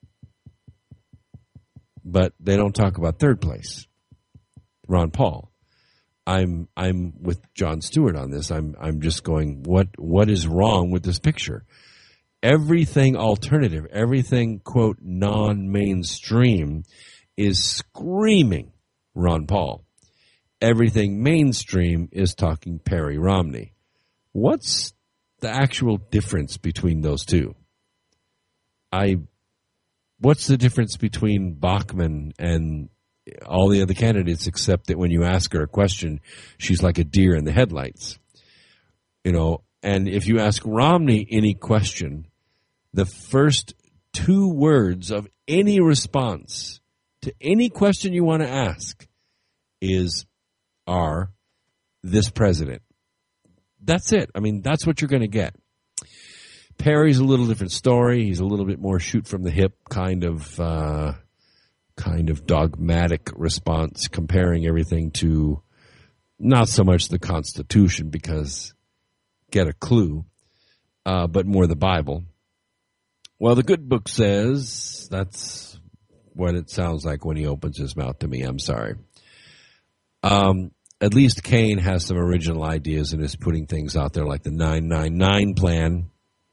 but they don't talk about third place, Ron Paul. I'm I'm with Jon Stewart on this. I'm I'm just going, what what is wrong with this picture? Everything alternative, everything, quote, non-mainstream is screaming Ron Paul. Everything mainstream is talking Perry Romney. What's the actual difference between those two? I, what's the difference between Bachmann and all the other candidates, except that when you ask her a question, she's like a deer in the headlights? You know, and if you ask Romney any question, the first two words of any response to any question you want to ask is, are this president? That's it. I mean, that's what you're going to get. Perry's a little different story. He's a little bit more shoot from the hip kind of uh, kind of dogmatic response, comparing everything to not so much the Constitution, because get a clue, uh, but more the Bible. Well, the good book says, that's what it sounds like when he opens his mouth to me. I'm sorry. Um, at least Kaine has some original ideas and is putting things out there like the nine nine nine plan.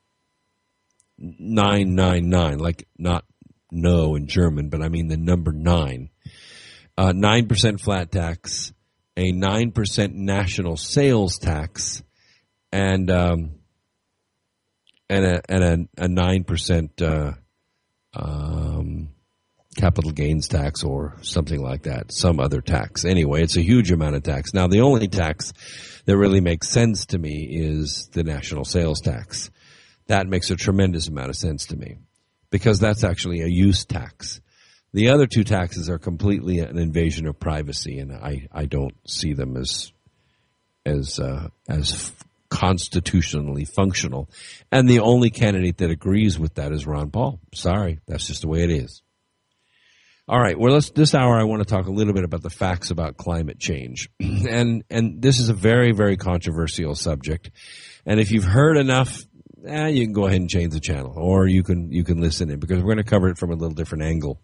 nine nine nine, like not no in German, but I mean the number nine. Uh, nine percent flat tax, a nine percent national sales tax, and um, and a and a, a nine percent uh, um, capital gains tax or something like that, some other tax. Anyway, it's a huge amount of tax. Now, the only tax that really makes sense to me is the national sales tax. That makes a tremendous amount of sense to me because that's actually a use tax. The other two taxes are completely an invasion of privacy, and I, I don't see them as as uh, as constitutionally functional. And the only candidate that agrees with that is Ron Paul. Sorry, that's just the way it is. All right, well, let's, this hour I want to talk a little bit about the facts about climate change. and and this is a very, very controversial subject. And if you've heard enough eh, you can go ahead and change the channel, or you can you can listen in, because we're going to cover it from a little different angle.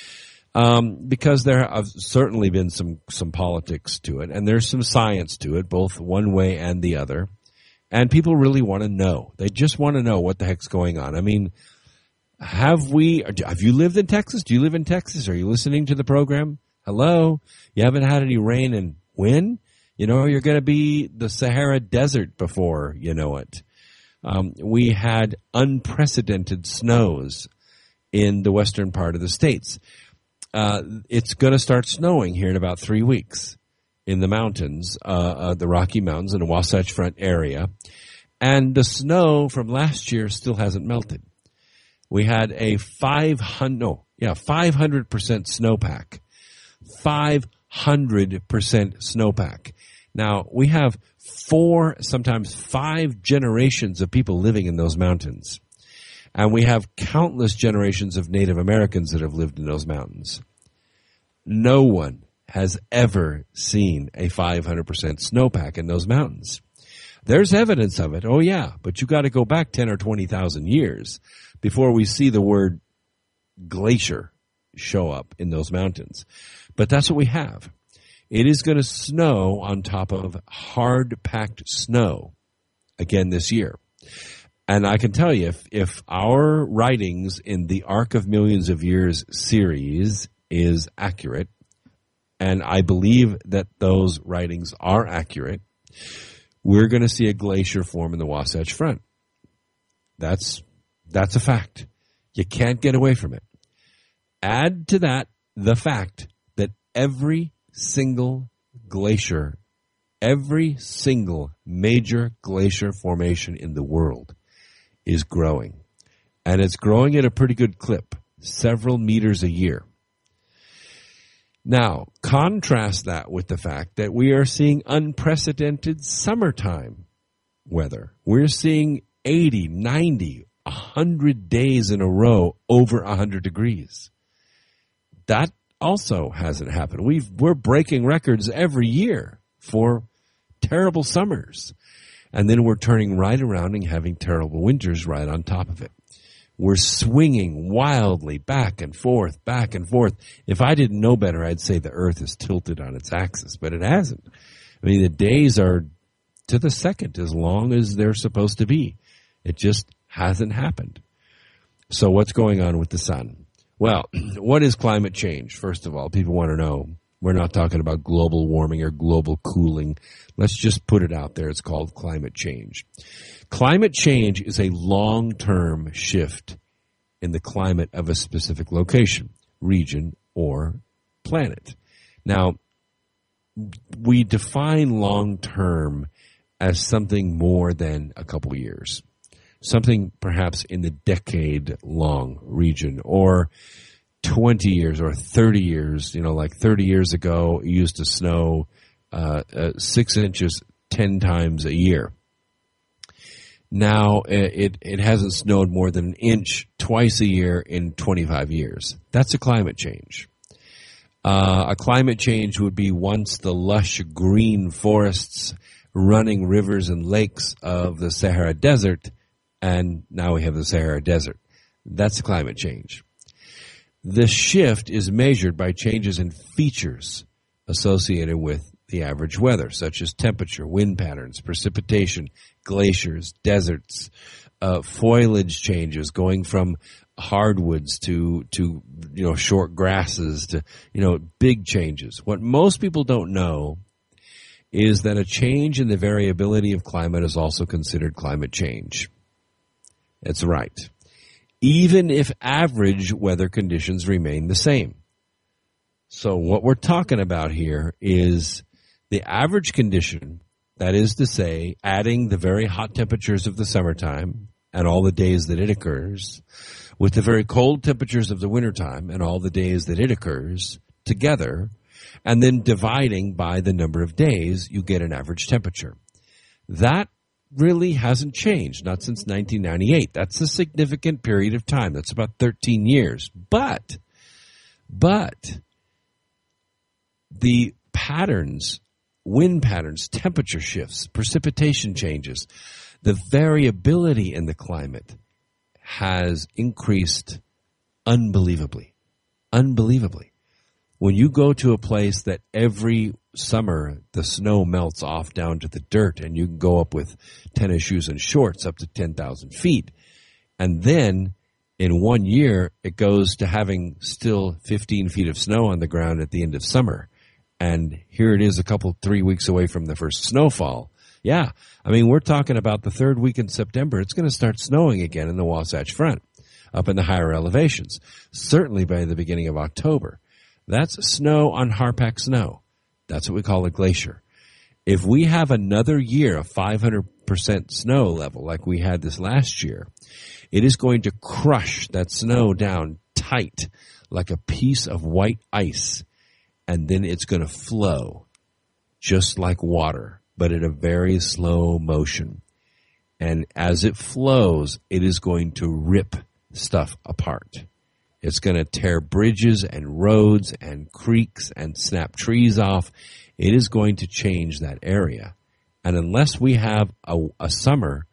Um, because there have certainly been some some politics to it, and there's some science to it, both one way and the other. And people really want to know. They just want to know what the heck's going on. I mean, have we? Have you lived in Texas? Do you live in Texas? Are you listening to the program? Hello? You haven't had any rain, and when? You know, you're going to be the Sahara Desert before you know it. Um, we had unprecedented snows in the western part of the states. Uh, it's going to start snowing here in about three weeks in the mountains, uh, uh, the Rocky Mountains and the Wasatch Front area. And the snow from last year still hasn't melted. We had a five hundred, no, yeah, five hundred percent snowpack. five hundred percent snowpack. Now, we have four, sometimes five generations of people living in those mountains. And we have countless generations of Native Americans that have lived in those mountains. No one has ever seen a five hundred percent snowpack in those mountains. There's evidence of it, oh yeah, but you got to go back ten or twenty thousand years before we see the word glacier show up in those mountains. But that's what we have. It is going to snow on top of hard-packed snow again this year. And I can tell you, if, if our writings in the Arc of Millions of Years series is accurate, and I believe that those writings are accurate, we're going to see a glacier form in the Wasatch Front. That's, that's a fact. You can't get away from it. Add to that the fact that every single glacier, every single major glacier formation in the world is growing. And it's growing at a pretty good clip, several meters a year. Now, contrast that with the fact that we are seeing unprecedented summertime weather. We're seeing eighty, ninety, one hundred days in a row over one hundred degrees. That also hasn't happened. We've, we're breaking records every year for terrible summers. And then we're turning right around and having terrible winters right on top of it. We're swinging wildly back and forth, back and forth. If I didn't know better, I'd say the earth is tilted on its axis, but it hasn't. I mean, the days are to the second as long as they're supposed to be. It just hasn't happened. So what's going on with the sun? Well, what is climate change? First of all, people want to know. We're not talking about global warming or global cooling. Let's just put it out there. It's called climate change. Climate change is a long-term shift in the climate of a specific location, region, or planet. Now, we define long-term as something more than a couple years. Something perhaps in the decade-long region, or twenty years or thirty years. You know, like thirty years ago, it used to snow uh, uh, six inches ten times a year. Now it it hasn't snowed more than an inch twice a year in twenty-five years. That's a climate change. Uh, a climate change would be once the lush green forests, running rivers and lakes of the Sahara Desert, and now we have the Sahara Desert. That's climate change. The shift is measured by changes in features associated with the average weather, such as temperature, wind patterns, precipitation, glaciers, deserts, uh, foliage changes, going from hardwoods to, to, you know, short grasses to, you know, big changes. What most people don't know is that a change in the variability of climate is also considered climate change. That's right. Even if average weather conditions remain the same. So what we're talking about here is the average condition, that is to say, adding the very hot temperatures of the summertime and all the days that it occurs, with the very cold temperatures of the wintertime and all the days that it occurs together, and then dividing by the number of days, you get an average temperature. That really hasn't changed, not since nineteen ninety-eight. That's a significant period of time. That's about thirteen years. But, but, the patterns, wind patterns, temperature shifts, precipitation changes, The variability in the climate has increased unbelievably, unbelievably. When you go to a place that every summer the snow melts off down to the dirt and you can go up with tennis shoes and shorts up to ten thousand feet, and then in one year it goes to having still fifteen feet of snow on the ground at the end of summer, and here it is a couple, three weeks away from the first snowfall. Yeah, I mean, we're talking about the third week in September. It's going to start snowing again in the Wasatch Front up in the higher elevations, certainly by the beginning of October. That's snow on Harpack snow. That's what we call a glacier. If we have another year of five hundred percent snow level like we had this last year, it is going to crush that snow down tight like a piece of white ice, and then it's going to flow just like water, but at a very slow motion. And as it flows, it is going to rip stuff apart. It's going to tear bridges and roads and creeks and snap trees off. It is going to change that area. And unless we have a, a summer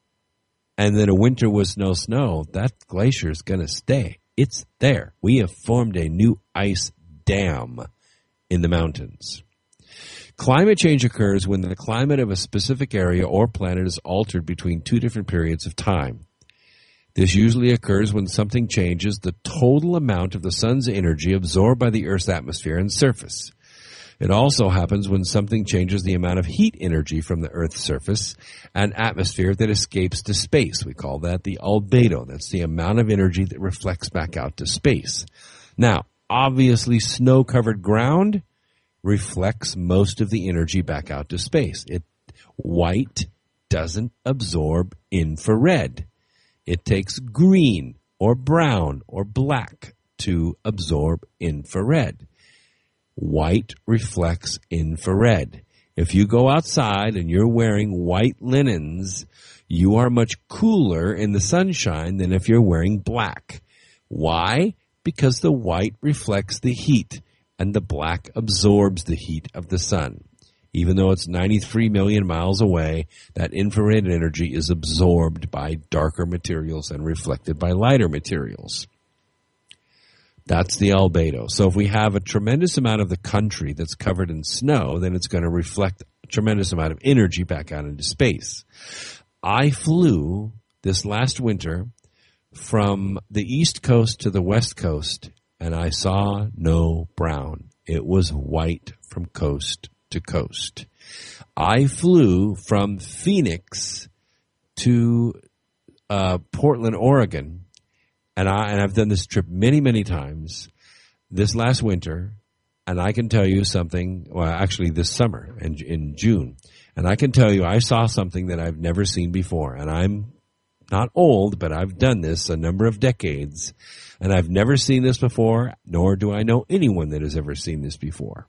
and then a winter with no snow, that glacier is going to stay. It's there. We have formed a new ice dam in the mountains. Climate change occurs when the climate of a specific area or planet is altered between two different periods of time. This usually occurs when something changes the total amount of the sun's energy absorbed by the Earth's atmosphere and surface. It also happens when something changes the amount of heat energy from the Earth's surface and atmosphere that escapes to space. We call that the albedo. That's the amount of energy that reflects back out to space. Now, obviously, snow-covered ground reflects most of the energy back out to space. It white doesn't absorb infrared. It takes green or brown or black to absorb infrared. White reflects infrared. If you go outside and you're wearing white linens, you are much cooler in the sunshine than if you're wearing black. Why? Because the white reflects the heat and the black absorbs the heat of the sun. Even though it's ninety-three million miles away, that infrared energy is absorbed by darker materials and reflected by lighter materials. That's the albedo. So if we have a tremendous amount of the country that's covered in snow, then it's going to reflect a tremendous amount of energy back out into space. I flew this last winter from the East Coast to the West Coast, and I saw no brown. It was white from coast to coast. I flew from Phoenix to uh, Portland, Oregon, and I and I've done this trip many, many times this last winter, and I can tell you something, well, actually this summer in, in June, and I can tell you I saw something that I've never seen before, and I'm not old, but I've done this a number of decades, and I've never seen this before, nor do I know anyone that has ever seen this before.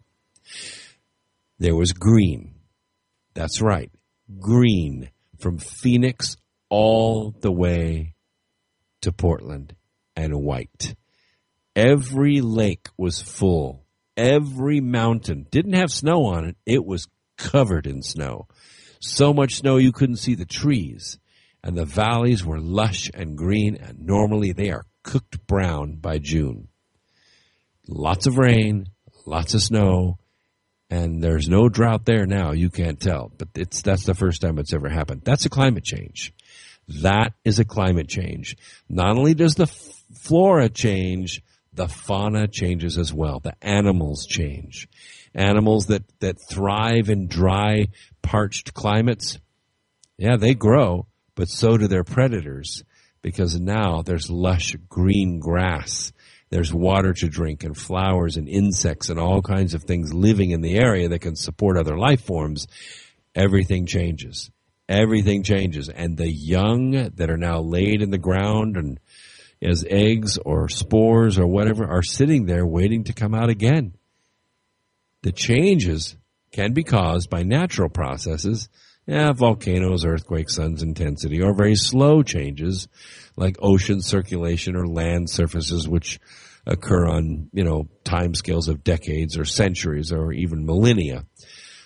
There was green. That's right. Green from Phoenix all the way to Portland, and white. Every lake was full. Every mountain didn't have snow on it. It was covered in snow. So much snow you couldn't see the trees. And the valleys were lush and green, and normally they are cooked brown by June. Lots of rain, lots of snow, and there's no drought there now. You can't tell, but it's that's the first time it's ever happened. That's a climate change. That is a climate change. Not only does the f- flora change, the fauna changes as well. The animals change. Animals that, that thrive in dry, parched climates, yeah, they grow, but so do their predators, because now there's lush green grass. There's water to drink and flowers and insects and all kinds of things living in the area that can support other life forms. Everything changes. Everything changes. And the young that are now laid in the ground and as eggs or spores or whatever are sitting there waiting to come out again. The changes can be caused by natural processes, yeah, volcanoes, earthquakes, sun's intensity, or very slow changes like ocean circulation or land surfaces, which occur on, you know, time scales of decades or centuries or even millennia.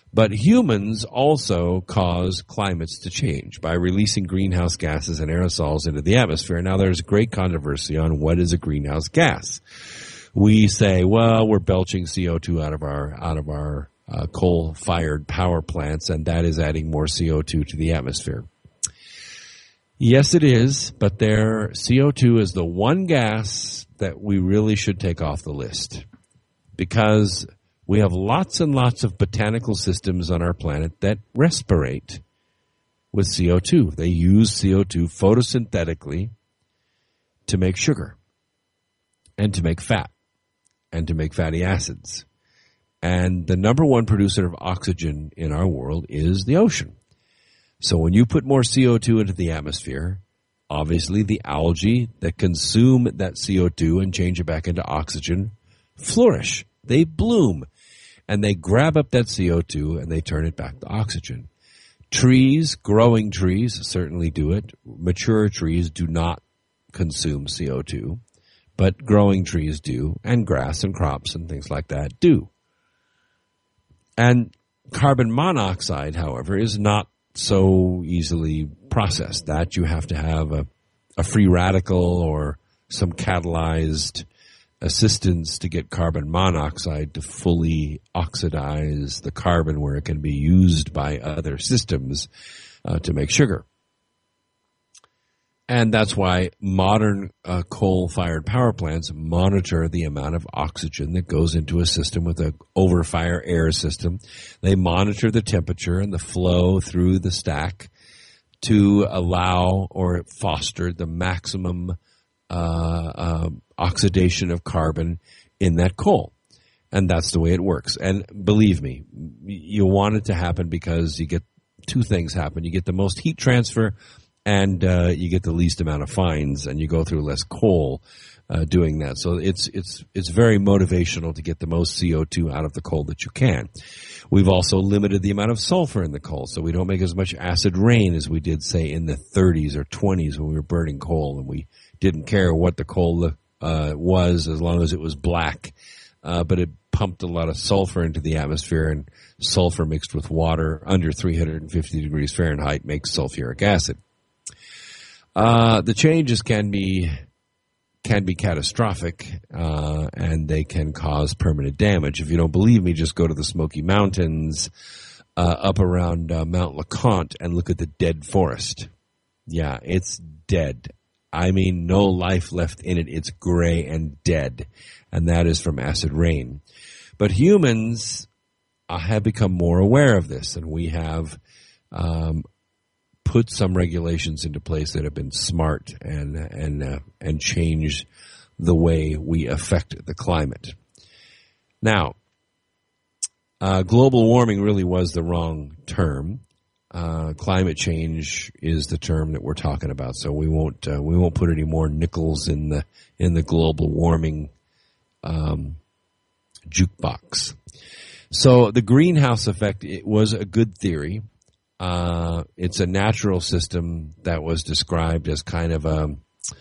But humans also cause climates to change by releasing greenhouse gases and aerosols into the atmosphere. Now, there's great controversy on what is a greenhouse gas. We say, well, we're belching C O two out of our out of our uh, coal-fired power plants, and that is adding more C O two to the atmosphere. Yes, it is, but there C O two is the one gas that we really should take off the list, because we have lots and lots of botanical systems on our planet that respirate with C O two. They use C O two photosynthetically to make sugar and to make fat and to make fatty acids. And the number one producer of oxygen in our world is the ocean. So when you put more C O two into the atmosphere, obviously the algae that consume that C O two and change it back into oxygen flourish. They bloom. And they grab up that C O two and they turn it back to oxygen. Trees, growing trees, certainly do it. Mature trees do not consume C O two, but growing trees do, and grass and crops and things like that do. And carbon monoxide, however, is not so easily processed. That you have to have a, a free radical or some catalyzed assistance to get carbon monoxide to fully oxidize the carbon where it can be used by other systems uh, to make sugar. And that's why modern uh, coal-fired power plants monitor the amount of oxygen that goes into a system with an overfire air system. They monitor the temperature and the flow through the stack to allow or foster the maximum uh, uh, oxidation of carbon in that coal. And that's the way it works. And believe me, you want it to happen because you get two things happen. You get the most heat transfer, and uh, you get the least amount of fines, and you go through less coal uh, doing that. So it's it's it's very motivational to get the most C O two out of the coal that you can. We've also limited the amount of sulfur in the coal, so we don't make as much acid rain as we did, say, in the thirties or twenties when we were burning coal, and we didn't care what the coal uh, was as long as it was black. Uh, but it pumped a lot of sulfur into the atmosphere, and sulfur mixed with water under three hundred fifty degrees Fahrenheit makes sulfuric acid. Uh, the changes can be can be catastrophic, uh, and they can cause permanent damage. If you don't believe me, just go to the Smoky Mountains uh, up around uh, Mount LeConte and look at the dead forest. Yeah, it's dead. I mean, no life left in it. It's gray and dead, and that is from acid rain. But humans uh, have become more aware of this, and we have um, put some regulations into place that have been smart and and uh, and change the way we affect the climate. Now, uh, global warming really was the wrong term. Uh, climate change is the term that we're talking about. So we won't uh, we won't put any more nickels in the in the global warming um, jukebox. So the greenhouse effect, it was a good theory. Uh, it's a natural system that was described as kind of a,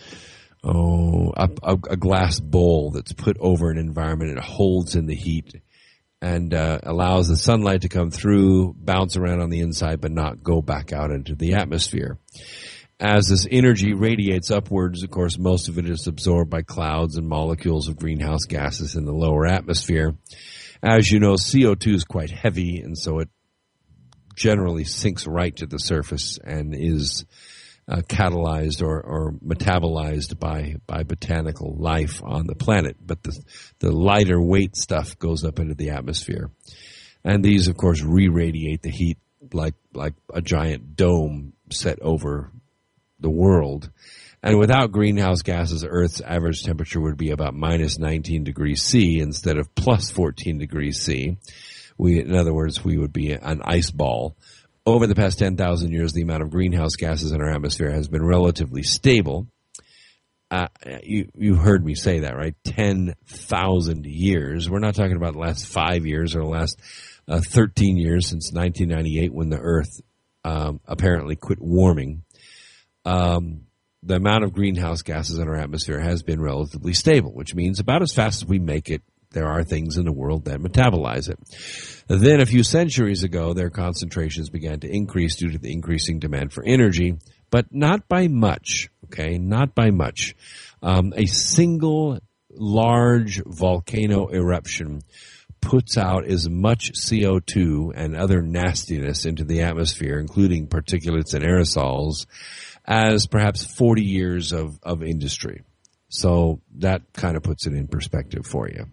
oh, a, a glass bowl that's put over an environment. It holds in the heat and uh, allows the sunlight to come through, bounce around on the inside, but not go back out into the atmosphere. As this energy radiates upwards, of course, most of it is absorbed by clouds and molecules of greenhouse gases in the lower atmosphere. As you know, C O two is quite heavy, and so it generally sinks right to the surface and is uh, catalyzed or, or metabolized by, by botanical life on the planet. But the, the lighter weight stuff goes up into the atmosphere. And these, of course, re-radiate the heat like, like a giant dome set over the world. And without greenhouse gases, Earth's average temperature would be about minus nineteen degrees C instead of plus fourteen degrees C. We, in other words, we would be an ice ball. Over the past ten thousand years, the amount of greenhouse gases in our atmosphere has been relatively stable. Uh, you, you heard me say that, right? ten thousand years. We're not talking about the last five years or the last uh, thirteen years since nineteen ninety-eight when the Earth um, apparently quit warming. Um, the amount of greenhouse gases in our atmosphere has been relatively stable, which means about as fast as we make it there are things in the world that metabolize it. Then a few centuries ago, their concentrations began to increase due to the increasing demand for energy, but not by much, okay, not by much. Um, a single large volcano eruption puts out as much C O two and other nastiness into the atmosphere, including particulates and aerosols, as perhaps forty years of, of industry. So that kind of puts it in perspective for you.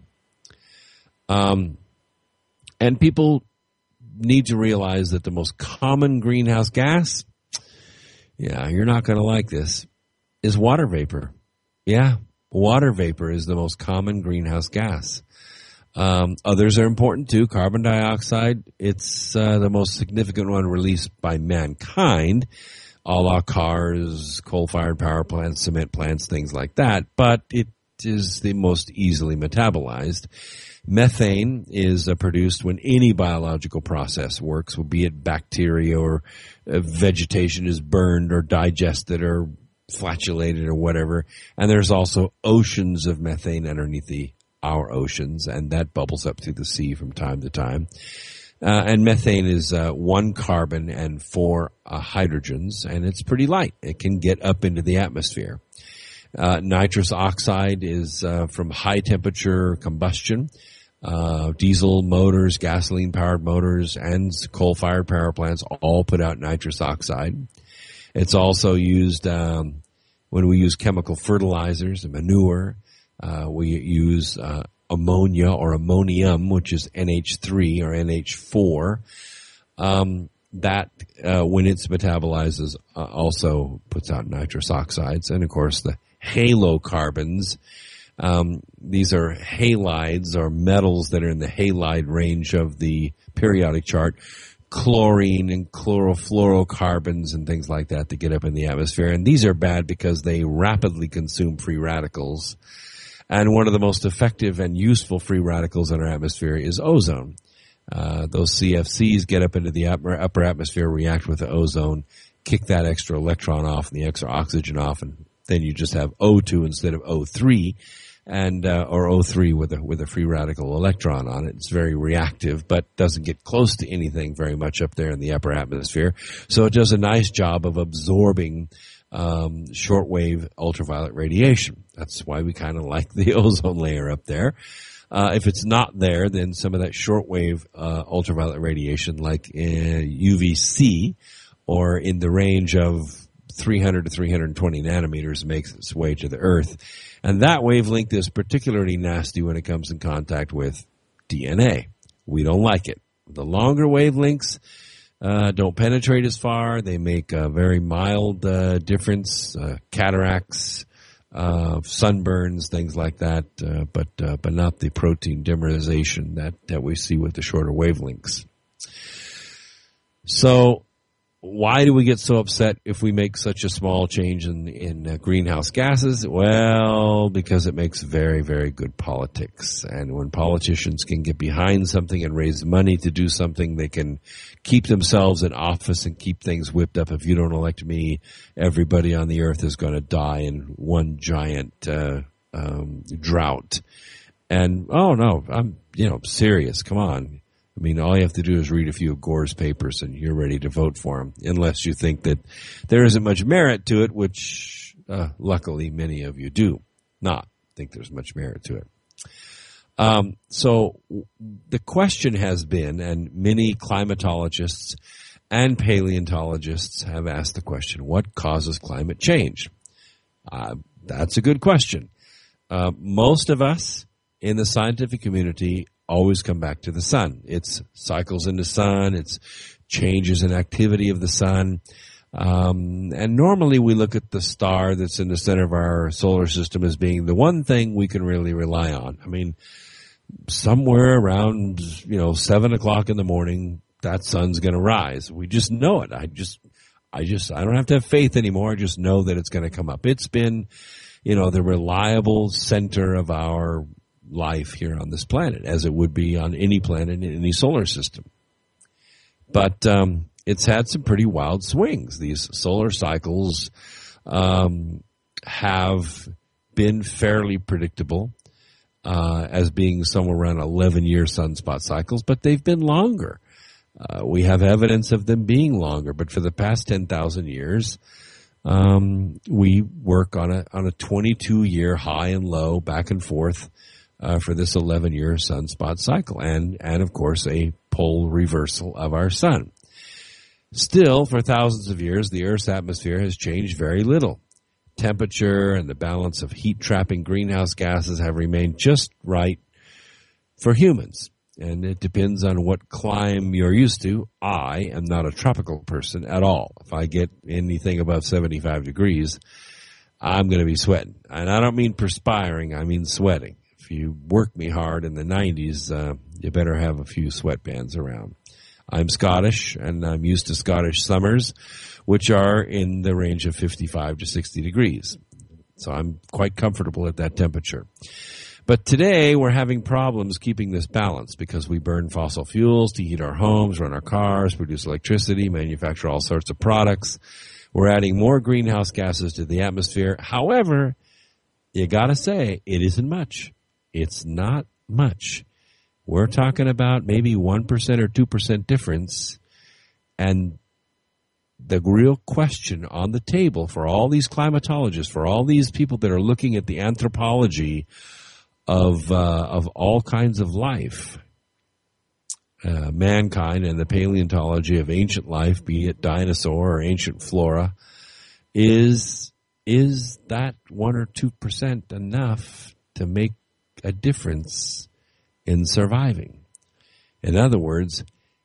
Um, and people need to realize that the most common greenhouse gas, yeah, you're not going to like this, is water vapor. Yeah, water vapor is the most common greenhouse gas. Um, others are important too. Carbon dioxide, it's uh, the most significant one released by mankind, a la cars, coal-fired power plants, cement plants, things like that. But it is the most easily metabolized. Methane is uh, produced when any biological process works, be it bacteria or uh, vegetation is burned or digested or flatulated or whatever. And there's also oceans of methane underneath the our oceans, and that bubbles up through the sea from time to time. Uh, and methane is uh, one carbon and four uh, hydrogens, and it's pretty light. It can get up into the atmosphere. Uh, nitrous oxide is uh, from high temperature combustion. Uh, diesel motors, gasoline-powered motors, and coal-fired power plants all put out nitrous oxide. It's also used um, when we use chemical fertilizers and manure. Uh, we use uh, ammonia or ammonium, which is N H three or N H four. Um, that, uh, when it's metabolizes, uh, also puts out nitrous oxides. And, of course, the halocarbons. Um, these are halides, or metals that are in the halide range of the periodic chart. Chlorine and chlorofluorocarbons and things like that that get up in the atmosphere. And these are bad because they rapidly consume free radicals. And one of the most effective and useful free radicals in our atmosphere is ozone. Uh, those C F Cs get up into the upper, upper atmosphere, react with the ozone, kick that extra electron off and the extra oxygen off, and then you just have O two instead of O three, and uh, or O three with a with a free radical electron on it. It's very reactive, but doesn't get close to anything very much up there in the upper atmosphere. So it does a nice job of absorbing Um, shortwave ultraviolet radiation. That's why we kind of like the ozone layer up there. Uh, if it's not there, then some of that shortwave uh, ultraviolet radiation, like uh, U V C, or in the range of three hundred to three hundred twenty nanometers, makes its way to the Earth. And that wavelength is particularly nasty when it comes in contact with D N A. We don't like it. The longer wavelengths Uh, don't penetrate as far. They make a very mild uh, difference, uh, cataracts, uh, sunburns, things like that, uh, but uh, but not the protein dimerization that, that we see with the shorter wavelengths. So why do we get so upset if we make such a small change in, in uh, greenhouse gases? Well, because it makes very, very good politics. And when politicians can get behind something and raise money to do something, they can keep themselves in office and keep things whipped up. If you don't elect me, everybody on the earth is going to die in one giant uh, um, drought. And, oh, no, I'm, you know, serious. Come on. I mean, all you have to do is read a few of Gore's papers and you're ready to vote for him, unless you think that there isn't much merit to it, which uh, luckily many of you do not think there's much merit to it. Um, so the question has been, and many climatologists and paleontologists have asked the question, what causes climate change? Uh, that's a good question. Uh, most of us in the scientific community always come back to the sun. It's cycles in the sun. It's changes in activity of the sun. Um, and normally we look at the star that's in the center of our solar system as being the one thing we can really rely on. I mean, somewhere around, you know, seven o'clock in the morning, that sun's going to rise. We just know it. I just, I just, I don't have to have faith anymore. I just know that it's going to come up. It's been, you know, the reliable center of our life here on this planet, as it would be on any planet in any solar system. But um, it's had some pretty wild swings. These solar cycles um, have been fairly predictable. uh, as being somewhere around eleven-year sunspot cycles, but they've been longer. Uh, we have evidence of them being longer, but for the past ten thousand years, um, we work on a on a twenty-two-year high and low, back and forth, uh, for this eleven-year sunspot cycle, and and of course a pole reversal of our sun. Still, for thousands of years, the Earth's atmosphere has changed very little. Temperature and the balance of heat-trapping greenhouse gases have remained just right for humans. And it depends on what climate you're used to. I am not a tropical person at all. If I get anything above seventy-five degrees, I'm going to be sweating. And I don't mean perspiring, I mean sweating. If you work me hard in the nineties, uh, you better have a few sweatbands around. I'm Scottish, and I'm used to Scottish summers, which are in the range of fifty-five to sixty degrees. So I'm quite comfortable at that temperature. But today we're having problems keeping this balance because we burn fossil fuels to heat our homes, run our cars, produce electricity, manufacture all sorts of products. We're adding more greenhouse gases to the atmosphere. However, you gotta say, it isn't much. It's not much. We're talking about maybe one percent or two percent difference. And the real question on the table for all these climatologists, for all these people that are looking at the anthropology of uh, of all kinds of life, uh, mankind and the paleontology of ancient life, be it dinosaur or ancient flora, is is that one or two percent enough to make a difference in surviving? In other words,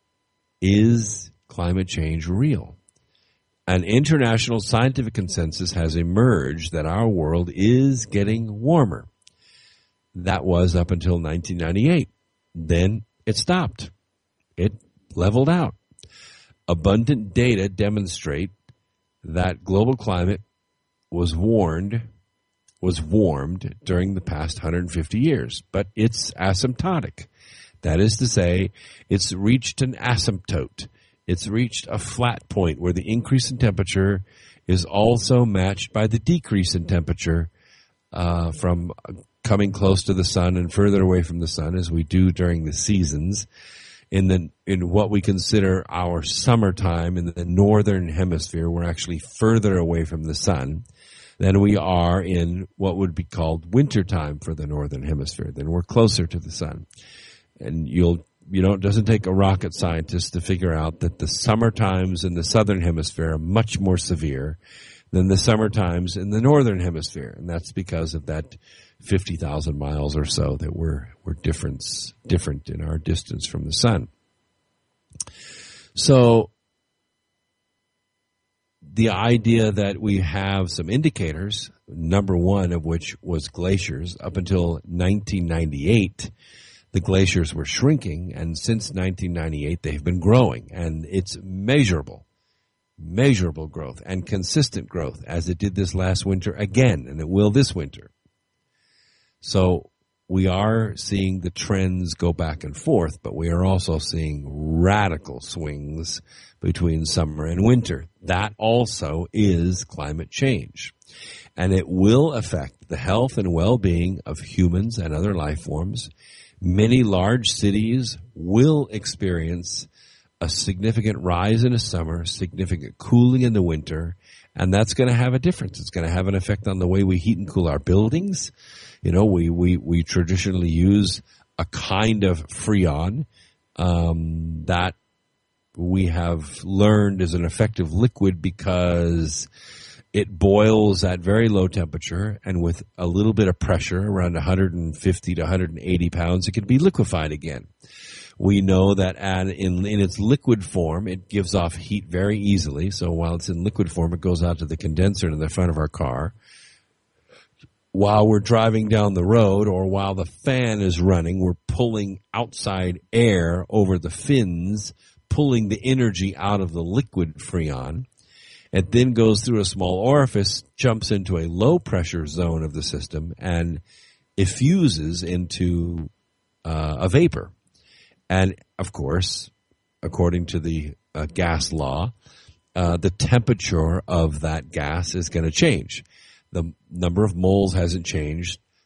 is climate change real? An international scientific consensus has emerged that our world is getting warmer. That was up until nineteen ninety-eight. Then it stopped. It leveled out. Abundant data demonstrate that global climate was warned was warmed during the past one hundred fifty years, but it's asymptotic. That is to say, it's reached an asymptote. It's reached a flat point where the increase in temperature is also matched by the decrease in temperature uh, from coming close to the sun and further away from the sun, as we do during the seasons. In the in what we consider our summertime in the northern hemisphere, we're actually further away from the sun than we are in what would be called wintertime for the northern hemisphere. Then we're closer to the sun. And you'll, you know, it doesn't take a rocket scientist to figure out that the summer times in the southern hemisphere are much more severe than the summer times in the northern hemisphere. And that's because of that fifty thousand miles or so that we're, we're different, different in our distance from the sun. So, the idea that we have some indicators, number one of which was glaciers. Up until nineteen ninety-eight, the glaciers were shrinking, and since nineteen ninety-eight, they've been growing, and it's measurable, measurable growth and consistent growth, as it did this last winter again, and it will this winter. So we are seeing the trends go back and forth, but we are also seeing radical swings between summer and winter. That also is climate change. And it will affect the health and well-being of humans and other life forms. Many large cities will experience a significant rise in the summer, significant cooling in the winter, and that's going to have a difference. It's going to have an effect on the way we heat and cool our buildings. You know, we, we, we traditionally use a kind of Freon um, that we have learned is an effective liquid because it boils at very low temperature, and with a little bit of pressure, around one hundred fifty to one hundred eighty pounds, it can be liquefied again. We know that at, in, in its liquid form, it gives off heat very easily. So while it's in liquid form, it goes out to the condenser in the front of our car. While we're driving down the road, or while the fan is running, we're pulling outside air over the fins, pulling the energy out of the liquid Freon. It then goes through a small orifice, jumps into a low-pressure zone of the system, and effuses into uh, a vapor. And, of course, according to the uh, gas law, uh, the temperature of that gas is going to change. The number of moles hasn't changed.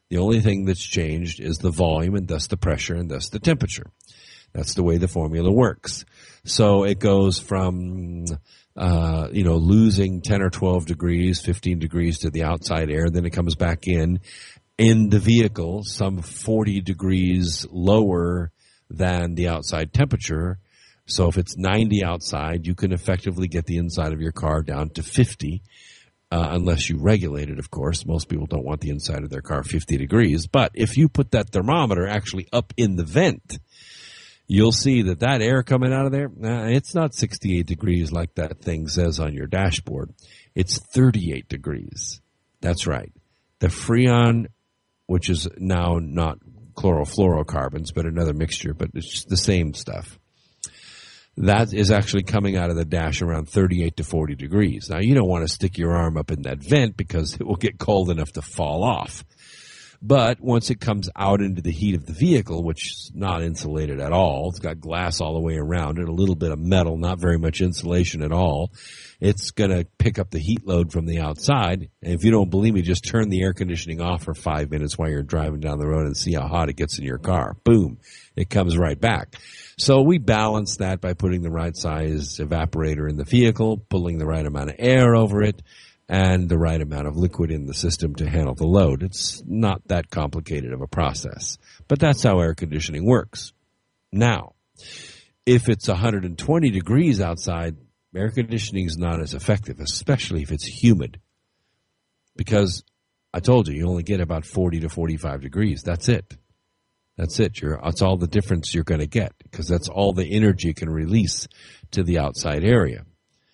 The only thing that's changed is the volume and thus the pressure and thus the temperature. That's the way the formula works. So it goes from, uh, you know, losing ten or twelve degrees, fifteen degrees to the outside air. Then it comes back in, in the vehicle, some forty degrees lower than the outside temperature. So if it's ninety outside, you can effectively get the inside of your car down to fifty, uh, unless you regulate it, of course. Most people don't want the inside of their car fifty degrees. But if you put that thermometer actually up in the vent, you'll see that that air coming out of there, nah, it's not sixty-eight degrees like that thing says on your dashboard. It's thirty-eight degrees. That's right. The Freon, which is now not chlorofluorocarbons, but another mixture, but it's the same stuff, that is actually coming out of the dash around thirty-eight to forty degrees. Now, you don't want to stick your arm up in that vent because it will get cold enough to fall off. But once it comes out into the heat of the vehicle, which is not insulated at all, it's got glass all the way around it, a little bit of metal, not very much insulation at all, it's going to pick up the heat load from the outside. And if you don't believe me, just turn the air conditioning off for five minutes while you're driving down the road and see how hot it gets in your car. Boom, it comes right back. So we balance that by putting the right size evaporator in the vehicle, pulling the right amount of air over it, and the right amount of liquid in the system to handle the load. It's not that complicated of a process, but that's how air conditioning works. Now, if it's one hundred twenty degrees outside, air conditioning is not as effective, especially if it's humid, because I told you, you only get about forty to forty-five degrees. That's it. That's it. You're, that's all the difference you're going to get, because that's all the energy you can release to the outside area.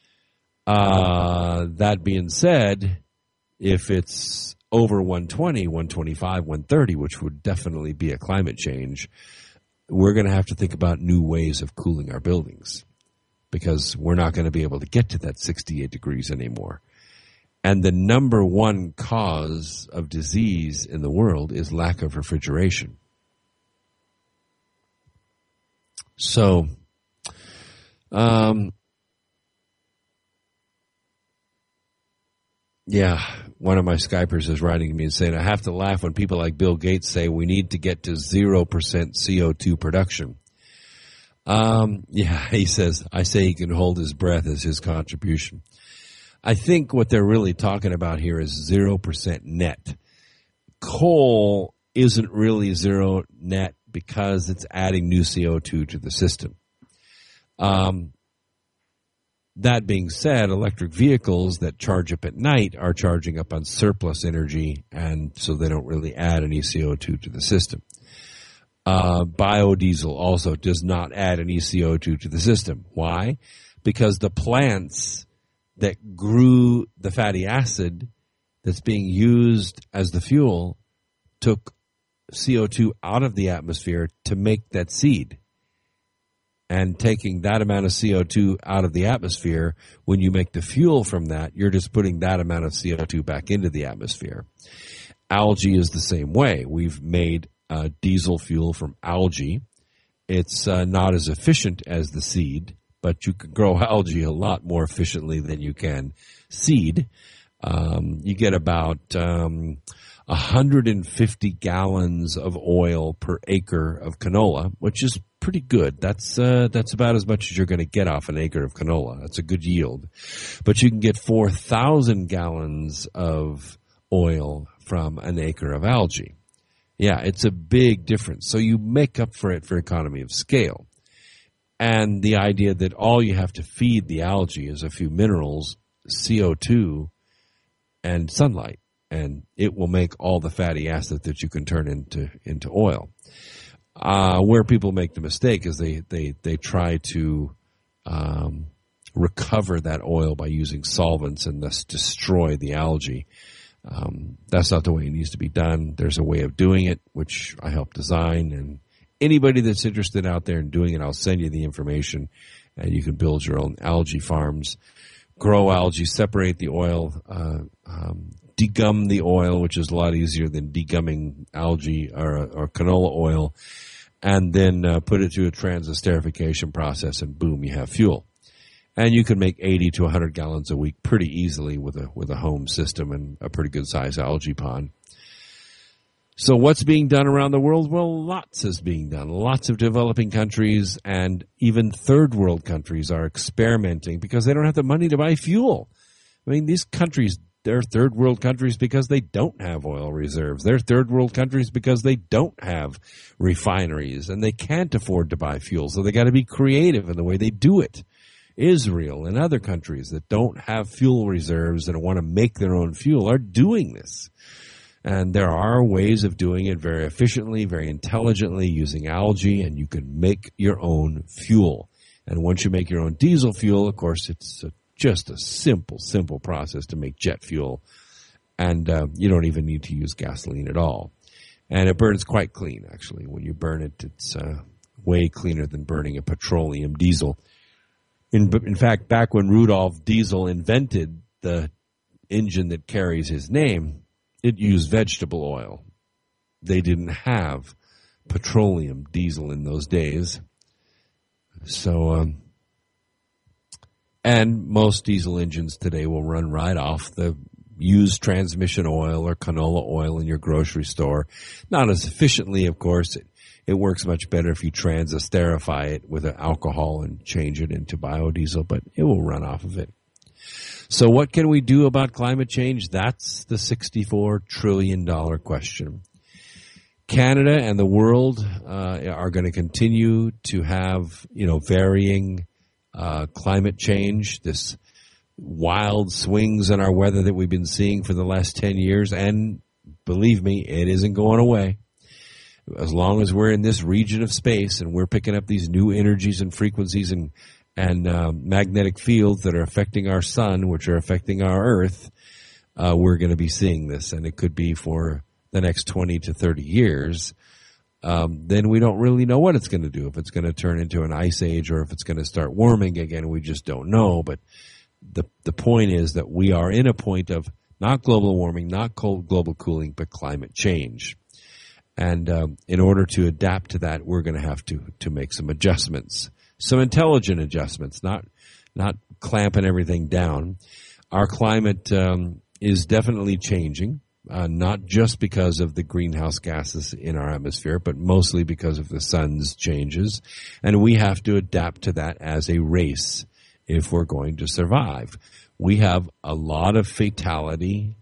Uh, that being said, if it's over one twenty, one twenty-five, one thirty, which would definitely be a climate change, we're going to have to think about new ways of cooling our buildings, because we're not going to be able to get to that sixty-eight degrees anymore. And the number one cause of disease in the world is lack of refrigeration. So, um, yeah, one of my Skypers is writing to me and saying, I have to laugh when people like Bill Gates say we need to get to zero percent C O two production. Um, yeah, he says, I say he can hold his breath as his contribution. I think what they're really talking about here is zero percent net. Coal isn't really zero net because it's adding new C O two to the system. Um, that being said, electric vehicles that charge up at night are charging up on surplus energy, and so they don't really add any C O two to the system. Uh, biodiesel also does not add any C O two to the system. Why? Because the plants that grew the fatty acid that's being used as the fuel took C O two out of the atmosphere to make that seed. And taking that amount of C O two out of the atmosphere, when you make the fuel from that, you're just putting that amount of C O two back into the atmosphere. Algae is the same way. We've made uh, diesel fuel from algae. It's uh, not as efficient as the seed, but you can grow algae a lot more efficiently than you can seed. Um, you get about um, one hundred fifty gallons of oil per acre of canola, which is pretty good. That's uh, that's about as much as you're going to get off an acre of canola. That's a good yield. But you can get four thousand gallons of oil from an acre of algae. Yeah, it's a big difference. So you make up for it for economy of scale. And the idea that all you have to feed the algae is a few minerals, C O two, and sunlight, and it will make all the fatty acid that you can turn into into oil. Uh, where people make the mistake is they they they try to um, recover that oil by using solvents and thus destroy the algae. Um, that's not the way it needs to be done. There's a way of doing it, which I help design, and anybody that's interested out there in doing it, I'll send you the information, and you can build your own algae farms, grow algae, separate the oil, uh, um, degum the oil, which is a lot easier than degumming algae or, or canola oil, and then uh, put it through a transesterification process, and boom, you have fuel. And you can make eighty to one hundred gallons a week pretty easily with a with a home system and a pretty good size algae pond. So what's being done around the world? Well, lots is being done. Lots of developing countries and even third world countries are experimenting because they don't have the money to buy fuel. I mean, these countries, they're third world countries because they don't have oil reserves. They're third world countries because they don't have refineries and they can't afford to buy fuel. So they got to be creative in the way they do it. Israel and other countries that don't have fuel reserves and want to make their own fuel are doing this. And there are ways of doing it very efficiently, very intelligently, using algae, and you can make your own fuel. And once you make your own diesel fuel, of course, it's a, just a simple, simple process to make jet fuel. And uh, you don't even need to use gasoline at all. And it burns quite clean, actually. When you burn it, it's uh, way cleaner than burning a petroleum diesel. In, in fact, back when Rudolf Diesel invented the engine that carries his name, it used vegetable oil. They didn't have petroleum diesel in those days. So, um, and most diesel engines today will run right off the used transmission oil or canola oil in your grocery store. Not as efficiently, of course. It, it works much better if you transesterify it with an alcohol and change it into biodiesel, but it will run off of it. So what can we do about climate change? That's the sixty-four trillion dollars question. Canada and the world uh, are going to continue to have, you know, varying uh, climate change, this wild swings in our weather that we've been seeing for the last ten years. And believe me, it isn't going away. As long as we're in this region of space and we're picking up these new energies and frequencies and and uh, magnetic fields that are affecting our sun, which are affecting our Earth, uh, we're going to be seeing this, and it could be for the next twenty to thirty years. Um, then we don't really know what it's going to do, if it's going to turn into an ice age or if it's going to start warming again. We just don't know. But the the point is that we are in a point of not global warming, not cold global cooling, but climate change. And um, in order to adapt to that, we're going to have to to make some adjustments. Some intelligent adjustments, not not clamping everything down. Our climate um, is definitely changing, uh, not just because of the greenhouse gases in our atmosphere, but mostly because of the sun's changes. And we have to adapt to that as a race if we're going to survive. We have a lot of fatality,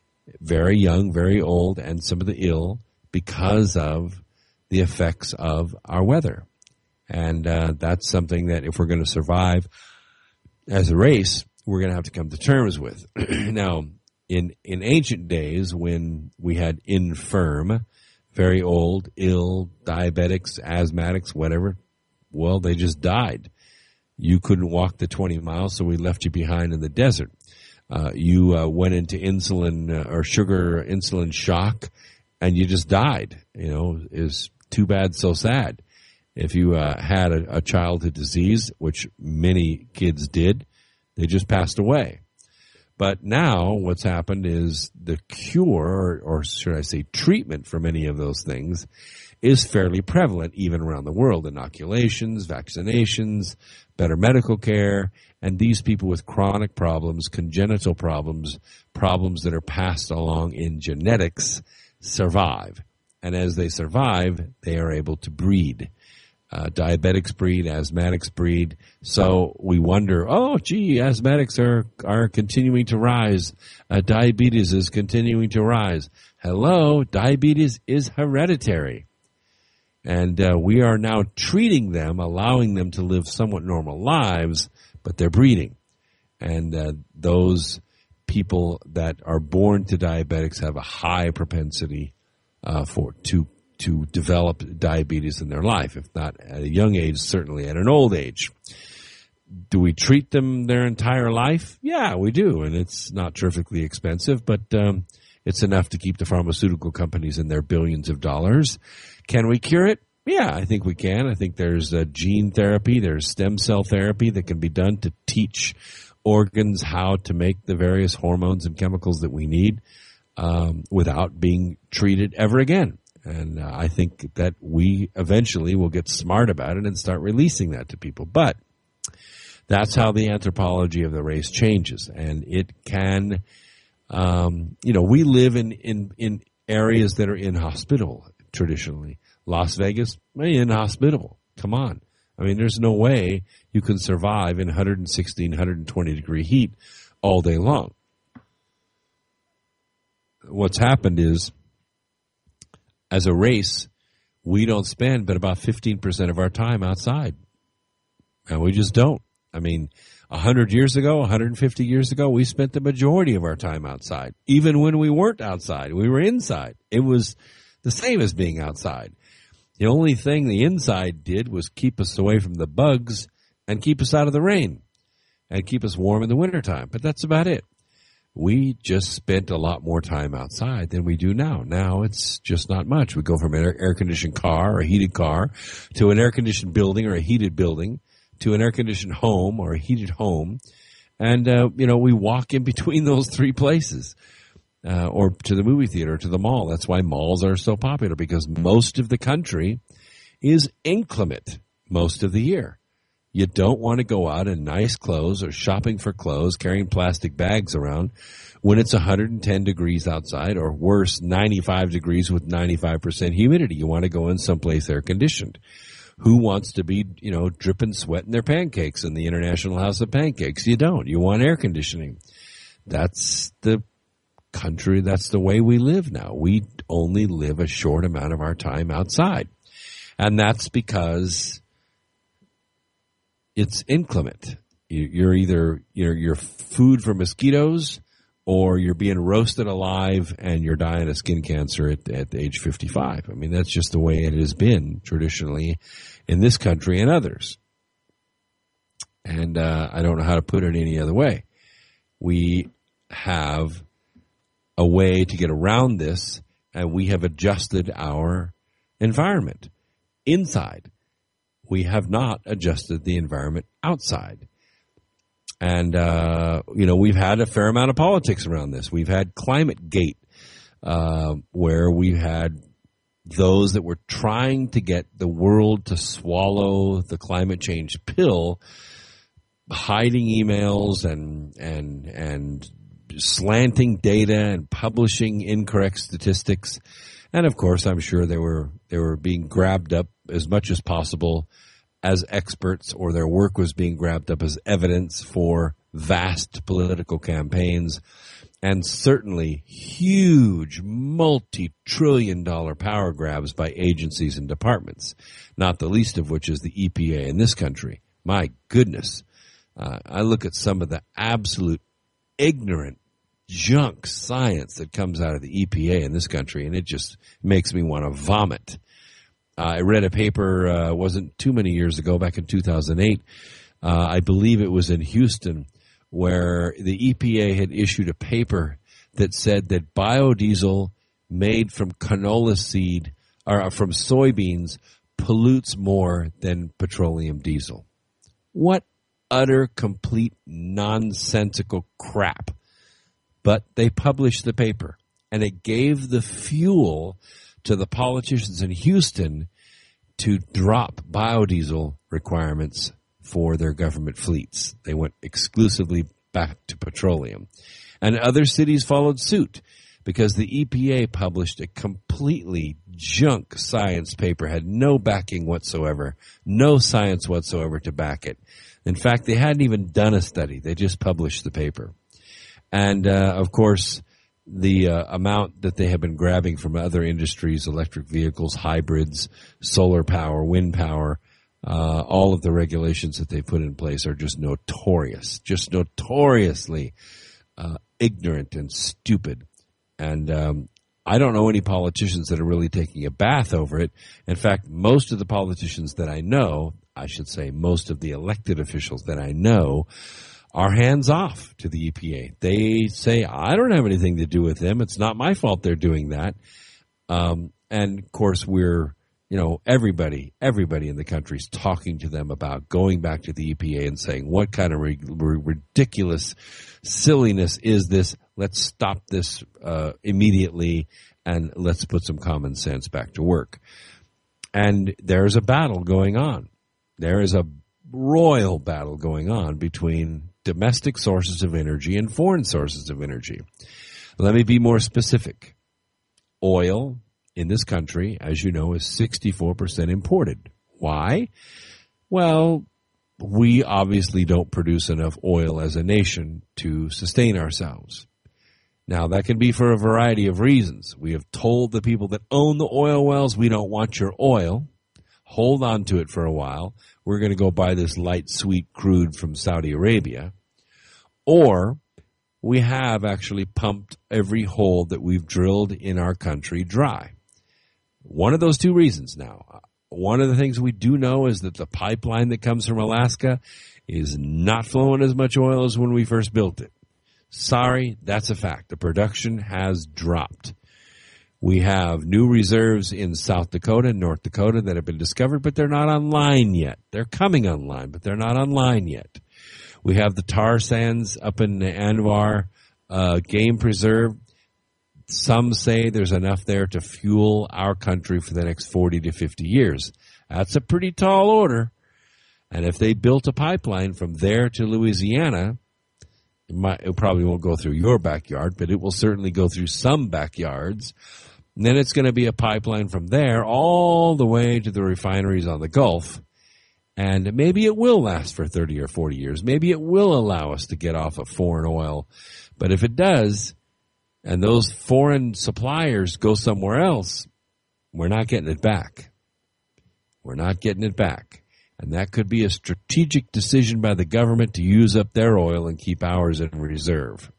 very young, very old, and some of the ill because of the effects of our weather. And uh, that's something that if we're going to survive as a race, we're going to have to come to terms with. Now, in in ancient days when we had infirm, very old, ill, diabetics, asthmatics, whatever, well, they just died. You couldn't walk the twenty miles, so we left you behind in the desert. Uh, you uh, went into insulin uh, or sugar insulin shock, and you just died. You know, is too bad, so sad. If you uh, had a, a childhood disease, which many kids did, they just passed away. But now what's happened is the cure, or, or should I say treatment for many of those things, is fairly prevalent even around the world. Inoculations, vaccinations, better medical care, and these people with chronic problems, congenital problems, problems that are passed along in genetics, survive. And as they survive, they are able to breed. Uh, diabetics breed, asthmatics breed. So we wonder, oh, gee, asthmatics are, are continuing to rise. Uh, diabetes is continuing to rise. Hello, diabetes is hereditary. And uh, we are now treating them, allowing them to live somewhat normal lives, but they're breeding. And uh, those people that are born to diabetics have a high propensity uh, for to to develop diabetes in their life, if not at a young age, certainly at an old age. Do we treat them their entire life? Yeah, we do, and it's not terrifically expensive, but um, it's enough to keep the pharmaceutical companies in their billions of dollars. Can we cure it? Yeah, I think we can. I think there's uh, gene therapy, there's stem cell therapy that can be done to teach organs how to make the various hormones and chemicals that we need um, without being treated ever again. And uh, I think that we eventually will get smart about it and start releasing that to people. But that's how the anthropology of the race changes. And it can, um, you know, we live in, in, in areas that are inhospitable traditionally. Las Vegas, inhospitable. Come on. I mean, there's no way you can survive in one sixteen, one twenty degree heat all day long. What's happened is, as a race, we don't spend but about fifteen percent of our time outside. And we just don't. I mean, one hundred years ago, one hundred fifty years ago, we spent the majority of our time outside. Even when we weren't outside, we were inside. It was the same as being outside. The only thing the inside did was keep us away from the bugs and keep us out of the rain and keep us warm in the wintertime. But that's about it. We just spent a lot more time outside than we do now. Now it's just not much. We go from an air-conditioned car or a heated car to an air-conditioned building or a heated building to an air-conditioned home or a heated home. And, uh, you know, we walk in between those three places. Uh, or to the movie theater, to the mall. That's why malls are so popular, because most of the country is inclement most of the year. You don't want to go out in nice clothes or shopping for clothes, carrying plastic bags around when it's one hundred ten degrees outside, or worse, ninety-five degrees with ninety-five percent humidity. You want to go in someplace air conditioned. Who wants to be, you know, dripping sweat in their pancakes in the International House of Pancakes? You don't. You want air conditioning. That's the country, that's the way we live now. We only live a short amount of our time outside. And that's because it's inclement. You're either, you're, you're food for mosquitoes, or you're being roasted alive and you're dying of skin cancer at, at age fifty-five. I mean, that's just the way it has been traditionally in this country and others. And uh, I don't know how to put it any other way. We have a way to get around this, and we have adjusted our environment inside. We have not adjusted the environment outside. And, uh, you know, we've had a fair amount of politics around this. We've had Climate Gate, uh, where we had those that were trying to get the world to swallow the climate change pill, hiding emails and, and, and, slanting data and publishing incorrect statistics. And of course, I'm sure they were they were being grabbed up as much as possible as experts, or their work was being grabbed up as evidence for vast political campaigns, and certainly huge multi-trillion dollar power grabs by agencies and departments, not the least of which is the E P A in this country. My goodness. Uh, I look at some of the absolute ignorant junk science that comes out of the E P A in this country, and it just makes me want to vomit. Uh, I read a paper, uh, wasn't too many years ago, back in two thousand eight, uh, I believe it was in Houston, where the E P A had issued a paper that said that biodiesel made from canola seed, or from soybeans, pollutes more than petroleum diesel. What utter, complete, nonsensical crap. But they published the paper, and it gave the fuel to the politicians in Houston to drop biodiesel requirements for their government fleets. They went exclusively back to petroleum. And other cities followed suit, because the E P A published a completely junk science paper, had no backing whatsoever, no science whatsoever to back it. In fact, they hadn't even done a study. They just published the paper. And, uh, of course, the uh, amount that they have been grabbing from other industries, electric vehicles, hybrids, solar power, wind power, uh, all of the regulations that they put in place are just notorious, just notoriously uh, ignorant and stupid. And um, I don't know any politicians that are really taking a bath over it. In fact, most of the politicians that I know, I should say most of the elected officials that I know, are hands off to the E P A. They say, I don't have anything to do with them. It's not my fault they're doing that. Um, and of course, we're, you know, everybody, everybody in the country is talking to them about going back to the E P A and saying, what kind of re- r- ridiculous silliness is this? Let's stop this uh, immediately, and let's put some common sense back to work. And there's a battle going on. There is a royal battle going on between domestic sources of energy and foreign sources of energy. Let me be more specific. oil in this country, as you know, is sixty-four percent imported. Why? Well, we obviously don't produce enough oil as a nation to sustain ourselves. Now, that can be for a variety of reasons. We have told the people that own the oil wells, we don't want your oil. Hold on to it for a while. We're going to go buy this light, sweet crude from Saudi Arabia. Or we have actually pumped every hole that we've drilled in our country dry. One of those two reasons now. One of the things we do know is that the pipeline that comes from Alaska is not flowing as much oil as when we first built it. Sorry, that's a fact. The production has dropped. We have new reserves in South Dakota and North Dakota that have been discovered, but they're not online yet. They're coming online, but they're not online yet. We have the tar sands up in the Anwar uh, Game Preserve. Some say there's enough there to fuel our country for the next forty to fifty years. That's a pretty tall order. And if they built a pipeline from there to Louisiana, It, might, it probably won't go through your backyard, but it will certainly go through some backyards. And then it's going to be a pipeline from there all the way to the refineries on the Gulf. And maybe it will last for thirty or forty years. Maybe it will allow us to get off of foreign oil. But if it does, and those foreign suppliers go somewhere else, we're not getting it back. We're not getting it back. And that could be a strategic decision by the government to use up their oil and keep ours in reserve.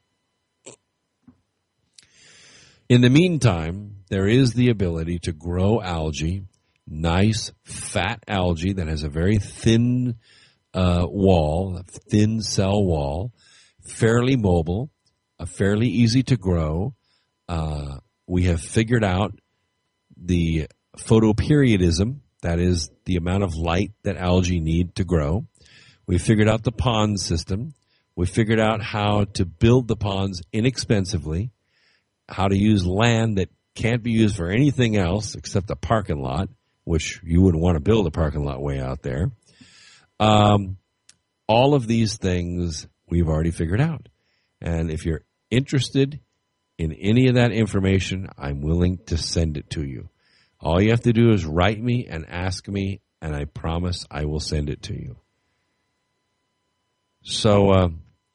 In the meantime, there is the ability to grow algae, nice fat algae that has a very thin uh, wall, a thin cell wall, fairly mobile, uh, fairly easy to grow. Uh, we have figured out the photoperiodism. That is the amount of light that algae need to grow. We figured out the pond system. We figured out how to build the ponds inexpensively, how to use land that can't be used for anything else except a parking lot, which you wouldn't want to build a parking lot way out there. Um, all of these things we've already figured out. And if you're interested in any of that information, I'm willing to send it to you. All you have to do is write me and ask me, and I promise I will send it to you. So, uh,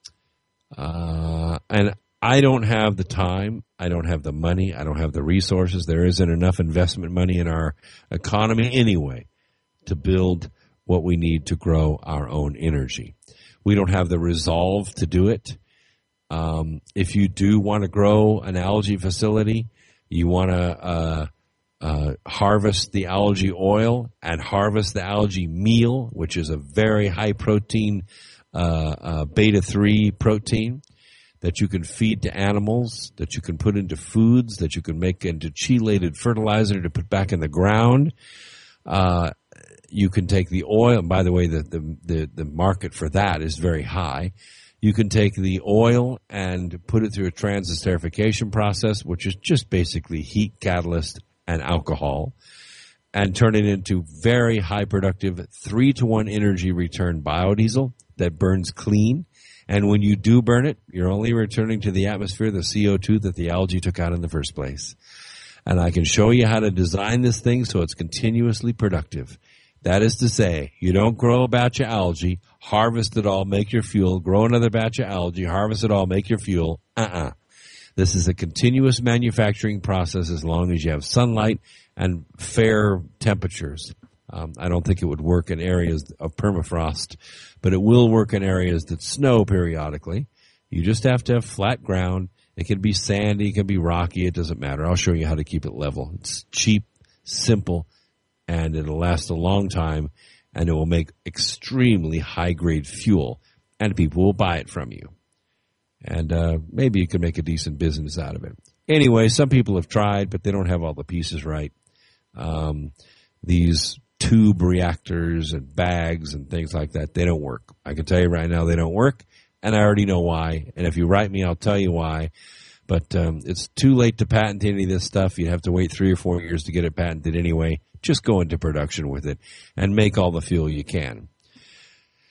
uh, and I don't have the time, I don't have the money, I don't have the resources. There isn't enough investment money in our economy anyway to build what we need to grow our own energy. We don't have the resolve to do it. Um, if you do want to grow an algae facility, you want to uh, uh, harvest the algae oil and harvest the algae meal, which is a very high protein uh, uh, beta three protein that you can feed to animals, that you can put into foods, that you can make into chelated fertilizer to put back in the ground. Uh, you can take the oil, and by the way, the, the, the, the market for that is very high. You can take the oil and put it through a transesterification process, which is just basically heat, catalyst, and alcohol, and turn it into very high productive three to one energy return biodiesel that burns clean. And when you do burn it, you're only returning to the atmosphere the C O two that the algae took out in the first place. And I can show you how to design this thing so it's continuously productive. That is to say, you don't grow a batch of algae, harvest it all, make your fuel, grow another batch of algae, harvest it all, make your fuel. Uh-uh. This is a continuous manufacturing process as long as you have sunlight and fair temperatures. Um, I don't think it would work in areas of permafrost, but it will work in areas that snow periodically. You just have to have flat ground. It can be sandy, it can be rocky, it doesn't matter. I'll show you how to keep it level. It's cheap, simple, and it'll last a long time, and it will make extremely high-grade fuel, and people will buy it from you. And uh, maybe you can make a decent business out of it. Anyway, some people have tried, but they don't have all the pieces right. Um, these tube reactors and bags and things like that, they don't work. I can tell you right now they don't work, and I already know why. And if you write me, I'll tell you why. But um, it's too late to patent any of this stuff. You'd have to wait three or four years to get it patented anyway. Just go into production with it and make all the fuel you can.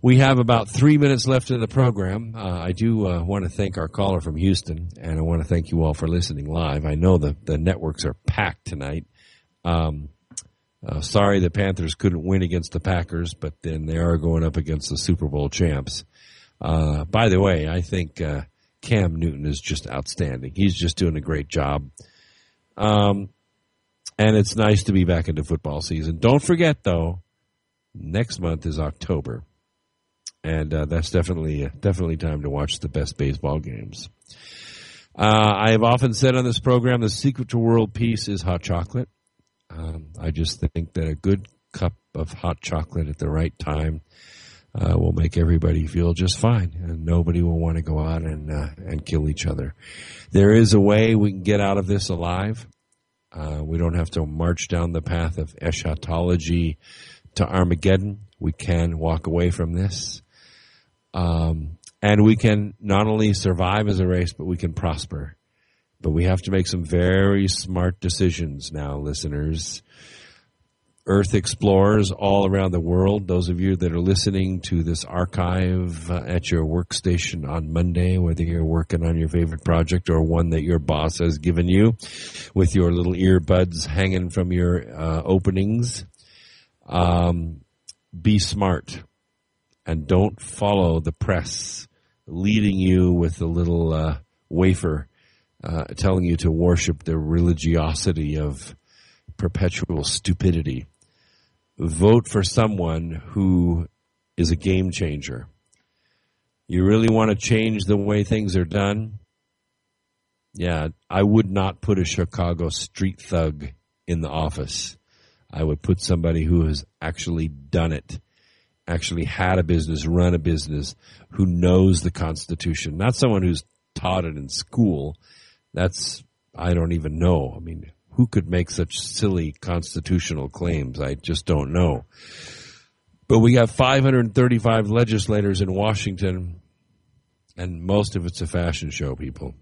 We have about three minutes left in the program. Uh, I do uh, want to thank our caller from Houston, and I want to thank you all for listening live. I know the, the networks are packed tonight. Um, uh, sorry the Panthers couldn't win against the Packers, but then they are going up against the Super Bowl champs. Uh, by the way, I think uh, Cam Newton is just outstanding. He's just doing a great job. Um, and it's nice to be back into football season. Don't forget, though, next month is October. And uh, that's definitely definitely time to watch the best baseball games. Uh, I have often said on this program, the secret to world peace is hot chocolate. Um, I just think that a good cup of hot chocolate at the right time uh, will make everybody feel just fine, and nobody will want to go out and uh, and kill each other. There is a way we can get out of this alive. Uh, we don't have to march down the path of eschatology to Armageddon. We can walk away from this. Um, and we can not only survive as a race, but we can prosper. But we have to make some very smart decisions now, listeners. Earth explorers all around the world, those of you that are listening to this archive uh, at your workstation on Monday, whether you're working on your favorite project or one that your boss has given you with your little earbuds hanging from your uh, openings, um, be smart. And don't follow the press leading you with a little uh, wafer uh, telling you to worship the religiosity of perpetual stupidity. Vote for someone who is a game changer. You really want to change the way things are done? Yeah, I would not put a Chicago street thug in the office. I would put somebody who has actually done it. Actually had a business, run a business, who knows the Constitution. Not someone who's taught it in school. That's, I don't even know. I mean, who could make such silly constitutional claims? I just don't know. But we have five hundred thirty-five legislators in Washington, and most of it's a fashion show, people.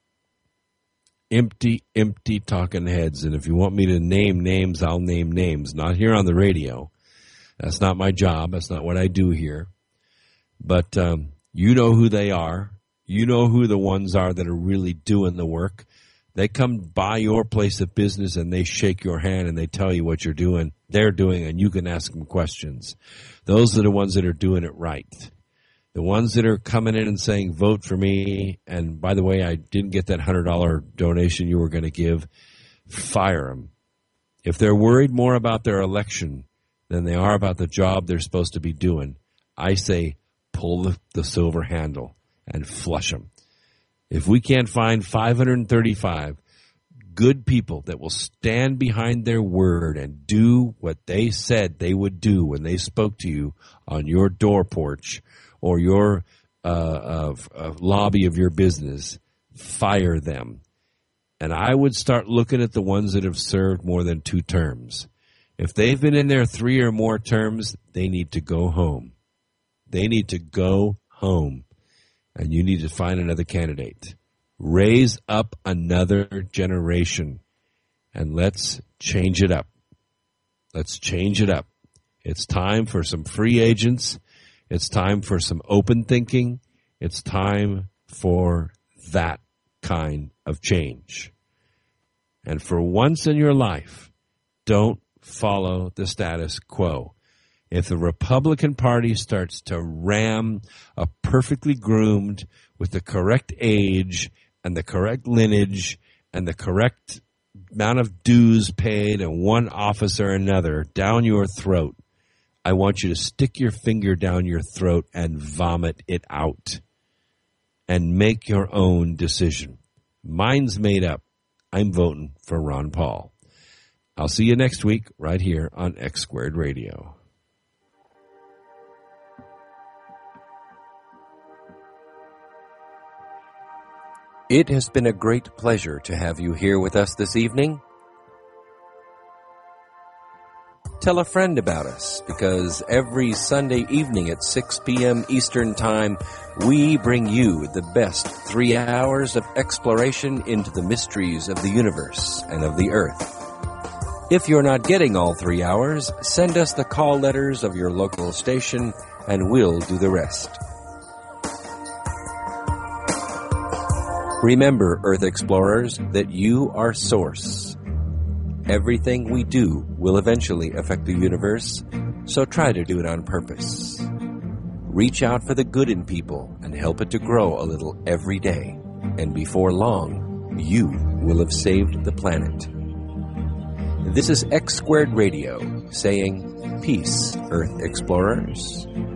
Empty, empty talking heads. And if you want me to name names, I'll name names. Not here on the radio. That's not my job. That's not what I do here. But um, you know who they are. You know who the ones are that are really doing the work. They come by your place of business and they shake your hand and they tell you what you're doing, they're doing, and you can ask them questions. Those are the ones that are doing it right. The ones that are coming in and saying, vote for me, and by the way, I didn't get that one hundred dollars donation you were going to give, fire them. If they're worried more about their election than they are about the job they're supposed to be doing, I say pull the, the silver handle and flush them. If we can't find five hundred thirty-five good people that will stand behind their word and do what they said they would do when they spoke to you on your door porch or your uh, uh, uh, lobby of your business, fire them. And I would start looking at the ones that have served more than two terms. If they've been in there three or more terms, they need to go home. They need to go home. And you need to find another candidate. Raise up another generation. And let's change it up. Let's change it up. It's time for some free agents. It's time for some open thinking. It's time for that kind of change. And for once in your life, don't follow the status quo. If the Republican Party starts to ram a perfectly groomed with the correct age and the correct lineage and the correct amount of dues paid in one office or another down your throat, I want you to stick your finger down your throat and vomit it out and make your own decision. Mine's made up. I'm voting for Ron Paul. I'll see you next week right here on X Squared Radio. It has been a great pleasure to have you here with us this evening. Tell a friend about us, because every Sunday evening at six p.m. Eastern Time, we bring you the best three hours of exploration into the mysteries of the universe and of the earth. If you're not getting all three hours, send us the call letters of your local station and we'll do the rest. Remember, Earth Explorers, that you are source. Everything we do will eventually affect the universe, so try to do it on purpose. Reach out for the good in people and help it to grow a little every day, and before long, you will have saved the planet. This is X Squared Radio saying, peace, Earth Explorers.